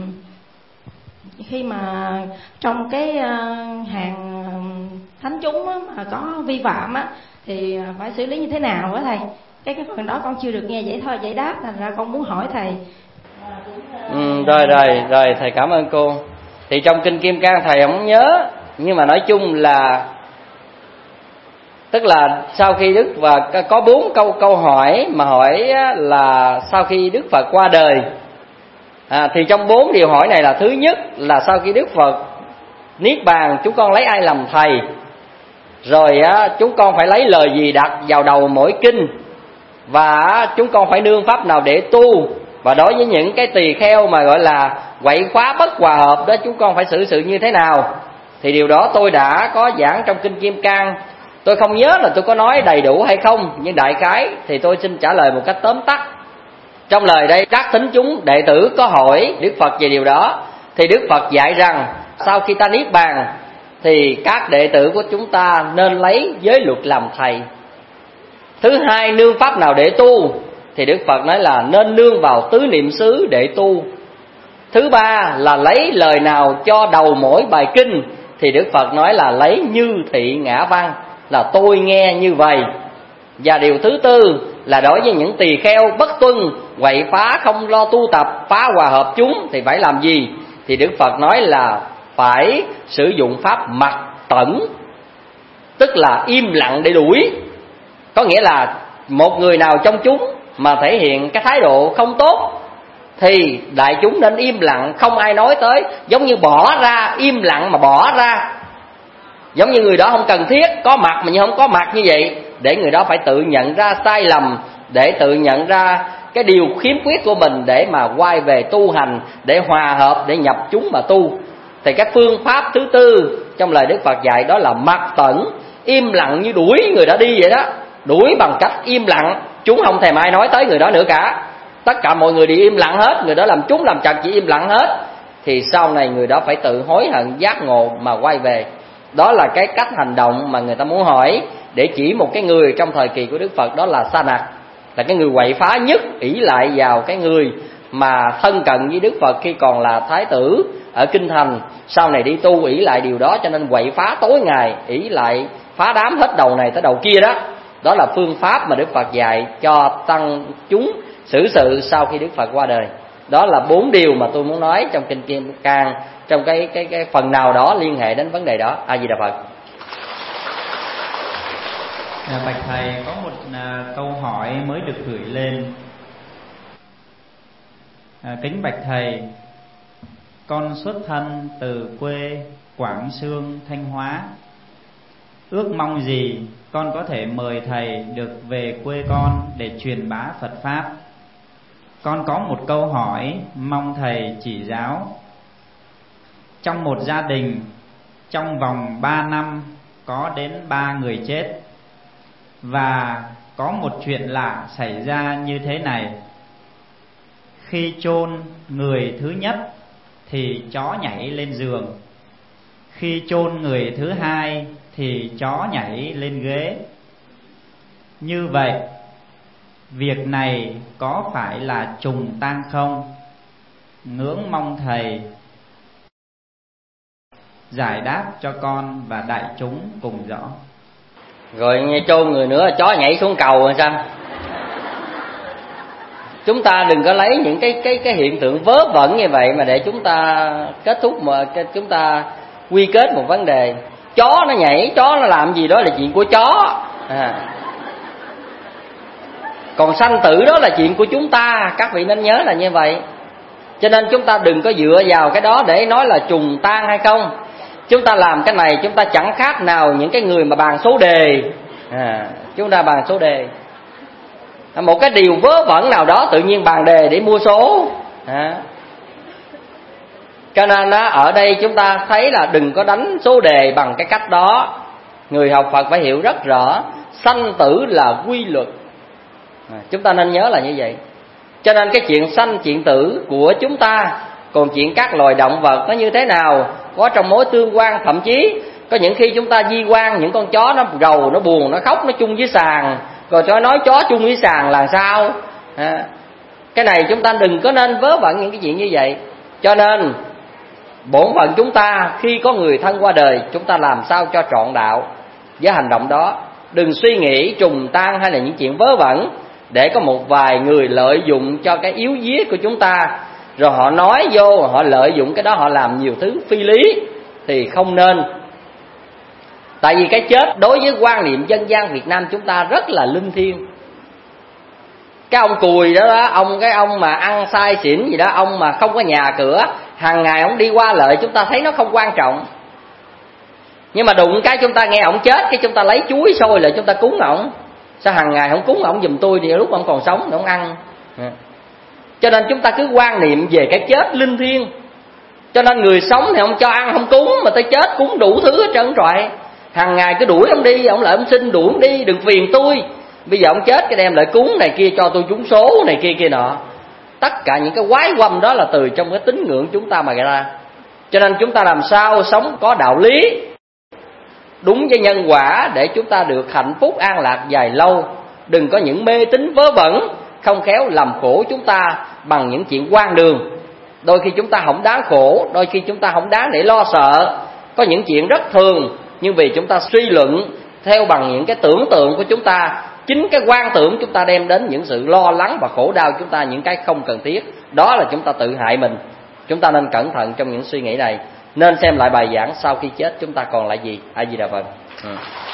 khi mà trong cái hàng thánh chúng á, mà có vi phạm á, thì phải xử lý như thế nào á thầy? Cái cái phần đó con chưa được nghe giải thôi giải đáp, thành ra con muốn hỏi thầy. Ừ, rồi rồi rồi thầy cảm ơn cô. Thì trong kinh Kim Cang thầy không nhớ, nhưng mà nói chung là tức là sau khi Đức và có bốn câu câu hỏi mà hỏi là sau khi Đức Phật qua đời, à, thì trong bốn điều hỏi này là thứ nhất là sau khi Đức Phật niết bàn chúng con lấy ai làm thầy, rồi á, chúng con phải lấy lời gì đặt vào đầu mỗi kinh, và chúng con phải nương pháp nào để tu. Và đối với những cái tỳ kheo mà gọi là quậy phá bất hòa hợp đó, chúng con phải xử sự như thế nào. Thì điều đó tôi đã có giảng trong kinh Kim Cang. Tôi không nhớ là tôi có nói đầy đủ hay không, nhưng đại khái thì tôi xin trả lời một cách tóm tắt. Trong lời đây các thính chúng đệ tử có hỏi Đức Phật về điều đó, thì Đức Phật dạy rằng sau khi ta niết bàn thì các đệ tử của chúng ta nên lấy giới luật làm thầy. Thứ hai, nương pháp nào để tu, thì Đức Phật nói là nên nương vào tứ niệm xứ để tu. Thứ ba là lấy lời nào cho đầu mỗi bài kinh, thì Đức Phật nói là lấy như thị ngã văn, là tôi nghe như vậy. Và điều thứ tư là đối với những tỳ kheo bất tuân, quậy phá, không lo tu tập, phá hòa hợp chúng thì phải làm gì? Thì Đức Phật nói là phải sử dụng pháp mặc tẩn, tức là im lặng để đuổi. Có nghĩa là một người nào trong chúng mà thể hiện cái thái độ không tốt thì đại chúng nên im lặng, không ai nói tới, giống như bỏ ra, im lặng mà bỏ ra, giống như người đó không cần thiết, có mặt mà như không có mặt như vậy, để người đó phải tự nhận ra sai lầm, để tự nhận ra cái điều khiếm khuyết của mình, để mà quay về tu hành, để hòa hợp, để nhập chúng mà tu. Thì cái phương pháp thứ tư trong lời Đức Phật dạy đó là mặc tẩn, im lặng như đuổi người đã đi vậy đó. Đuổi bằng cách im lặng, chúng không thèm ai nói tới người đó nữa cả. Tất cả mọi người đều im lặng hết, người đó làm chúng làm trật chỉ im lặng hết. Thì sau này người đó phải tự hối hận giác ngộ mà quay về. Đó là cái cách hành động mà người ta muốn hỏi, để chỉ một cái người trong thời kỳ của Đức Phật, đó là Sa Nặc, là cái người quậy phá nhất, ỷ lại vào cái người mà thân cận với Đức Phật khi còn là thái tử ở kinh thành. Sau này đi tu ỷ lại điều đó, cho nên quậy phá tối ngày, ỷ lại phá đám hết đầu này tới đầu kia đó. Đó là phương pháp mà Đức Phật dạy cho tăng chúng xử sự sau khi Đức Phật qua đời. Đó là bốn điều mà tôi muốn nói trong kinh Kim Cang, trong cái cái cái phần nào đó liên hệ đến vấn đề đó. A Di Đà Phật. À, bạch thầy, có một à, câu hỏi mới được gửi lên. À, kính bạch thầy, con xuất thân từ quê Quảng Xương, Thanh Hóa. Ước mong gì con có thể mời thầy được về quê con để truyền bá Phật pháp. Con có một câu hỏi mong thầy chỉ giáo. Trong một gia đình, trong vòng ba năm có đến ba người chết. Và có một chuyện lạ xảy ra như thế này. Khi chôn người thứ nhất thì chó nhảy lên giường. Khi chôn người thứ hai thì chó nhảy lên ghế. Như vậy, việc này có phải là trùng tang không? Ngưỡng mong thầy giải đáp cho con và đại chúng cùng rõ. Rồi nghe chôn người nữa chó nhảy xuống cầu rồi sao? Chúng ta đừng có lấy những cái cái cái hiện tượng vớ vẩn như vậy mà để chúng ta kết thúc, mà chúng ta quy kết một vấn đề. Chó nó nhảy, chó nó làm gì đó là chuyện của chó. À. Còn sanh tử đó là chuyện của chúng ta, các vị nên nhớ là như vậy. Cho nên chúng ta đừng có dựa vào cái đó để nói là trùng tang hay không. Chúng ta làm cái này chúng ta chẳng khác nào những cái người mà bàn số đề. À, chúng ta bàn số đề. Một cái điều vớ vẩn nào đó tự nhiên bàn đề để mua số. À. Cho nên đó, ở đây chúng ta thấy là đừng có đánh số đề bằng cái cách đó. Người học Phật phải hiểu rất rõ sanh tử là quy luật. À, chúng ta nên nhớ là như vậy. Cho nên cái chuyện sanh chuyện tử của chúng ta, còn chuyện các loài động vật nó như thế nào, có trong mối tương quan. Thậm chí có những khi chúng ta di quan những con chó nó rầu, nó buồn, nó khóc, nó chung với sàn, rồi cho nói chó chung với sàn là sao. À, cái này chúng ta đừng có nên vớ vẩn những cái chuyện như vậy. Cho nên bổn phận chúng ta khi có người thân qua đời, chúng ta làm sao cho trọn đạo với hành động đó. Đừng suy nghĩ trùng tang hay là những chuyện vớ vẩn để có một vài người lợi dụng cho cái yếu vía của chúng ta, rồi họ nói vô, họ lợi dụng cái đó, họ làm nhiều thứ phi lý thì không nên. Tại vì cái chết đối với quan niệm dân gian Việt Nam chúng ta rất là linh thiêng. Cái ông cùi đó, đó ông cái ông mà ăn sai xỉn gì đó, ông mà không có nhà cửa, hàng ngày ông đi qua lợi, chúng ta thấy nó không quan trọng. Nhưng mà đụng cái chúng ta nghe ông chết, cái chúng ta lấy chuối xôi lại chúng ta cúng ổng. Sao hàng ngày không cúng ổng giùm tôi thì lúc ông còn sống thì ông ăn. Cho nên chúng ta cứ quan niệm về cái chết linh thiêng. Cho nên người sống thì ông cho ăn không cúng, mà tới chết cúng đủ thứ hết trơn trọi. Hàng ngày cứ đuổi ông đi, ông lại ông xin đuổi ông đi, đừng phiền tôi. Bây giờ ông chết cái đem lại cúng này kia cho tôi trúng số này kia kia nọ. Tất cả những cái quái quăm đó là từ trong cái tín ngưỡng chúng ta mà ra. Cho nên chúng ta làm sao sống có đạo lý, đúng với nhân quả, để chúng ta được hạnh phúc an lạc dài lâu. Đừng có những mê tín vớ vẩn không khéo làm khổ chúng ta bằng những chuyện hoang đường. Đôi khi chúng ta không đáng khổ, đôi khi chúng ta không đáng để lo sợ. Có những chuyện rất thường, nhưng vì chúng ta suy luận theo bằng những cái tưởng tượng của chúng ta, chính cái quan tưởng chúng ta đem đến những sự lo lắng và khổ đau chúng ta, những cái không cần thiết. Đó là chúng ta tự hại mình. Chúng ta nên cẩn thận trong những suy nghĩ này. nên xem lại bài giảng sau khi chết chúng ta còn lại gì. A Di Đà Phật. Ừ.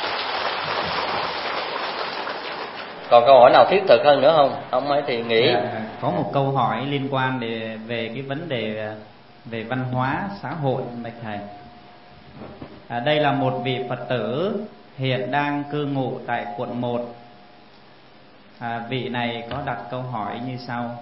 Còn câu hỏi nào thiết thực hơn nữa không? Ông ấy thì nghĩ. À, có một câu hỏi liên quan để, về cái vấn đề về văn hóa xã hội, bạch thầy. À, đây là một vị Phật tử hiện đang cư ngụ tại quận một. À, vị này có đặt câu hỏi như sau: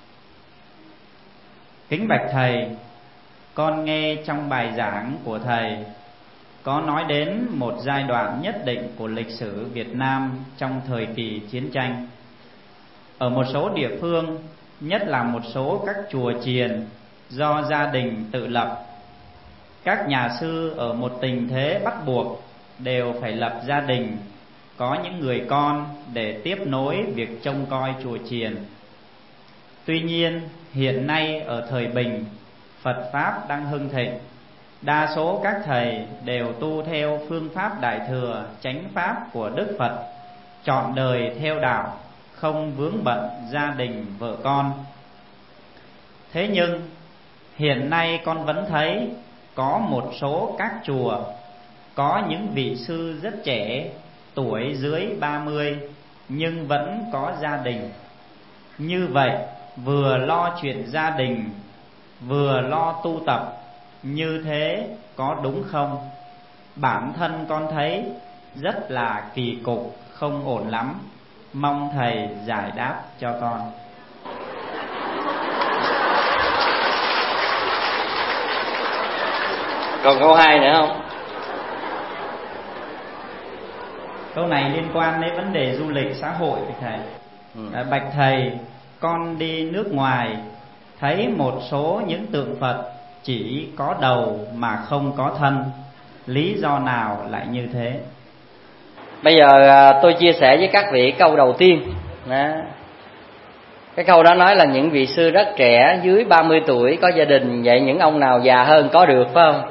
kính bạch thầy, con nghe trong bài giảng của thầy có nói đến một giai đoạn nhất định của lịch sử Việt Nam trong thời kỳ chiến tranh. Ở một số địa phương, nhất là một số các chùa chiền do gia đình tự lập, các nhà sư ở một tình thế bắt buộc đều phải lập gia đình, có những người con để tiếp nối việc trông coi chùa chiền. Tuy nhiên, hiện nay ở thời Bình, Phật Pháp đang hưng thịnh, đa số các thầy đều tu theo phương pháp Đại Thừa Chánh Pháp của Đức Phật, trọn đời theo đạo, không vướng bận gia đình vợ con. Thế nhưng hiện nay con vẫn thấy có một số các chùa có những vị sư rất trẻ, tuổi dưới ba mươi, nhưng vẫn có gia đình. Như vậy, vừa lo chuyện gia đình, vừa lo tu tập, như thế có đúng không? Bản thân con thấy rất là kỳ cục, không ổn lắm. Mong thầy giải đáp cho con. Còn câu hai nữa không? Câu này liên quan đến vấn đề du lịch xã hội bạch thầy. Ừ. À, bạch thầy, con đi nước ngoài thấy một số những tượng Phật chỉ có đầu mà không có thân, lý do nào lại như thế? Bây giờ tôi chia sẻ với các vị câu đầu tiên đó. Cái câu đó nói là những vị sư rất trẻ, dưới ba mươi tuổi, có gia đình. Vậy những ông nào già hơn có được phải không?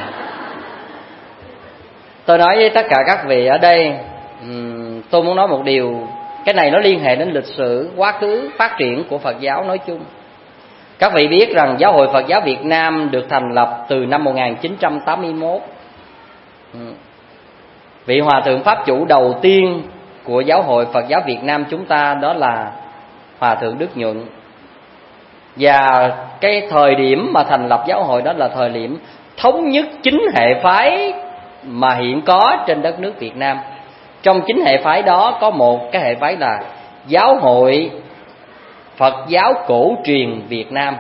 Tôi nói với tất cả các vị ở đây, tôi muốn nói một điều. Cái này nó liên hệ đến lịch sử, quá khứ, phát triển của Phật giáo nói chung. Các vị biết rằng Giáo hội Phật giáo Việt Nam được thành lập từ năm một nghìn chín trăm tám mươi mốt. Vị Hòa thượng Pháp chủ đầu tiên của Giáo hội Phật giáo Việt Nam chúng ta đó là Hòa thượng Đức Nhuận. Và cái thời điểm mà thành lập giáo hội đó là thời điểm thống nhất chính hệ phái mà hiện có trên đất nước Việt Nam. Trong chính hệ phái đó có một cái hệ phái là Giáo hội Phật giáo cổ truyền Việt Nam.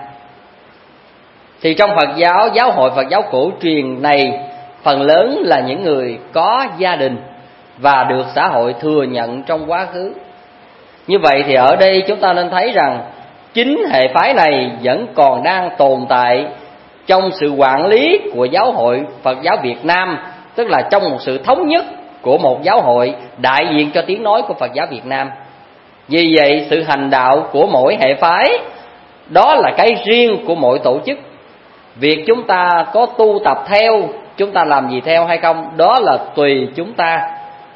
Thì trong Phật giáo, Giáo hội Phật giáo cổ truyền này phần lớn là những người có gia đình và được xã hội thừa nhận trong quá khứ. Như vậy thì ở đây chúng ta nên thấy rằng chính hệ phái này vẫn còn đang tồn tại trong sự quản lý của Giáo hội Phật giáo Việt Nam, tức là trong một sự thống nhất của một giáo hội đại diện cho tiếng nói của Phật giáo Việt Nam. Vì vậy sự hành đạo của mỗi hệ phái đó là cái riêng của mỗi tổ chức. Việc chúng ta có tu tập theo, chúng ta làm gì theo hay không, đó là tùy chúng ta.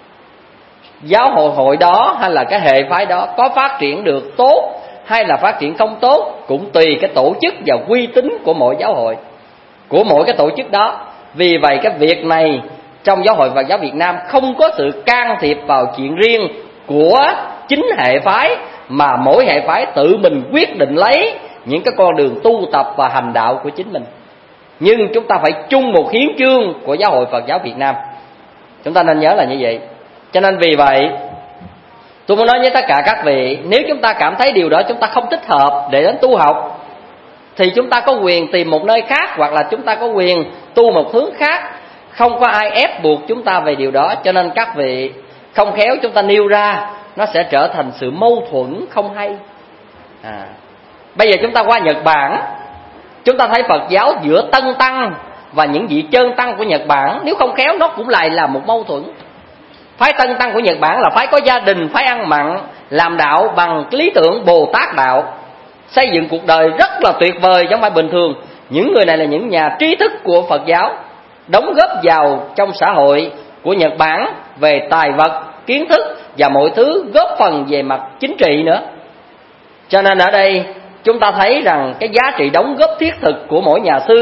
Giáo hội hội đó hay là cái hệ phái đó có phát triển được tốt hay là phát triển không tốt cũng tùy cái tổ chức và uy tín của mỗi giáo hội, của mỗi cái tổ chức đó. Vì vậy cái việc này trong Giáo hội Phật giáo Việt Nam không có sự can thiệp vào chuyện riêng của chính hệ phái, mà mỗi hệ phái tự mình quyết định lấy những cái con đường tu tập và hành đạo của chính mình. Nhưng chúng ta phải chung một hiến chương của Giáo hội Phật giáo Việt Nam. Chúng ta nên nhớ là như vậy. Cho nên vì vậy tôi muốn nói với tất cả các vị, nếu chúng ta cảm thấy điều đó chúng ta không thích hợp để đến tu học thì chúng ta có quyền tìm một nơi khác, hoặc là chúng ta có quyền tu một hướng khác. Không có ai ép buộc chúng ta về điều đó. Cho nên các vị không khéo chúng ta nêu ra, nó sẽ trở thành sự mâu thuẫn không hay. à. Bây giờ chúng ta qua Nhật Bản, chúng ta thấy Phật giáo giữa Tân Tăng và những vị Chơn Tăng của Nhật Bản, nếu không khéo nó cũng lại là một mâu thuẫn. Phái Tân Tăng của Nhật Bản là phái có gia đình, phái ăn mặn, làm đạo bằng lý tưởng Bồ Tát đạo, xây dựng cuộc đời rất là tuyệt vời, chẳng phải bình thường. Những người này là những nhà trí thức của Phật giáo, đóng góp vào trong xã hội của Nhật Bản về tài vật, kiến thức và mọi thứ, góp phần về mặt chính trị nữa. Cho nên ở đây chúng ta thấy rằng cái giá trị đóng góp thiết thực của mỗi nhà sư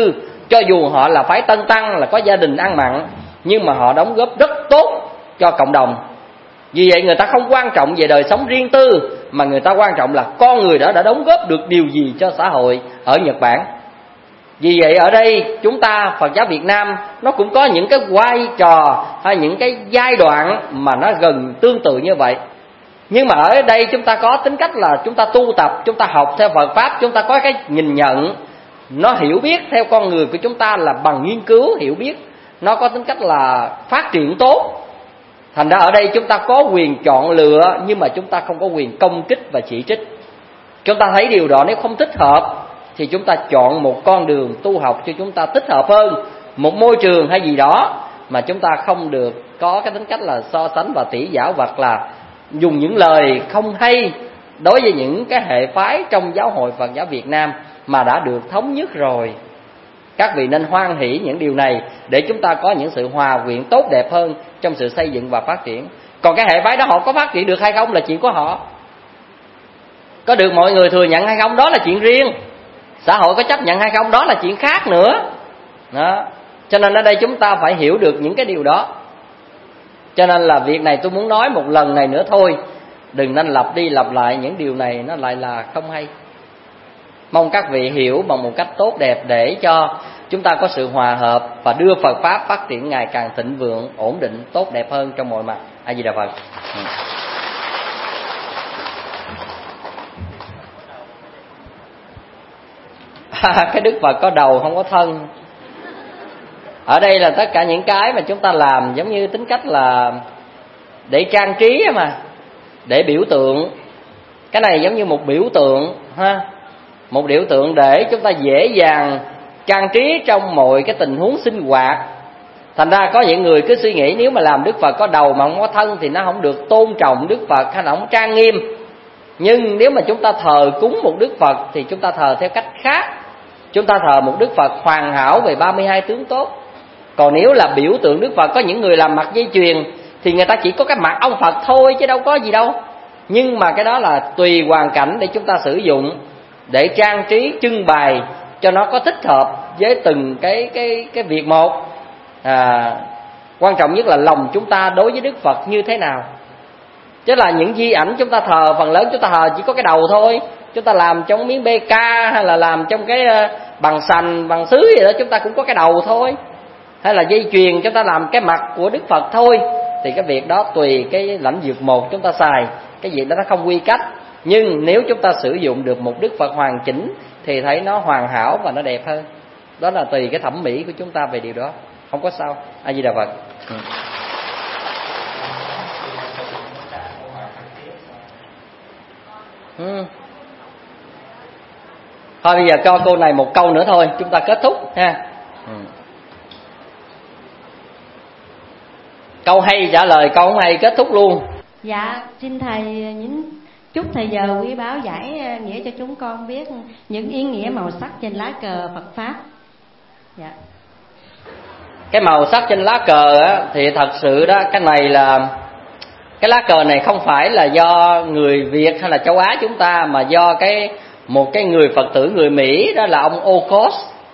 cho dù họ là phái Tân Tăng, là có gia đình ăn mặn, nhưng mà họ đóng góp rất tốt cho cộng đồng. Vì vậy người ta không quan trọng về đời sống riêng tư, mà người ta quan trọng là con người đó đã đóng góp được điều gì cho xã hội ở Nhật Bản. Vì vậy ở đây chúng ta Phật giáo Việt Nam nó cũng có những cái vai trò hay những cái giai đoạn mà nó gần tương tự như vậy. Nhưng mà ở đây chúng ta có tính cách là chúng ta tu tập, chúng ta học theo Phật Pháp, chúng ta có cái nhìn nhận, nó hiểu biết theo con người của chúng ta là bằng nghiên cứu, hiểu biết, nó có tính cách là phát triển tốt. Thành ra ở đây chúng ta có quyền chọn lựa, nhưng mà chúng ta không có quyền công kích và chỉ trích. Chúng ta thấy điều đó nếu không thích hợp thì chúng ta chọn một con đường tu học cho chúng ta thích hợp hơn, một môi trường hay gì đó, mà chúng ta không được có cái tính cách là so sánh và tỉ giáo, hoặc là dùng những lời không hay đối với những cái hệ phái trong giáo hội Phật giáo Việt Nam mà đã được thống nhất rồi. Các vị nên hoan hỷ những điều này để chúng ta có những sự hòa quyện tốt đẹp hơn trong sự xây dựng và phát triển. Còn cái hệ phái đó họ có phát triển được hay không là chuyện của họ, có được mọi người thừa nhận hay không đó là chuyện riêng, xã hội có chấp nhận hay không đó là chuyện khác nữa đó. Cho nên ở đây chúng ta phải hiểu được những cái điều đó. Cho nên là việc này tôi muốn nói một lần này nữa thôi, đừng nên lặp đi lặp lại những điều này, nó lại là không hay. Mong các vị hiểu bằng một cách tốt đẹp để cho chúng ta có sự hòa hợp và đưa Phật Pháp phát triển ngày càng thịnh vượng, ổn định, tốt đẹp hơn trong mọi mặt. A Di Đà Phật. Cái Đức Phật có đầu không có thân. Ở đây là tất cả những cái mà chúng ta làm giống như tính cách là để trang trí mà, để biểu tượng. Cái này giống như một biểu tượng ha, một biểu tượng để chúng ta dễ dàng trang trí trong mọi cái tình huống sinh hoạt. Thành ra có những người cứ suy nghĩ nếu mà làm Đức Phật có đầu mà không có thân thì nó không được tôn trọng Đức Phật, hay là không trang nghiêm. Nhưng nếu mà chúng ta thờ cúng một Đức Phật thì chúng ta thờ theo cách khác. Chúng ta thờ một Đức Phật hoàn hảo về ba mươi hai tướng tốt. Còn nếu là biểu tượng Đức Phật, có những người làm mặt dây chuyền thì người ta chỉ có cái mặt ông Phật thôi chứ đâu có gì đâu. Nhưng mà cái đó là tùy hoàn cảnh để chúng ta sử dụng, để trang trí trưng bày cho nó có thích hợp với từng cái cái cái việc một. À, quan trọng nhất là lòng chúng ta đối với Đức Phật như thế nào. Chứ là những di ảnh chúng ta thờ, phần lớn chúng ta thờ chỉ có cái đầu thôi. Chúng ta làm trong miếng bê ca hay là làm trong cái bằng sành, bằng sứ gì đó, chúng ta cũng có cái đầu thôi. Hay là dây chuyền chúng ta làm cái mặt của Đức Phật thôi. Thì cái việc đó tùy cái lãnh vực một chúng ta xài, cái việc đó nó không quy cách. Nhưng nếu chúng ta sử dụng được một Đức Phật hoàn chỉnh thì thấy nó hoàn hảo và nó đẹp hơn. Đó là tùy cái thẩm mỹ của chúng ta về điều đó, không có sao. A Di Đà Phật. Ừ. Thôi bây giờ cho cô này một câu nữa thôi, chúng ta kết thúc ha. Ừ. Câu hay trả lời, câu không hay kết thúc luôn. Dạ, xin thầy những chúc thầy giờ quý báo giải nghĩa cho chúng con biết những ý nghĩa màu sắc trên lá cờ Phật Pháp. Dạ. Cái màu sắc trên lá cờ á, thì thật sự đó, cái này là cái lá cờ này không phải là do người Việt hay là châu Á chúng ta, mà do cái một cái người Phật tử người Mỹ, đó là ông Oshkosh.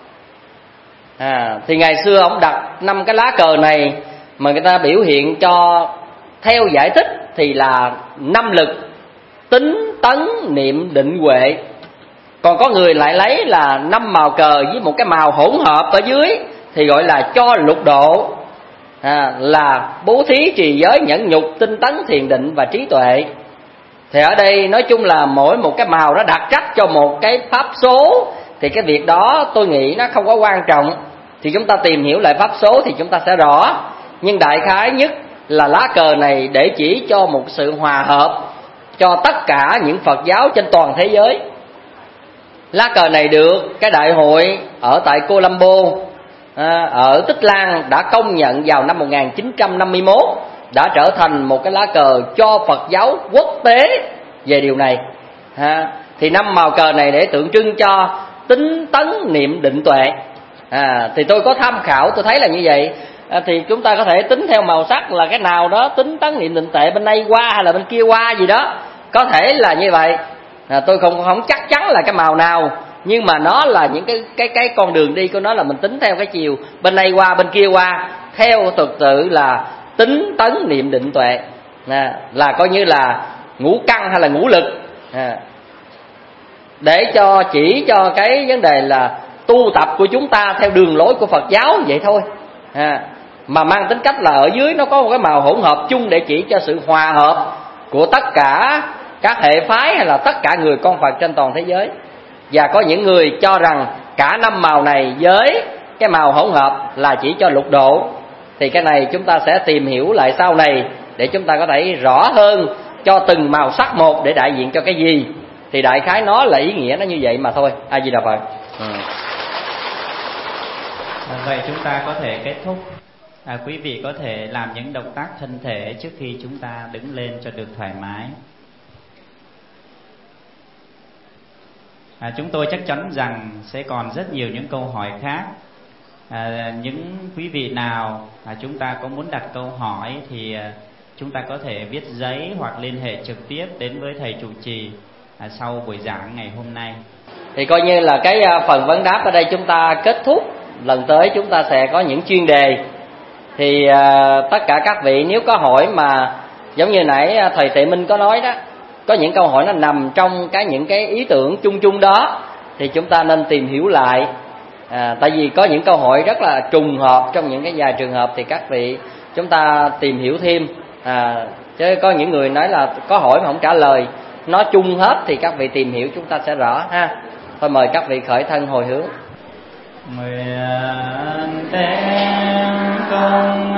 À, thì ngày xưa ông đặt năm cái lá cờ này mà người ta biểu hiện cho, theo giải thích thì là năm lực tính tấn niệm định huệ. Còn có người lại lấy là năm màu cờ với một cái màu hỗn hợp ở dưới thì gọi là cho lục độ, à, là bố thí trì giới nhẫn nhục tinh tấn thiền định và trí tuệ. Thì ở đây nói chung là mỗi một cái màu nó đặt trách cho một cái pháp số, thì cái việc đó tôi nghĩ nó không có quan trọng. Thì chúng ta tìm hiểu lại pháp số thì chúng ta sẽ rõ. Nhưng đại khái nhất là lá cờ này để chỉ cho một sự hòa hợp cho tất cả những Phật giáo trên toàn thế giới. Lá cờ này được cái đại hội ở tại Colombo, à, ở Tích Lan đã công nhận vào năm một nghìn chín trăm năm mươi mốt, đã trở thành một cái lá cờ cho Phật giáo quốc tế về điều này. À, thì năm màu cờ này để tượng trưng cho tính tấn niệm định tuệ. À, thì tôi có tham khảo, tôi thấy là như vậy. À, thì chúng ta có thể tính theo màu sắc là cái nào đó tính tấn niệm định tuệ, bên đây qua hay là bên kia qua gì đó, có thể là như vậy. À, tôi không không chắc chắn là cái màu nào, nhưng mà nó là những cái cái cái con đường đi của nó là mình tính theo cái chiều bên đây qua bên kia qua, theo thực sự là tính tấn niệm định tuệ, à, là coi như là ngũ căn hay là ngũ lực, à, để cho chỉ cho cái vấn đề là tu tập của chúng ta theo đường lối của Phật giáo vậy thôi, à, mà mang tính cách là ở dưới nó có một cái màu hỗn hợp chung để chỉ cho sự hòa hợp của tất cả các hệ phái hay là tất cả người con Phật trên toàn thế giới. Và có những người cho rằng cả năm màu này với cái màu hỗn hợp là chỉ cho lục độ, thì cái này chúng ta sẽ tìm hiểu lại sau này để chúng ta có thể rõ hơn cho từng màu sắc một để đại diện cho cái gì. Thì đại khái nó là ý nghĩa nó như vậy mà thôi. A Di Đà Phật. Ừ. Vậy chúng ta có thể kết thúc. À, quý vị có thể làm những động tác thân thể trước khi chúng ta đứng lên cho được thoải mái. À, chúng tôi chắc chắn rằng sẽ còn rất nhiều những câu hỏi khác. À, những quý vị nào à, chúng ta có muốn đặt câu hỏi thì à, chúng ta có thể viết giấy hoặc liên hệ trực tiếp đến với thầy trụ trì à, sau buổi giảng ngày hôm nay. Thì coi như là cái phần vấn đáp ở đây chúng ta kết thúc. Lần tới chúng ta sẽ có những chuyên đề. Thì à, tất cả các vị nếu có hỏi mà giống như nãy thầy Tệ Minh có nói đó, có những câu hỏi nó nằm trong cái những cái ý tưởng chung chung đó, thì chúng ta nên tìm hiểu lại. À, tại vì có những câu hỏi rất là trùng hợp trong những cái vài trường hợp thì các vị chúng ta tìm hiểu thêm. À, chứ có những người nói là có hỏi mà không trả lời, nó chung hết thì các vị tìm hiểu chúng ta sẽ rõ ha. Thôi mời các vị khởi thân hồi hướng. Nguyện đem công